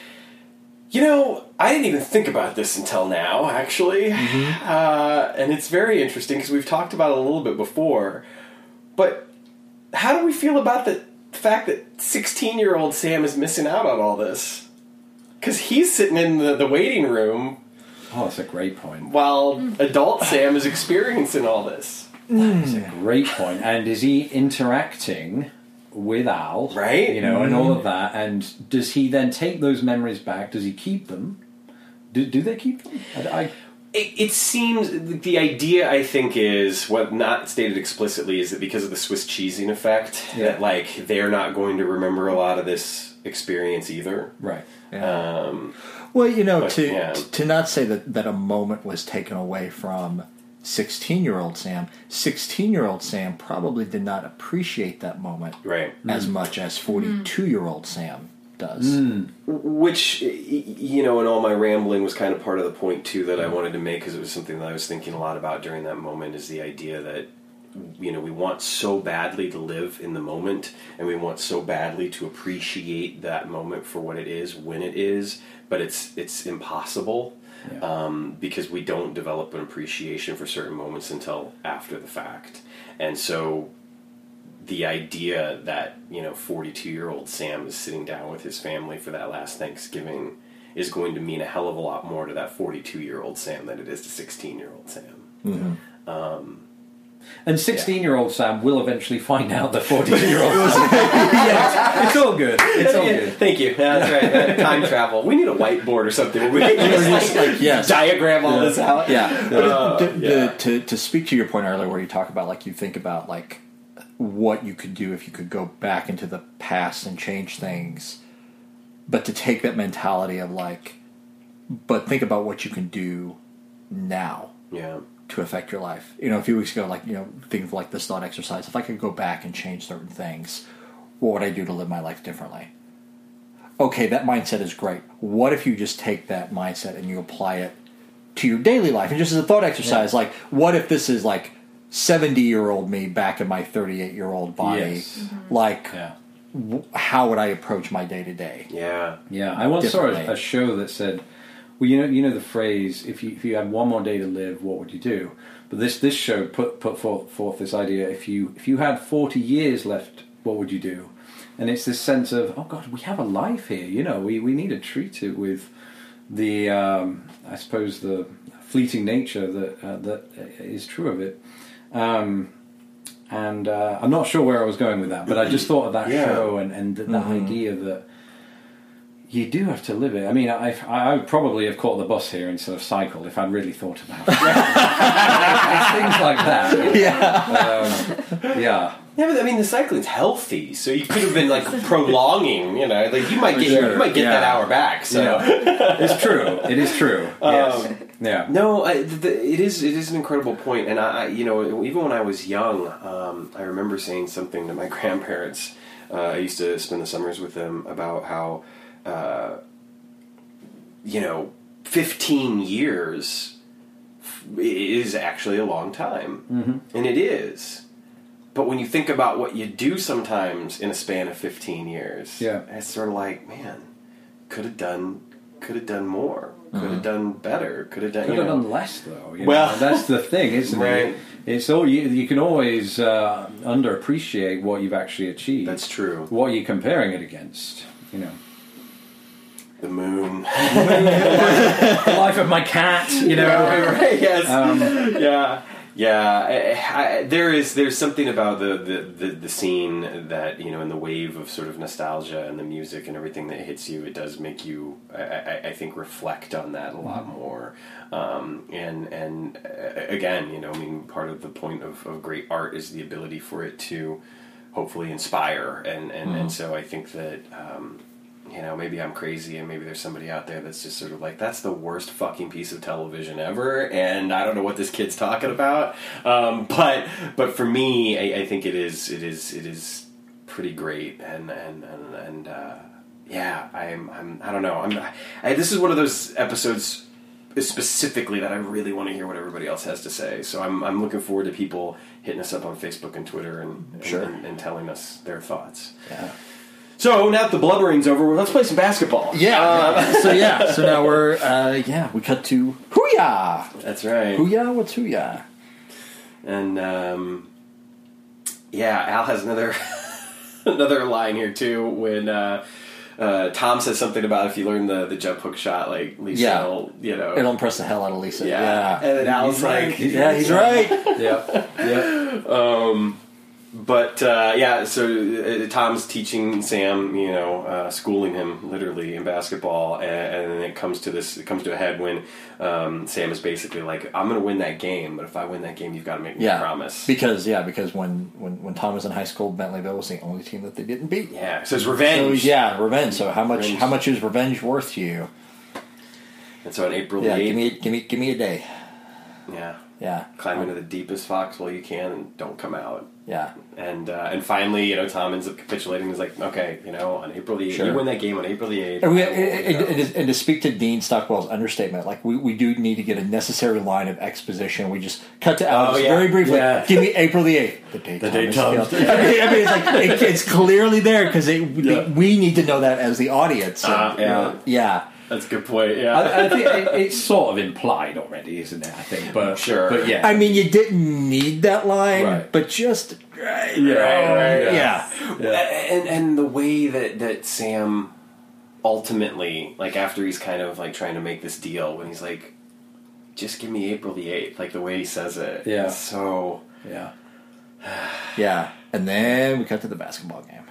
You know, I didn't even think about this until now, actually. Mm-hmm. Uh, and it's very interesting because we've talked about it a little bit before. But how do we feel about the fact that sixteen-year-old Sam is missing out on all this? Because he's sitting in the, the waiting room.
Oh, that's a great point.
While mm. adult Sam is experiencing all this.
That's a great point. And is he interacting with Al,
right?
You know, mm. and all of that. And does he then take those memories back? Does he keep them? Do, do they keep them? I, I
it, it seems the idea, I think, is what not stated explicitly is that because of the Swiss cheesing effect, yeah. that like they're not going to remember a lot of this experience either,
right?
Yeah.
Um,
well, you know,
but,
to
yeah.
to not say that that a moment was taken away from sixteen-year-old Sam, sixteen-year-old Sam probably did not appreciate that moment
right.
as
mm.
much as forty-two-year-old Sam does.
Mm.
Which, you know, in all my rambling was kind of part of the point, too, that I wanted to make, because it was something that I was thinking a lot about during that moment, is the idea that you know, we want so badly to live in the moment, and we want so badly to appreciate that moment for what it is when it is, but it's it's impossible. Yeah. Um, because we don't develop an appreciation for certain moments until after the fact. And so the idea that, you know, forty-two-year-old Sam is sitting down with his family for that last Thanksgiving is going to mean a hell of a lot more to that forty-two-year-old Sam than it is to sixteen-year-old Sam.
Mm-hmm.
Um,
and sixteen-year-old yeah. Sam will eventually find out that forty-two-year-old Sam... yeah, it's all good. It's all good.
Thank you. That's right. Uh, time travel. We need a whiteboard or something where we can just like, like yes. diagram all
yeah.
this out.
Yeah. But
uh,
to,
yeah.
to, to, to speak to your point earlier where you talk about, like, you think about, like, what you could do if you could go back into the past and change things, but to take that mentality of, like, but think about what you can do now.
Yeah.
To affect your life. You know, a few weeks ago, like, you know, think of like this thought exercise. If I could go back and change certain things, what would I do to live my life differently? Okay, that mindset is great. What if you just take that mindset and you apply it to your daily life? And just as a thought exercise, yeah. like, what if this is like seventy-year-old me back in my thirty-eight-year-old body?
Yes.
Mm-hmm. Like,
yeah.
w- how would I approach my day-to-day?
Yeah.
Yeah, I once saw a, a show that said, well, you know, you know the phrase, if you if you had one more day to live, what would you do? But this this show put put forth, forth this idea: if you if you had forty years left, what would you do? And it's this sense of, oh God, we have a life here. You know, we, we need to treat it with the um, I suppose the fleeting nature that uh, that is true of it. Um, and uh, I'm not sure where I was going with that, but I just thought of that yeah. show and and that mm-hmm. idea that. You do have to live it. I mean, I, I would probably have caught the bus here instead of cycled if I'd really thought about it. Things like that.
Yeah.
Um, yeah.
Yeah, but I mean, the cycling's healthy, so you could have been like prolonging. You know, like you might get sure. you might get yeah. that hour back. So
yeah. it's true. It is true. Yes.
Um,
yeah.
No, I, the, it is. It is an incredible point, and I, you know, even when I was young, um, I remember saying something to my grandparents. Uh, I used to spend the summers with them about how. Uh, you know, fifteen years is actually a long time.
Mm-hmm.
And it is. But when you think about what you do sometimes in a span of fifteen years,
yeah.
it's sort of like, man, could have done could have done more. Could have
mm-hmm.
done better. Could have done
Could
you
have
know.
done less, though. You
well,
know? That's the thing, isn't
right.
it? It's all you, you can always uh, underappreciate what you've actually achieved.
That's true.
What you're comparing it against, you know.
The moon.
The life of my cat, you know.
Right, right, yes.
Um,
yeah. Yeah. I, I, there is there's something about the, the, the, the scene that, you know, in the wave of sort of nostalgia and the music and everything that hits you, it does make you, I, I, I think, reflect on that a lot more. Um, and, and uh, again, you know, I mean, part of the point of, of great art is the ability for it to hopefully inspire. And, and, mm-hmm. and so I think that... Um, you know, maybe I'm crazy and maybe there's somebody out there that's just sort of like, that's the worst fucking piece of television ever, and I don't know what this kid's talking about. Um, but but for me, I, I think it is it is it is pretty great, and and and, and uh, yeah, I'm I'm I don't know. I'm I, this is one of those episodes specifically that I really want to hear what everybody else has to say. So I'm I'm looking forward to people hitting us up on Facebook and Twitter and
sure.
and, and, and telling us their thoughts.
Yeah.
So now that the blubbering's over, let's play some basketball.
Yeah. Uh, so yeah. So now we're uh, yeah we cut to Hooyah.
That's right.
Hooyah. What's Hooyah?
And um, yeah, Al has another another line here too when uh, uh, Tom says something about if you learn the, the jump hook shot, like Lisa,
yeah.
will, you know,
it'll impress the hell out of Lisa.
Yeah.
yeah.
And then Al's
he's
like,
right. yeah, he's right.
yeah. Yeah.
Um. But, uh, yeah, so uh, Tom's teaching Sam, you know, uh, schooling him, literally, in basketball, and, and then it comes to this, it comes to a head when um, Sam is basically like, I'm going to win that game, but if I win that game, you've got to make me
yeah.
a promise.
Because, yeah, because when, when, when Tom was in high school, Bentleyville was the only team that they didn't beat.
Yeah, so it's revenge.
So, yeah, revenge. So how much
revenge.
how much is revenge worth to you?
And so on April
yeah,
the eighth...
give me, give me, give me a day.
Yeah.
Yeah.
Climb into the deepest foxhole you can and don't come out.
Yeah.
And uh, and finally, you know, Tom ends up capitulating. He's like, okay, you know, on April the eighth,
Sure.
you win that game on April the eighth.
And, we,
I will,
and,
you know.
and, and to speak to Dean Stockwell's understatement, like we, we do need to get a necessary line of exposition. We just cut to Alex
Oh, yeah.
very briefly.
Yeah.
Give me April the eighth. The day
The
Tom
day
is
Tom-
killed. I mean, I mean, it's like it, it's clearly there because
Yeah.
we need to know that as the audience.
Uh,
And,
yeah.
yeah.
That's a good point. Yeah.
I, I think it, it's sort of implied already, isn't it? I think, but
Sure.
but yeah,
I mean, you didn't need that line,
Right.
but just right,
Yeah,
right,
right,
yeah.
yeah.
And and the way that, that Sam ultimately, like after he's kind of like trying to make this deal, when he's like, just give me April the eighth, like the way he says it.
Yeah.
It's so
yeah.
yeah. And then we cut to the basketball game.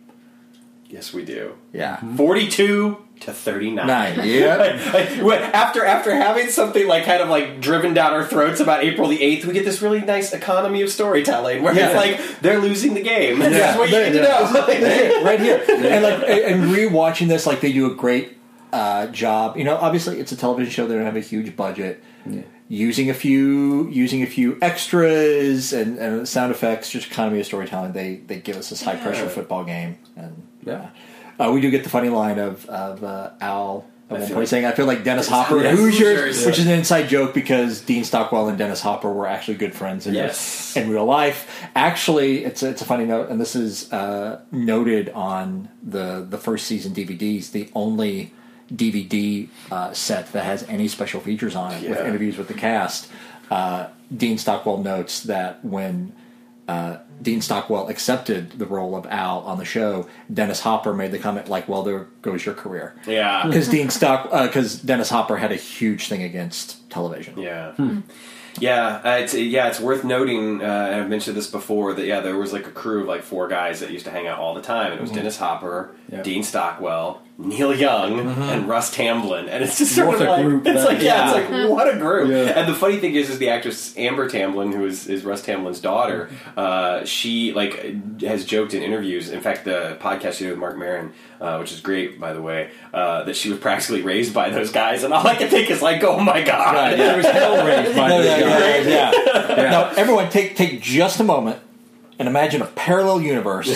yes, we do.
Yeah.
Forty-two to thirty-nine.
Nine. Yeah.
Like, when- after after having something like kind of like driven down our throats about April the eighth, we get this really nice economy of storytelling where
Yeah.
it's like they're losing the game. This
Yeah.
is what you
They-
need to know.
right here. And like and rewatching this, like they do a great uh, job. You know, obviously it's a television show; they don't have a huge budget.
Yeah.
Using a few, using a few extras and, and sound effects, just economy of storytelling. They they give us this high pressure
Yeah.
football game, and
Yeah.
uh, we do get the funny line of of uh, Al. At
I
one
feel
point
like-
saying, "I feel like Dennis
Dennis
Hopper
Hopper,
and
yes,
Hoosiers,"
Hoosiers,
which
yeah.
is an inside joke because Dean Stockwell and Dennis Hopper were actually good friends in,
Yes.
in real life. Actually, it's a, it's a funny note, and this is uh, noted on the the first season D V Ds. The only D V D uh, set that has any special features on it with
Yeah.
interviews with the cast. Uh, Dean Stockwell notes that when uh, Dean Stockwell accepted the role of Al on the show, Dennis Hopper made the comment like, "Well, there goes your career,"
Yeah.
because Dean Stock because Dennis Hopper had a huge thing against television.
Yeah. Yeah, uh, it's yeah, it's worth noting, uh, and I've mentioned this before, that yeah, there was like a crew of like four guys that used to hang out all the time, and it was Dennis Hopper,
Yeah.
Dean Stockwell, Neil Young, and Russ Tamblyn, and it's just sort
What
of
a
like
group
it's
that-
like yeah, it's like what a group.
Yeah.
And the funny thing is, is the actress Amber Tamblyn, who is, is Russ Tamblyn's daughter, uh, she like has joked in interviews. In fact, the podcast she did with Mark Maron, uh, which is great by the way, uh, that she was practically raised by those guys, and all I can think is like, oh my god.
Right,
It was hell raised by
No,
this
yeah,
guy.
yeah, yeah.
Yeah.
Now, everyone, take take just a moment and imagine a parallel universe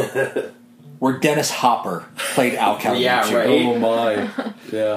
where Dennis Hopper played Al Calhoun.
Yeah, right.
Oh my. Yeah.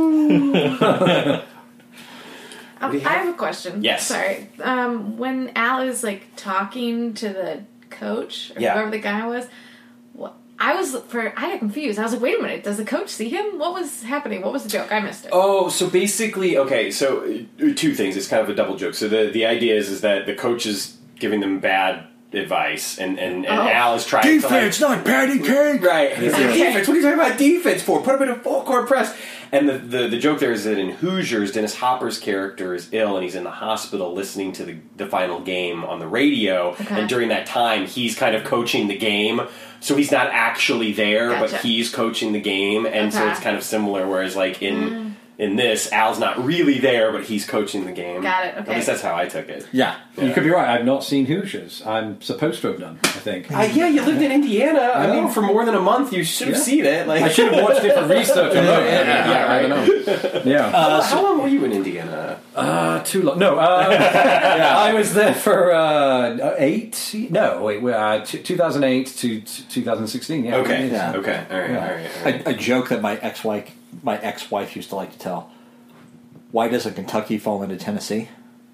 Um,
do you
I
have?
have a question.
Yes.
Sorry. Um, when Al is like talking to the coach or
Yeah.
whoever the guy was, what, I was for I got confused. I was like, wait a minute, does the coach see him? What was happening? What was the joke? I missed it.
Oh, so basically, okay, so uh, two things. It's kind of a double joke. So the, the idea is is that the coach is giving them bad advice, and, and, and
Oh.
Al is trying
Defense,
to like,
not patty cake.
right. He's like,
Okay.
defense. What are you talking about defense for? Put him in a full court press. And the, the, the joke there is that in Hoosiers, Dennis Hopper's character is ill, and he's in the hospital listening to the, the final game on the radio.
Okay.
And during that time, he's kind of coaching the game. So he's not actually there,
Gotcha.
but he's coaching the game. And so
Okay.
it's kind of similar, whereas like in... In this, Al's not really there, but he's coaching the game.
Got it, okay.
At least that's how I took it.
Yeah.
You could be right. I've not seen Hoosiers. I'm supposed to have done. I think.
Uh, yeah, you lived in Indiana. I,
I know.
mean, for more than a month, you should have
Yeah.
seen it. Like,
I should have watched it for research. I know.
Yeah, yeah,
yeah, I don't know. Yeah.
How, how long were you in Indiana?
Uh, too long. No, uh, I was there for uh, eight. No, wait, uh, t- two thousand eight to t- two thousand sixteen. Yeah.
Okay,
Yeah.
okay, all right,
Yeah.
all right. All right.
A, a joke that my ex-wife, my ex-wife used to like to tell. Why doesn't Kentucky fall into Tennessee?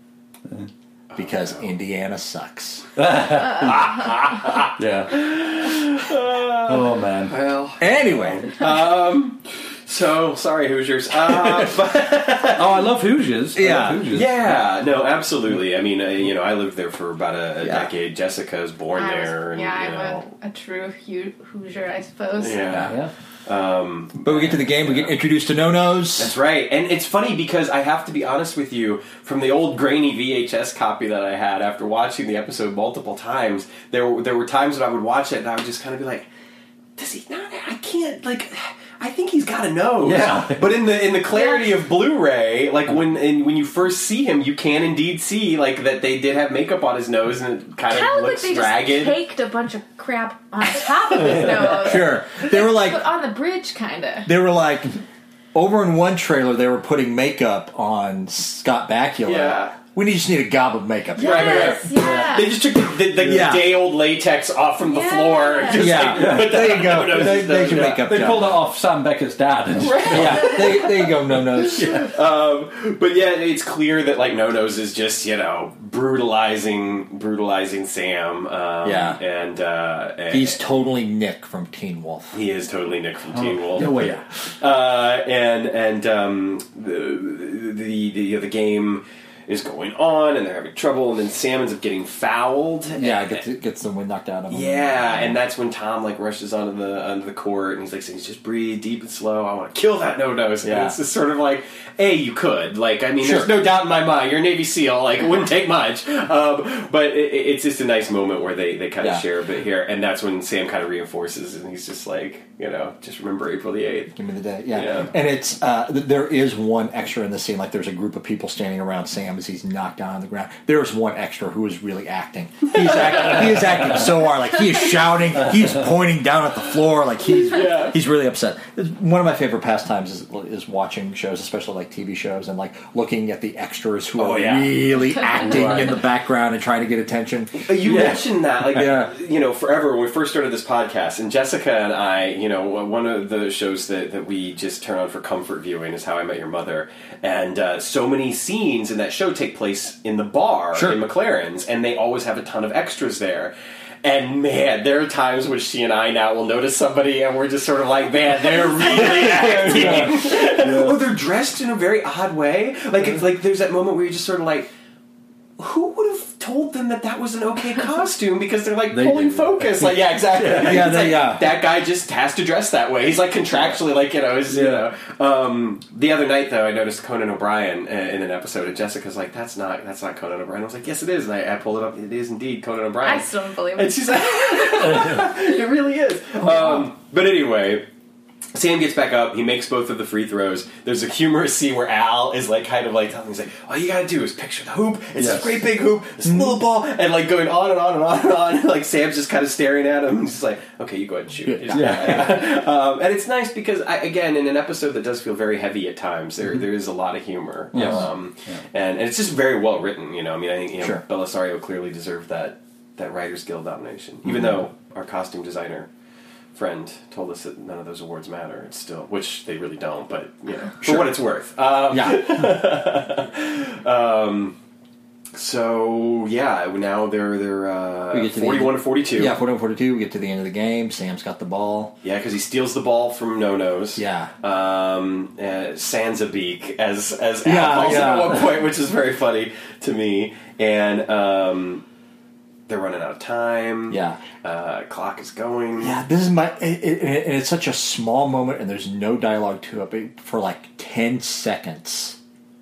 Because Indiana sucks.
Yeah. Oh man.
Well,
Anyway,
um, so sorry, Hoosiers. Uh, but,
Oh, I love Hoosiers. I
Yeah.
love Hoosiers.
yeah, no, absolutely. I mean, uh, you know, I lived there for about a, a
Yeah.
decade. Jessica's born
I was-
there, and
yeah,
you
I'm
know,
a, a true Hu- Hoosier, I suppose.
yeah.
Yeah.
Um,
but we get to the game, we get introduced to no-nos.
That's right. And it's funny because I have to be honest with you, from the old grainy V H S copy that I had after watching the episode multiple times, there were, there were times that I would watch it and I would just kind of be like, does he not? I can't, like, I think he's got a nose.
Yeah.
But in the in the clarity of Blu-ray, like when and when you first see him, you can indeed see like that they did have makeup on his nose and it kind
Kind
of
of like
looks
they
ragged.
just caked a bunch of crap on top of his nose.
Sure. They were like,
But on the bridge, kind of.
they were like, over in one trailer, they were putting makeup on Scott Bakula.
Yeah.
We just need a gob of makeup.
Yes, yeah.
They just took the, the, the
Yeah.
day-old latex off from the
Yeah.
floor. Just
Yeah.
like,
Yeah.
put that
There you
on
go.
No-Nos
They-
and
they
stuff.
should
Yeah.
make up
They
job.
pulled it off Sam Beckett's dad. And
Yeah, there, there you go, no nose.
Um, but yeah, it's clear that like No Nose is just you know brutalizing, brutalizing Sam. Um,
Yeah.
and, uh, and
He's totally Nick from Teen Wolf.
he is totally Nick from Teen Wolf.
Oh, well, yeah.
Uh, and and um, the, the the the game is going on, and they're having trouble, and then Sam ends up getting fouled.
Yeah, gets gets the wind knocked out of him.
Yeah, and that's when Tom like rushes onto the onto the court, and he's like saying, "Just breathe deep and slow. I want to kill that No Nose."
Yeah.
And it's just sort of like, a you could like, I mean,
Sure.
there's no doubt in my mind, you're a Navy SEAL. Like, it wouldn't take much, um, but it, it's just a nice moment where they they kind of
Yeah.
share a bit here, and that's when Sam kind of reinforces, and he's just like, you know, just remember April the eighth.
Give me the day. Yeah,
Yeah.
and it's uh, th- there is one extra in the scene. Like there's a group of people standing around Sam as he's knocked down on the ground. There's one extra who is really acting. He's acting. He is acting so hard. Like he is shouting. He's pointing down at the floor. Like he's
Yeah.
he's really upset. It's one of my favorite pastimes is, is watching shows, especially like T V shows, and like looking at the extras who
Oh,
are
yeah.
really acting in the background and trying to get attention.
Uh, You
Yeah.
mentioned that, like,
Yeah.
you know, forever when we first started this podcast, and Jessica and I, you know, one of the shows that, that we just turn on for comfort viewing is How I Met Your Mother, and uh, so many scenes in that show take place in the bar
Sure.
in McLaren's, and they always have a ton of extras there. And man, there are times when she and I now will notice somebody, and we're just sort of like, man, they're really acting. Or they're dressed in a very odd way. Like, it's like there's that moment where you're just sort of like, who would have told them that that was an okay costume? Because they're like
They
pulling
do.
focus. Like, yeah, exactly.
Yeah,
It's
they-
like,
yeah.
that guy just has to dress that way. He's like contractually, like you know, is, you know. Um, the other night though, I noticed Conan O'Brien uh, in an episode, and Jessica's like, "That's not, that's not Conan O'Brien." I was like, "Yes, it is." And I, I pulled it up. It is indeed Conan O'Brien.
I still don't believe
And
it.
she's like, "It really is." Um, but anyway. Sam gets back up. He makes both of the free throws. There's a humorous scene where Al is like, kind of like telling him, he's like, "All you gotta do is picture the hoop. It's
Yes.
this great big hoop, this little ball," and like going on and on and on and on. Like Sam's just kind of staring at him. And he's just like, "Okay, you go ahead and shoot."
Yeah.
um, and it's nice because, I, again, in an episode that does feel very heavy at times, there there is a lot of humor.
Yes.
Um, and, and it's just very well written. You know, I mean, I think you know,
Sure.
Belisario clearly deserved that that Writers Guild nomination, even though our costume designer friend told us that none of those awards matter. It's still, which they really don't, but you know, for
Sure.
what it's worth. Um,
Yeah,
um, so yeah, now they're they're uh,
We get to the
forty-one
end.
to forty-two.
yeah. forty-one forty-two. We get to the end of the game. Sam's got the ball.
Yeah, because he steals the ball from No Nose.
Yeah.
Um, uh, Sansabeak, as as
Yeah,
Al calls
yeah.
him at one point, which is very funny to me. And um, they're running out of time.
Yeah.
Uh, clock is going.
Yeah, this is my, it, it, and it's such a small moment, and there's no dialogue to it. But for like ten seconds,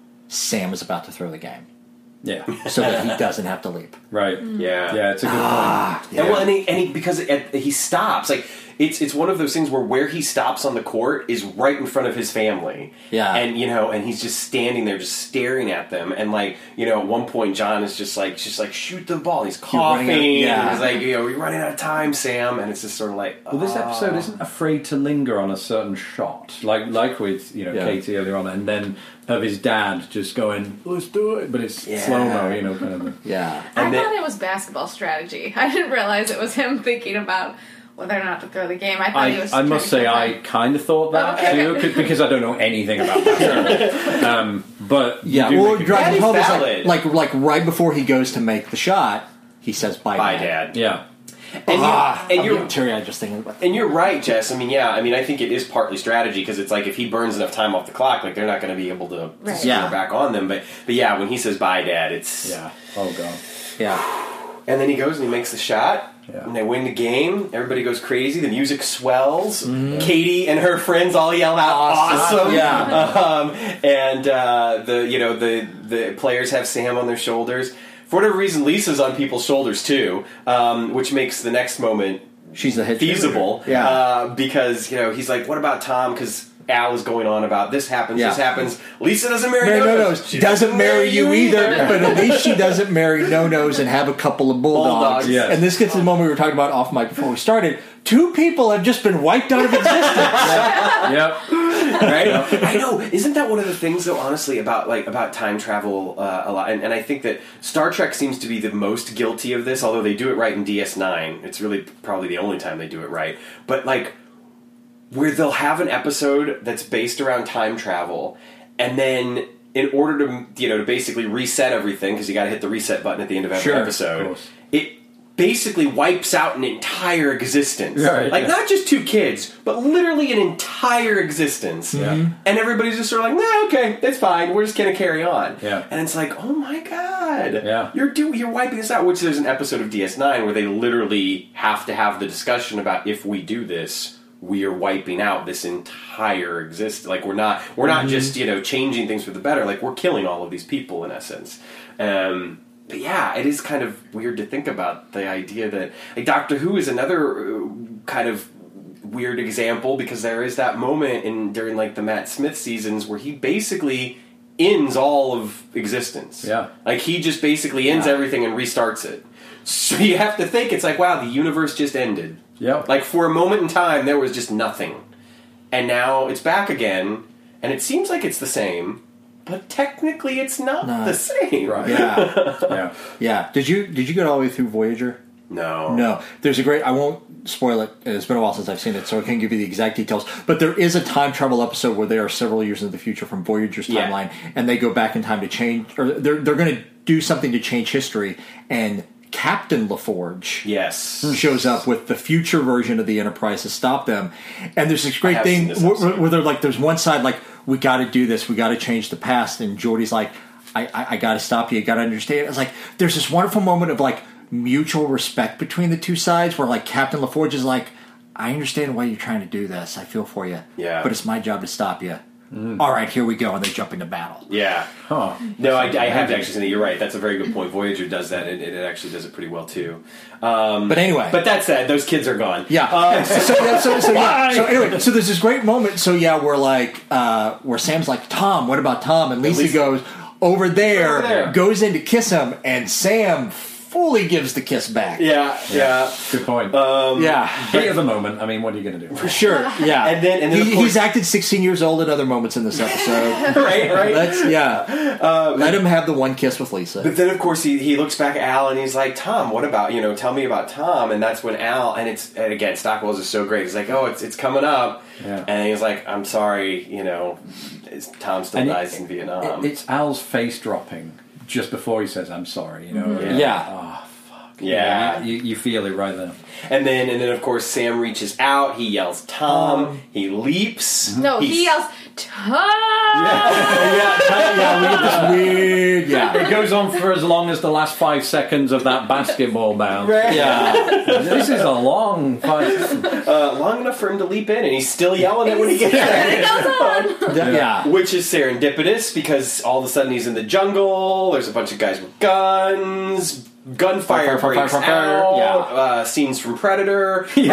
Sam is about to throw the game,
Yeah.
so that he doesn't have to leap.
Right.
Yeah.
Yeah, it's a good
Ah,
And, well, and he, and he because it, he stops. Like it's it's one of those things where where he stops on the court is right in front of his family.
Yeah.
and you know, and he's just standing there, just staring at them. And like you know, at one point, John is just like just like shoot the ball. He's coughing.
running out- yeah.
and he's like, you know, we're running out of time, Sam. And it's just sort of like,
Well, this
oh.
episode isn't afraid to linger on a certain shot, like like with you know
Yeah.
Katie earlier on, and then of his dad just going, "Let's do it," but it's
Yeah.
slow mo, you know, kind of. Thing.
Yeah,
I
And then-
thought it was basketball strategy. I didn't realize it was him thinking about whether or not to throw the game. I thought he
I,
was.
I must
trying
say
to
I
kill
kind of thought that
Okay.
too, c- because I don't know anything about that. um, but you
yeah.
do
Well,
make a
drives
That
him
is
home is
valid.
like, like like right before he goes to make the shot, he says, "Bye,
Bye,
Dad."
Dad.
yeah.
And, you,
Ah,
and
I'm
you're
getting teary-eyed just thinking about that.
And you're right, Jess. I mean, yeah. I mean, I think it is partly strategy because it's like if he burns enough time off the clock, like they're not going to be able to, to
Right.
score
Yeah.
back on them. But but yeah, when he says "bye, Dad," it's
Yeah. Oh god.
Yeah,
And then he goes and he makes the shot,
Yeah.
and they win the game. Everybody goes crazy. The music swells.
Mm-hmm.
Katie and her friends all yell out, "Awesome!"
Awesome. Yeah.
Um, and uh, the you know the the players have Sam on their shoulders. For whatever reason, Lisa's on people's shoulders too, um, which makes the next moment
she's the head
feasible.
cheerleader. Yeah,
uh, because you know he's like, "What about Tom?" Because Al is going on about this happens,
Yeah.
this happens. Lisa doesn't marry
Mary
No
No
Nose.
Nose
She
doesn't marry you either, but at least she doesn't marry No Nose and have a couple of bulldogs.
Bulldogs,
yes.
And this gets to the moment we were talking about off mic before we started. Two people have just been wiped out of existence.
Yep.
right? I know. Isn't that one of the things, though? Honestly, about like about time travel uh, a lot, and, and I think that Star Trek seems to be the most guilty of this. Although they do it right in D S nine, it's really probably the only time they do it right. But like, where they'll have an episode that's based around time travel, and then in order to you know to basically reset everything, because you got to hit the reset button at the end of every
Sure,
episode,
of
it basically wipes out an entire existence.
Right,
like,
yeah.
not just two kids, but literally an entire existence.
Yeah.
And everybody's just sort of like, nah, okay, that's fine. We're just going to carry on.
Yeah.
And it's like, oh my god.
Yeah.
You're do- you're wiping this out. Which there's an episode of D S nine where they literally have to have the discussion about if we do this, we are wiping out this entire existence. Like, we're not, we're not just, you know, changing things for the better. Like, we're killing all of these people, in essence. Um... But yeah, it is kind of weird to think about the idea that like Doctor Who is another uh, kind of weird example, because there is that moment in during like the Matt Smith seasons where he basically ends all of existence.
Yeah.
Like he just basically ends
Yeah.
everything and restarts it. So you have to think it's like, wow, the universe just ended.
Yep.
Like for a moment in time there was just nothing. And now it's back again, and it seems like it's the same. But technically, it's not
No.
the same.
Right.
Yeah,
Yeah.
yeah. Did you did you get all the way through Voyager?
No.
No. There's a great. I won't spoil it. It's been a while since I've seen it, so I can't give you the exact details. But there is a time travel episode where they are several years into the future from Voyager's
Yeah.
timeline, and they go back in time to change, or they're they're going to do something to change history, and Captain LaForge
Yes.
shows up with the future version of the Enterprise to stop them. And there's this
I
great
have
thing
seen this
where,
episode.
where they're like, there's one side like, we got to do this, we got to change the past, and Geordie's like, I, I, I got to stop you, you got to understand. It's like there's this wonderful moment of like mutual respect between the two sides, where like Captain LaForge is like, I understand why you're trying to do this, I feel for you,
Yeah.
but it's my job to stop you. All right, here we go, and they jump into battle.
Yeah.
Huh.
No, I, I have actually seen it. You're right. That's a very good point. Voyager does that, and it, it actually does it pretty well too. Um,
But anyway,
but that said, those kids are gone.
Yeah.
Uh,
so, yeah, so, so, yeah. So anyway, so there's this great moment. So yeah, we're like, uh, where Sam's like, Tom, what about Tom? And Lisa,
Lisa-
goes over there,
Over there.
goes in to kiss him, and Sam fully gives the kiss back.
yeah, yeah.
Good point.
Yeah.
Heat of the moment. I mean, what are you going to do?
For sure. Yeah.
And then- and then,
he,
of course-
he's acted sixteen years old at other moments in this episode.
right, right.
Let's yeah. Let him have the one kiss with Lisa.
But then, of course, he, he looks back at Al and he's like, Tom, what about, you know, tell me about Tom. And that's when Al, and it's, and again, Stockwell's is so great. He's like, oh, it's it's coming up.
Yeah.
And he's like, I'm sorry, you know, it's, Tom still
And it-
dies in Vietnam.
It- it's Al's face dropping just before he says, "I'm sorry." You know.
Yeah.
Yeah.
Oh,
yeah.
You, you, you feel it right there.
And then, and then, of course, Sam reaches out. He yells, "Tom!" he leaps.
No,
He's-
he yells, Tom!
yeah, yeah, we get this weird. Yeah.
It goes on for as long as the last five seconds of that basketball bounce.
Yeah.
This is a long five seconds.
uh, long enough for him to leap in, and he's still yelling it when he gets
And it
there.
goes on.
Yeah.
Which is serendipitous because all of a sudden he's in the jungle. There's a bunch of guys with guns. Gunfire
Fire, fire,
breaks
fire, fire,
out.
yeah.
Uh, scenes from Predator. Um,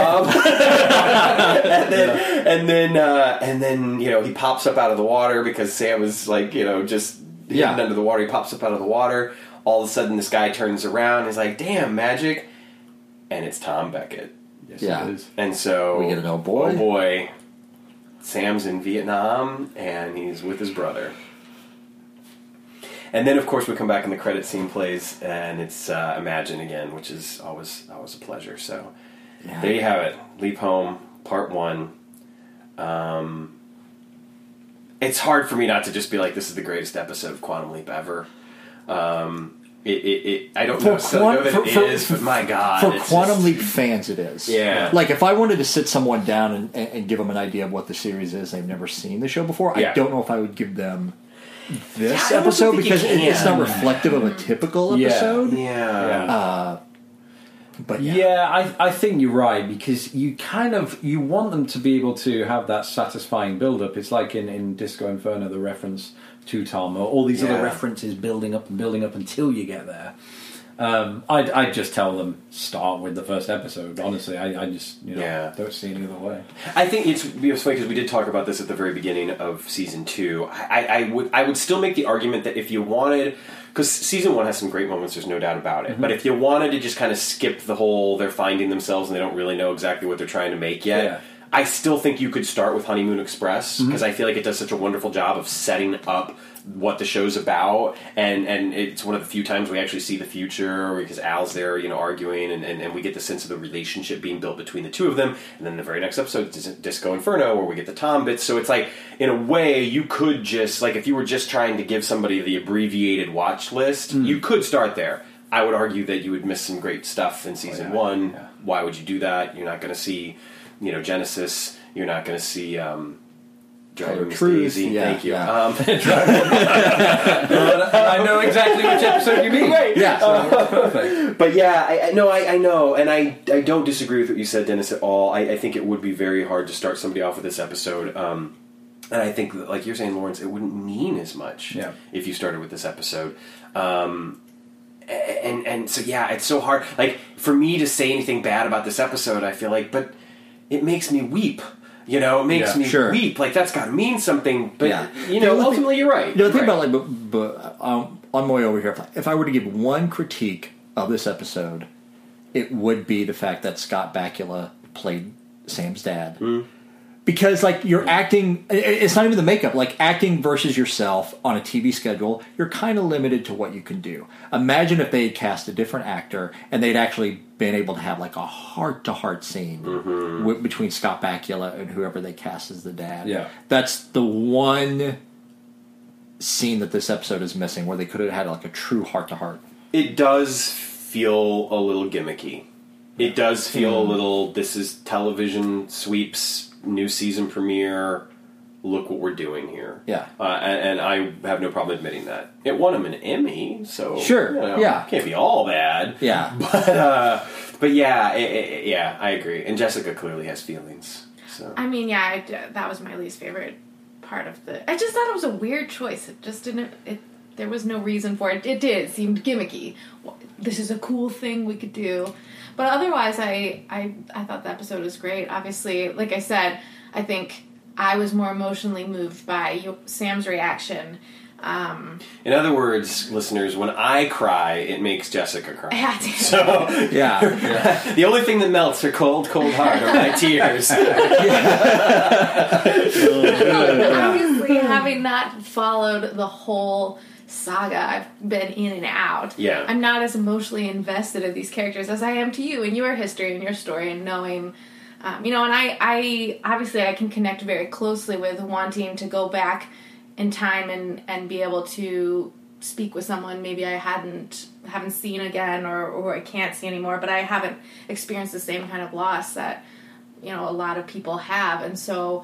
and then, and then, uh, and then, you know, he pops up out of the water because Sam is like, you know, just hidden
Yeah.
under the water. He pops up out of the water. All of a sudden, this guy turns around. He's like, "Damn, magic!" And it's Tom Beckett.
Yes,
Yeah.
it is.
And so
We get an oh boy.
Oh boy. Sam's in Vietnam and he's with his brother. And then of course we come back and the credit scene plays and it's uh, Imagine again, which is always always a pleasure. So
Yeah.
there you have it. Leap Home, part one. Um, it's hard for me not to just be like, this is the greatest episode of Quantum Leap ever. Um, it, it, it, I don't
For
know, so
quan-
know that
for-
it
for-
is, but my God.
For
it's
Quantum
just-
Leap fans, it is.
Yeah.
Like, if I wanted to sit someone down and, and, and give them an idea of what the series is, they've never seen the show before,
Yeah.
I don't know if I would give them this
Yeah, I don't
episode
think you
because it, it's
can.
not reflective of a typical
Yeah.
episode.
Yeah.
Yeah.
Uh, but yeah.
Yeah, I, I think you're right because you kind of you want them to be able to have that satisfying build up. It's like in, in Disco Inferno, the reference to Tom, or all these
Yeah.
other references building up and building up until you get there. Um, I'd, I'd just tell them start with the first episode. Honestly, I, I just you know
Yeah.
don't see any other way.
I think it's, it was funny because we did talk about this at the very beginning of season two. I, I would I would still make the argument that if you wanted, because season one has some great moments, there's no doubt about it.
Mm-hmm.
But if you wanted to just kind of skip the whole they're finding themselves and they don't really know exactly what they're trying to make yet,
Yeah.
I still think you could start with Honeymoon Express because
Mm-hmm.
I feel like it does such a wonderful job of setting up what the show's about, and, and it's one of the few times we actually see the future because Al's there, you know, arguing, and, and, and we get the sense of the relationship being built between the two of them. And then the very next episode is Disco Inferno, where we get the Tom bits. So it's like, in a way, you could just, like, if you were just trying to give somebody the abbreviated watch list,
Mm.
you could start there. I would argue that you would miss some great stuff in season
Oh, yeah.
one.
Yeah.
Why would you do that? You're not going to see, you know, Genesis. You're not going to see um, Driver Miss
Truth,
Daisy.
yeah,
Thank you.
yeah.
Um,
I know exactly which episode you mean.
Right.
Yeah.
So, perfect.
but yeah, I, I, no, I, I know, and I, I don't disagree with what you said, Dennis, at all. I, I think it would be very hard to start somebody off with this episode. Um, and I think, that, like you're saying, Lawrence, it wouldn't mean as much
Yeah.
if you started with this episode. Um, and and so yeah, it's so hard. Like for me to say anything bad about this episode, I feel like, but it makes me weep. You know, it makes
Yeah,
me
sure.
weep. Like that's got to mean something. But
Yeah.
you know,
The only
ultimately,
thing-
you're right.
You know, think
Right.
about like, but, but um, on my way over here, if I were to give one critique of this episode, it would be the fact that Scott Bakula played Sam's dad.
Mm.
Because like you're acting, i- it's not even the makeup. Like acting versus yourself on a T V schedule, you're kind of limited to what you can do. Imagine if they had cast a different actor and they'd actually been able to have like a heart-to-heart scene
Mm-hmm.
w- between Scott Bakula and whoever they cast as the dad.
Yeah.
That's the one scene that this episode is missing, where they could have had like a true heart-to-heart.
It does feel a little gimmicky. It does feel a little, this is television sweeps, new season premiere, look what we're doing here.
Yeah.
Uh, and, and I have no problem admitting that. It won him an Emmy, so...
Sure,
you know,
yeah.
Can't be all bad.
Yeah.
But, uh, but yeah, it, it, yeah, I agree. And Jessica clearly has feelings, so...
I mean, yeah, I, that was my least favorite part of the. I just thought it was a weird choice. It just didn't. It there was no reason for it. It did. It seemed gimmicky. This is a cool thing we could do, but otherwise, I I I thought the episode was great. Obviously, like I said, I think I was more emotionally moved by you- Sam's reaction. Um,
In other words, listeners, when I cry, it makes Jessica cry.
yeah, I did.
So,
Yeah.
the only thing that melts her cold, cold heart are my tears.
Obviously, having not followed the whole saga, I've been in and out.
Yeah.
I'm not as emotionally invested in these characters as I am to you and your history and your story and knowing, um, you know, and I, I, obviously I can connect very closely with wanting to go back in time and, and be able to speak with someone maybe I hadn't, haven't seen again or, or I can't see anymore, but I haven't experienced the same kind of loss that, you know, a lot of people have. And so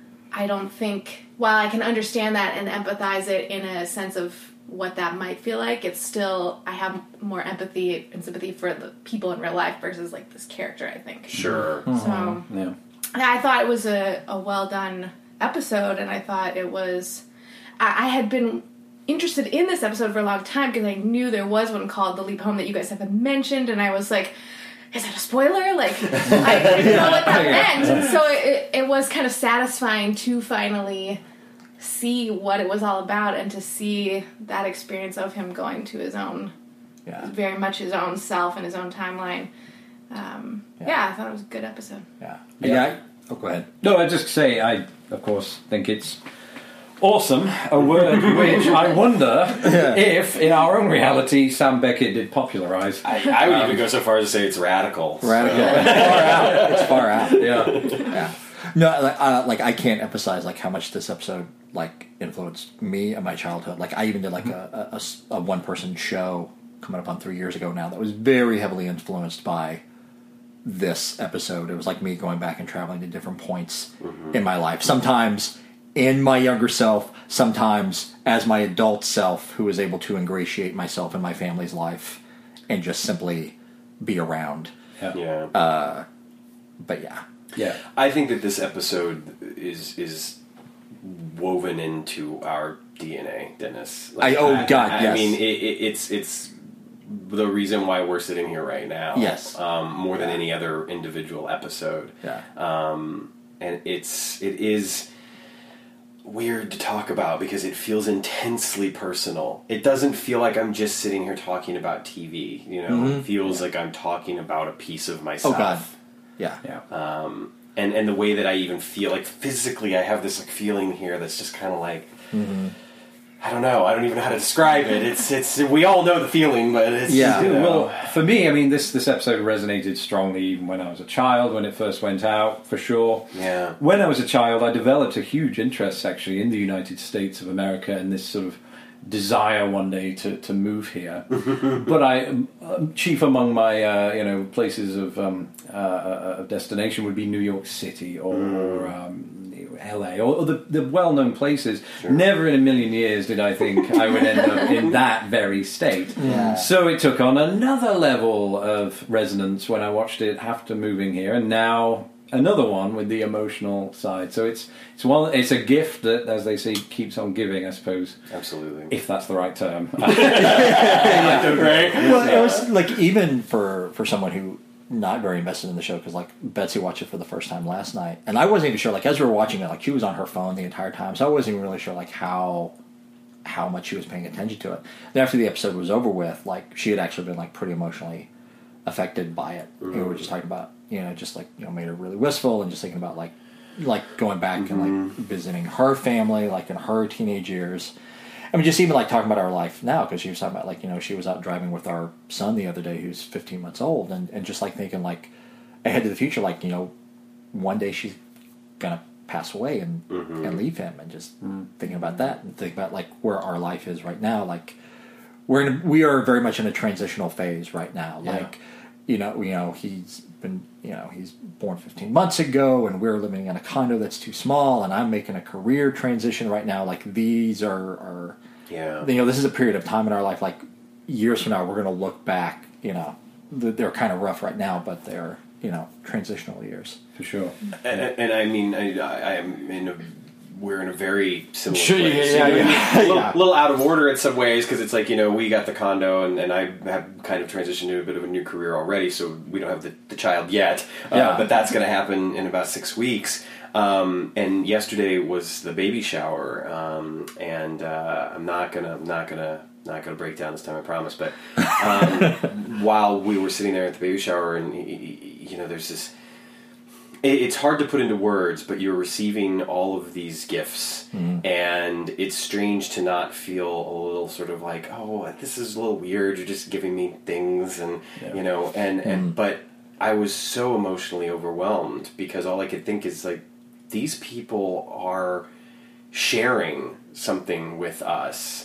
I don't think, while I can understand that and empathize it in a sense of what that might feel like, it's still, I have more empathy and sympathy for the people in real life versus like this character, I think.
Sure.
So
Yeah.
I thought it was a, a well done episode, and I thought it was, I, I had been interested in this episode for a long time because I knew there was one called The Leap Home that you guys have mentioned, and I was like, is that a spoiler? Like, I didn't know what that meant. And so it, it was kind of satisfying to finally see what it was all about and to see that experience of him going to his own,
Yeah.
very much his own self and his own timeline. Um, yeah.
Yeah.
I thought it was a good episode.
Yeah.
Yeah.
Yeah. I- oh, go ahead.
No, I just say I, of course, think it's awesome. A word which I wonder if, in our own reality, Sam Beckett did popularise.
I, I would even go so far as to say it's radical.
Radical. It's far out. It's far out.
Yeah.
Yeah. No, like, uh, like I can't emphasize like how much this episode like influenced me and my childhood. Like I even did like a, a- a s- a one person show coming up on three years ago now that was very heavily influenced by this episode. It was like me going back and traveling to different points in my life. Sometimes in my younger self, sometimes as my adult self who was able to ingratiate myself in my family's life and just simply be around.
Yeah.
Yeah.
But yeah.
Yeah.
I think that this episode is is woven into our D N A, Dennis.
I- oh, God,
I,
yes.
I mean, it, it, it's it's the reason why we're sitting here right now.
Yes.
Um, more than
Yeah.
any other individual episode.
Yeah.
Um, and it's it is weird to talk about because it feels intensely personal. It doesn't feel like I'm just sitting here talking about T V. You know,
Mhm.
it feels like I'm talking about a piece of myself.
Oh God. Yeah.
Yeah.
Um, and and the way that I even feel, like physically, I have this like feeling here that's just kind of like. Mm-hmm. I don't know. I don't even know how to describe it. It's it's. We all know the feeling, but it's
Yeah.
You know.
Well, for me, I mean, this this episode resonated strongly even when I was a child, when it first went out, for sure.
Yeah.
When I was a child, I developed a huge interest, actually, in the United States of America and this sort of desire one day to, to move here. But I, um, chief among my, uh, you know, places of um, uh, of destination would be New York City or... Mm. Um, L A or the, the well-known places. Sure. Never in a million years did I think I would end up in that very state.
Yeah.
So it took on another level of resonance when I watched it after moving here, and now another one with the emotional side. So it's it's one it's a gift that, as they say, keeps on giving, I suppose.
Absolutely.
If that's the right term.
yeah.
Right?
Well, it was like even for for someone who. Not very invested in the show because like Betsy watched it for the first time last night, and I wasn't even sure. Like as we were watching it, like she was on her phone the entire time, so I wasn't even really sure like how how much she was paying attention to it. Then after the episode was over with, like she had actually been like pretty emotionally affected by it. Mm-hmm. And we were just talking about you know just like you know made her really wistful and just thinking about like like going back mm-hmm. and like visiting her family like in her teenage years. I mean, just even like talking about our life now, because she was talking about like, you know, she was out driving with our son the other day who's fifteen months old, and, and just like thinking like ahead to the future, like, you know, one day she's going to pass away and, mm-hmm. and leave him, and just mm. thinking about that and thinking about like where our life is right now. Like we're in a, we are very much in a transitional phase right now. Yeah. Like, you know, you know, he's been, you know, he's born fifteen months ago, and we're living in a condo that's too small, and I'm making a career transition right now. Like these are, are
yeah,
you know, this is a period of time in our life. Like years from now, we're going to look back. You know, they're kind of rough right now, but they're you know transitional years
for sure.
And, and I mean, I, I am in a. We're in a very similar
sure,
place.
Yeah, yeah,
you know,
yeah.
A little,
yeah.
little out of order in some ways because it's like, you know, we got the condo and, and I have kind of transitioned to a bit of a new career already, so we don't have the, the child yet. Uh,
yeah.
But that's going to happen in about six weeks. Um, and yesterday was the baby shower, um, and uh, I'm not gonna, not gonna, not gonna break down this time, I promise. But um, while we were sitting there at the baby shower, and you know, there's this. It's hard to put into words, but you're receiving all of these gifts, mm-hmm. and it's strange to not feel a little sort of like, oh, this is a little weird. You're just giving me things, and yeah. you know, and, mm-hmm. and but I was so emotionally overwhelmed because all I could think is like, these people are sharing something with us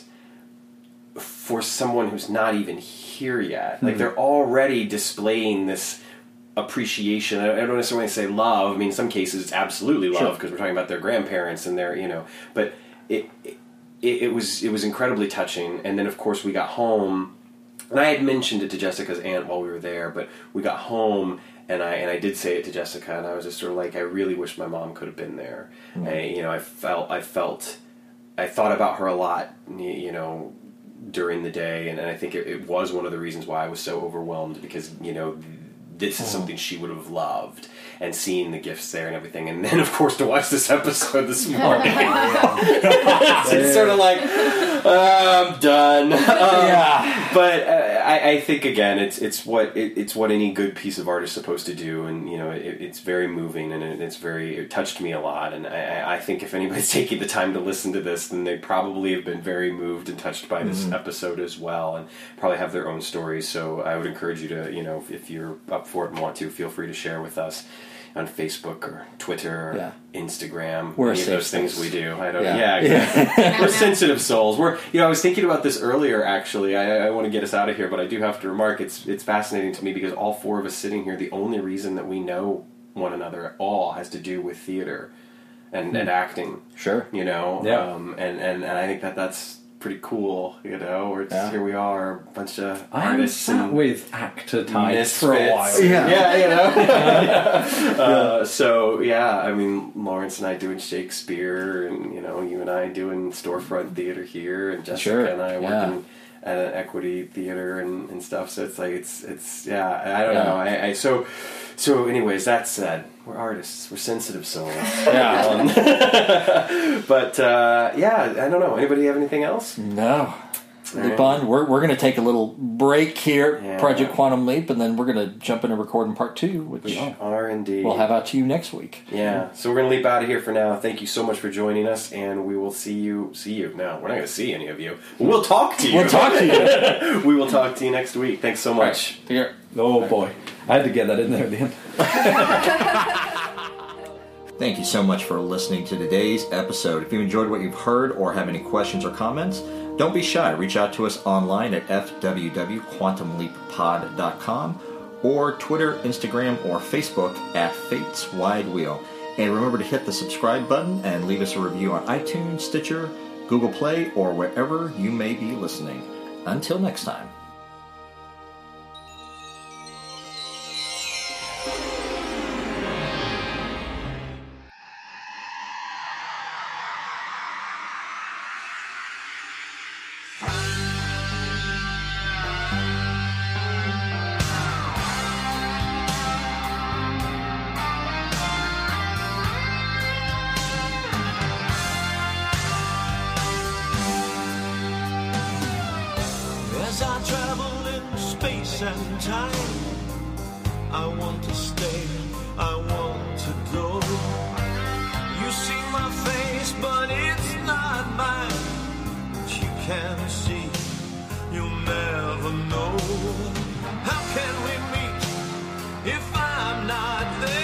for someone who's not even here yet. Mm-hmm. Like they're already displaying this appreciation. I don't necessarily say love. I mean, in some cases it's absolutely love because sure. we're talking about their grandparents and their, you know, but it, it it was it was incredibly touching. And then of course we got home, and I had mentioned it to Jessica's aunt while we were there, but we got home and I and I did say it to Jessica, and I was just sort of like, I really wish my mom could have been there. Mm-hmm. I, you know, I felt I felt I thought about her a lot, you know, during the day, and, and I think it, it was one of the reasons why I was so overwhelmed, because, you know, this is something she would have loved, and seeing the gifts there and everything. And then, of course, to watch this episode this morning, it's, it's sort of like, uh, I'm done. Um, yeah. But uh, I, I think again, it's it's what it, it's what any good piece of art is supposed to do, and you know, it, it's very moving, and it, it's very it touched me a lot. And I, I think if anybody's taking the time to listen to this, then they probably have been very moved and touched by this mm-hmm. episode as well, and probably have their own stories. So I would encourage you to, you know, if you're up for it and want to, feel free to share with us on Facebook or Twitter or yeah. Instagram.
We're
any of those things we do. I don't.
Yeah,
yeah exactly. Yeah. We're sensitive souls. We're. You know, I was thinking about this earlier. Actually, I, I want to get us out of here, but I do have to remark it's it's fascinating to me because all four of us sitting here, the only reason that we know one another at all has to do with theater and, mm. and acting.
Sure.
You know.
Yeah.
Um, and, and and I think that that's pretty cool, you know. Or it's,
yeah.
here we are, a bunch of
I
artists
sat
and
with actor types
misfits.
for a while.
Yeah,
yeah, you know. yeah. Uh, so yeah, I mean, Lawrence and I doing Shakespeare, and you know, you and I doing storefront theater here, and Jessica
sure.
and I
yeah.
working at an equity theater and, and stuff. So it's like it's it's yeah. I don't
yeah.
know. I, I so so. Anyways, that said, we're artists. We're sensitive souls.
Yeah.
Um, but uh, yeah, I don't know. Anybody have anything else?
No. Leap on. We're we're going to take a little break here,
Yeah.
Project Quantum Leap, and then we're going to jump into recording part two, which
We are indeed.
we'll have out to you next week.
Yeah. So we're gonna leap out of here for now. Thank you so much for joining us, and we will see you. See you. No, we're not gonna see any of you. We'll talk to you.
We'll talk to you.
We will talk to you next week. Thanks so much.
Here.
Oh boy, I had to get that in there at the end.
Thank you so much for listening to today's episode. If you enjoyed what you've heard or have any questions or comments, don't be shy. Reach out to us online at f w w dot quantum leap pod dot com or Twitter, Instagram, or Facebook at Fate's Wide Wheel. And remember to hit the subscribe button and leave us a review on iTunes, Stitcher, Google Play, or wherever you may be listening. Until next time.
As I travel in space and time, I want to stay, I want to go. You see my face, but it's not mine. But you can see, you'll never know. How can we meet if I'm not there?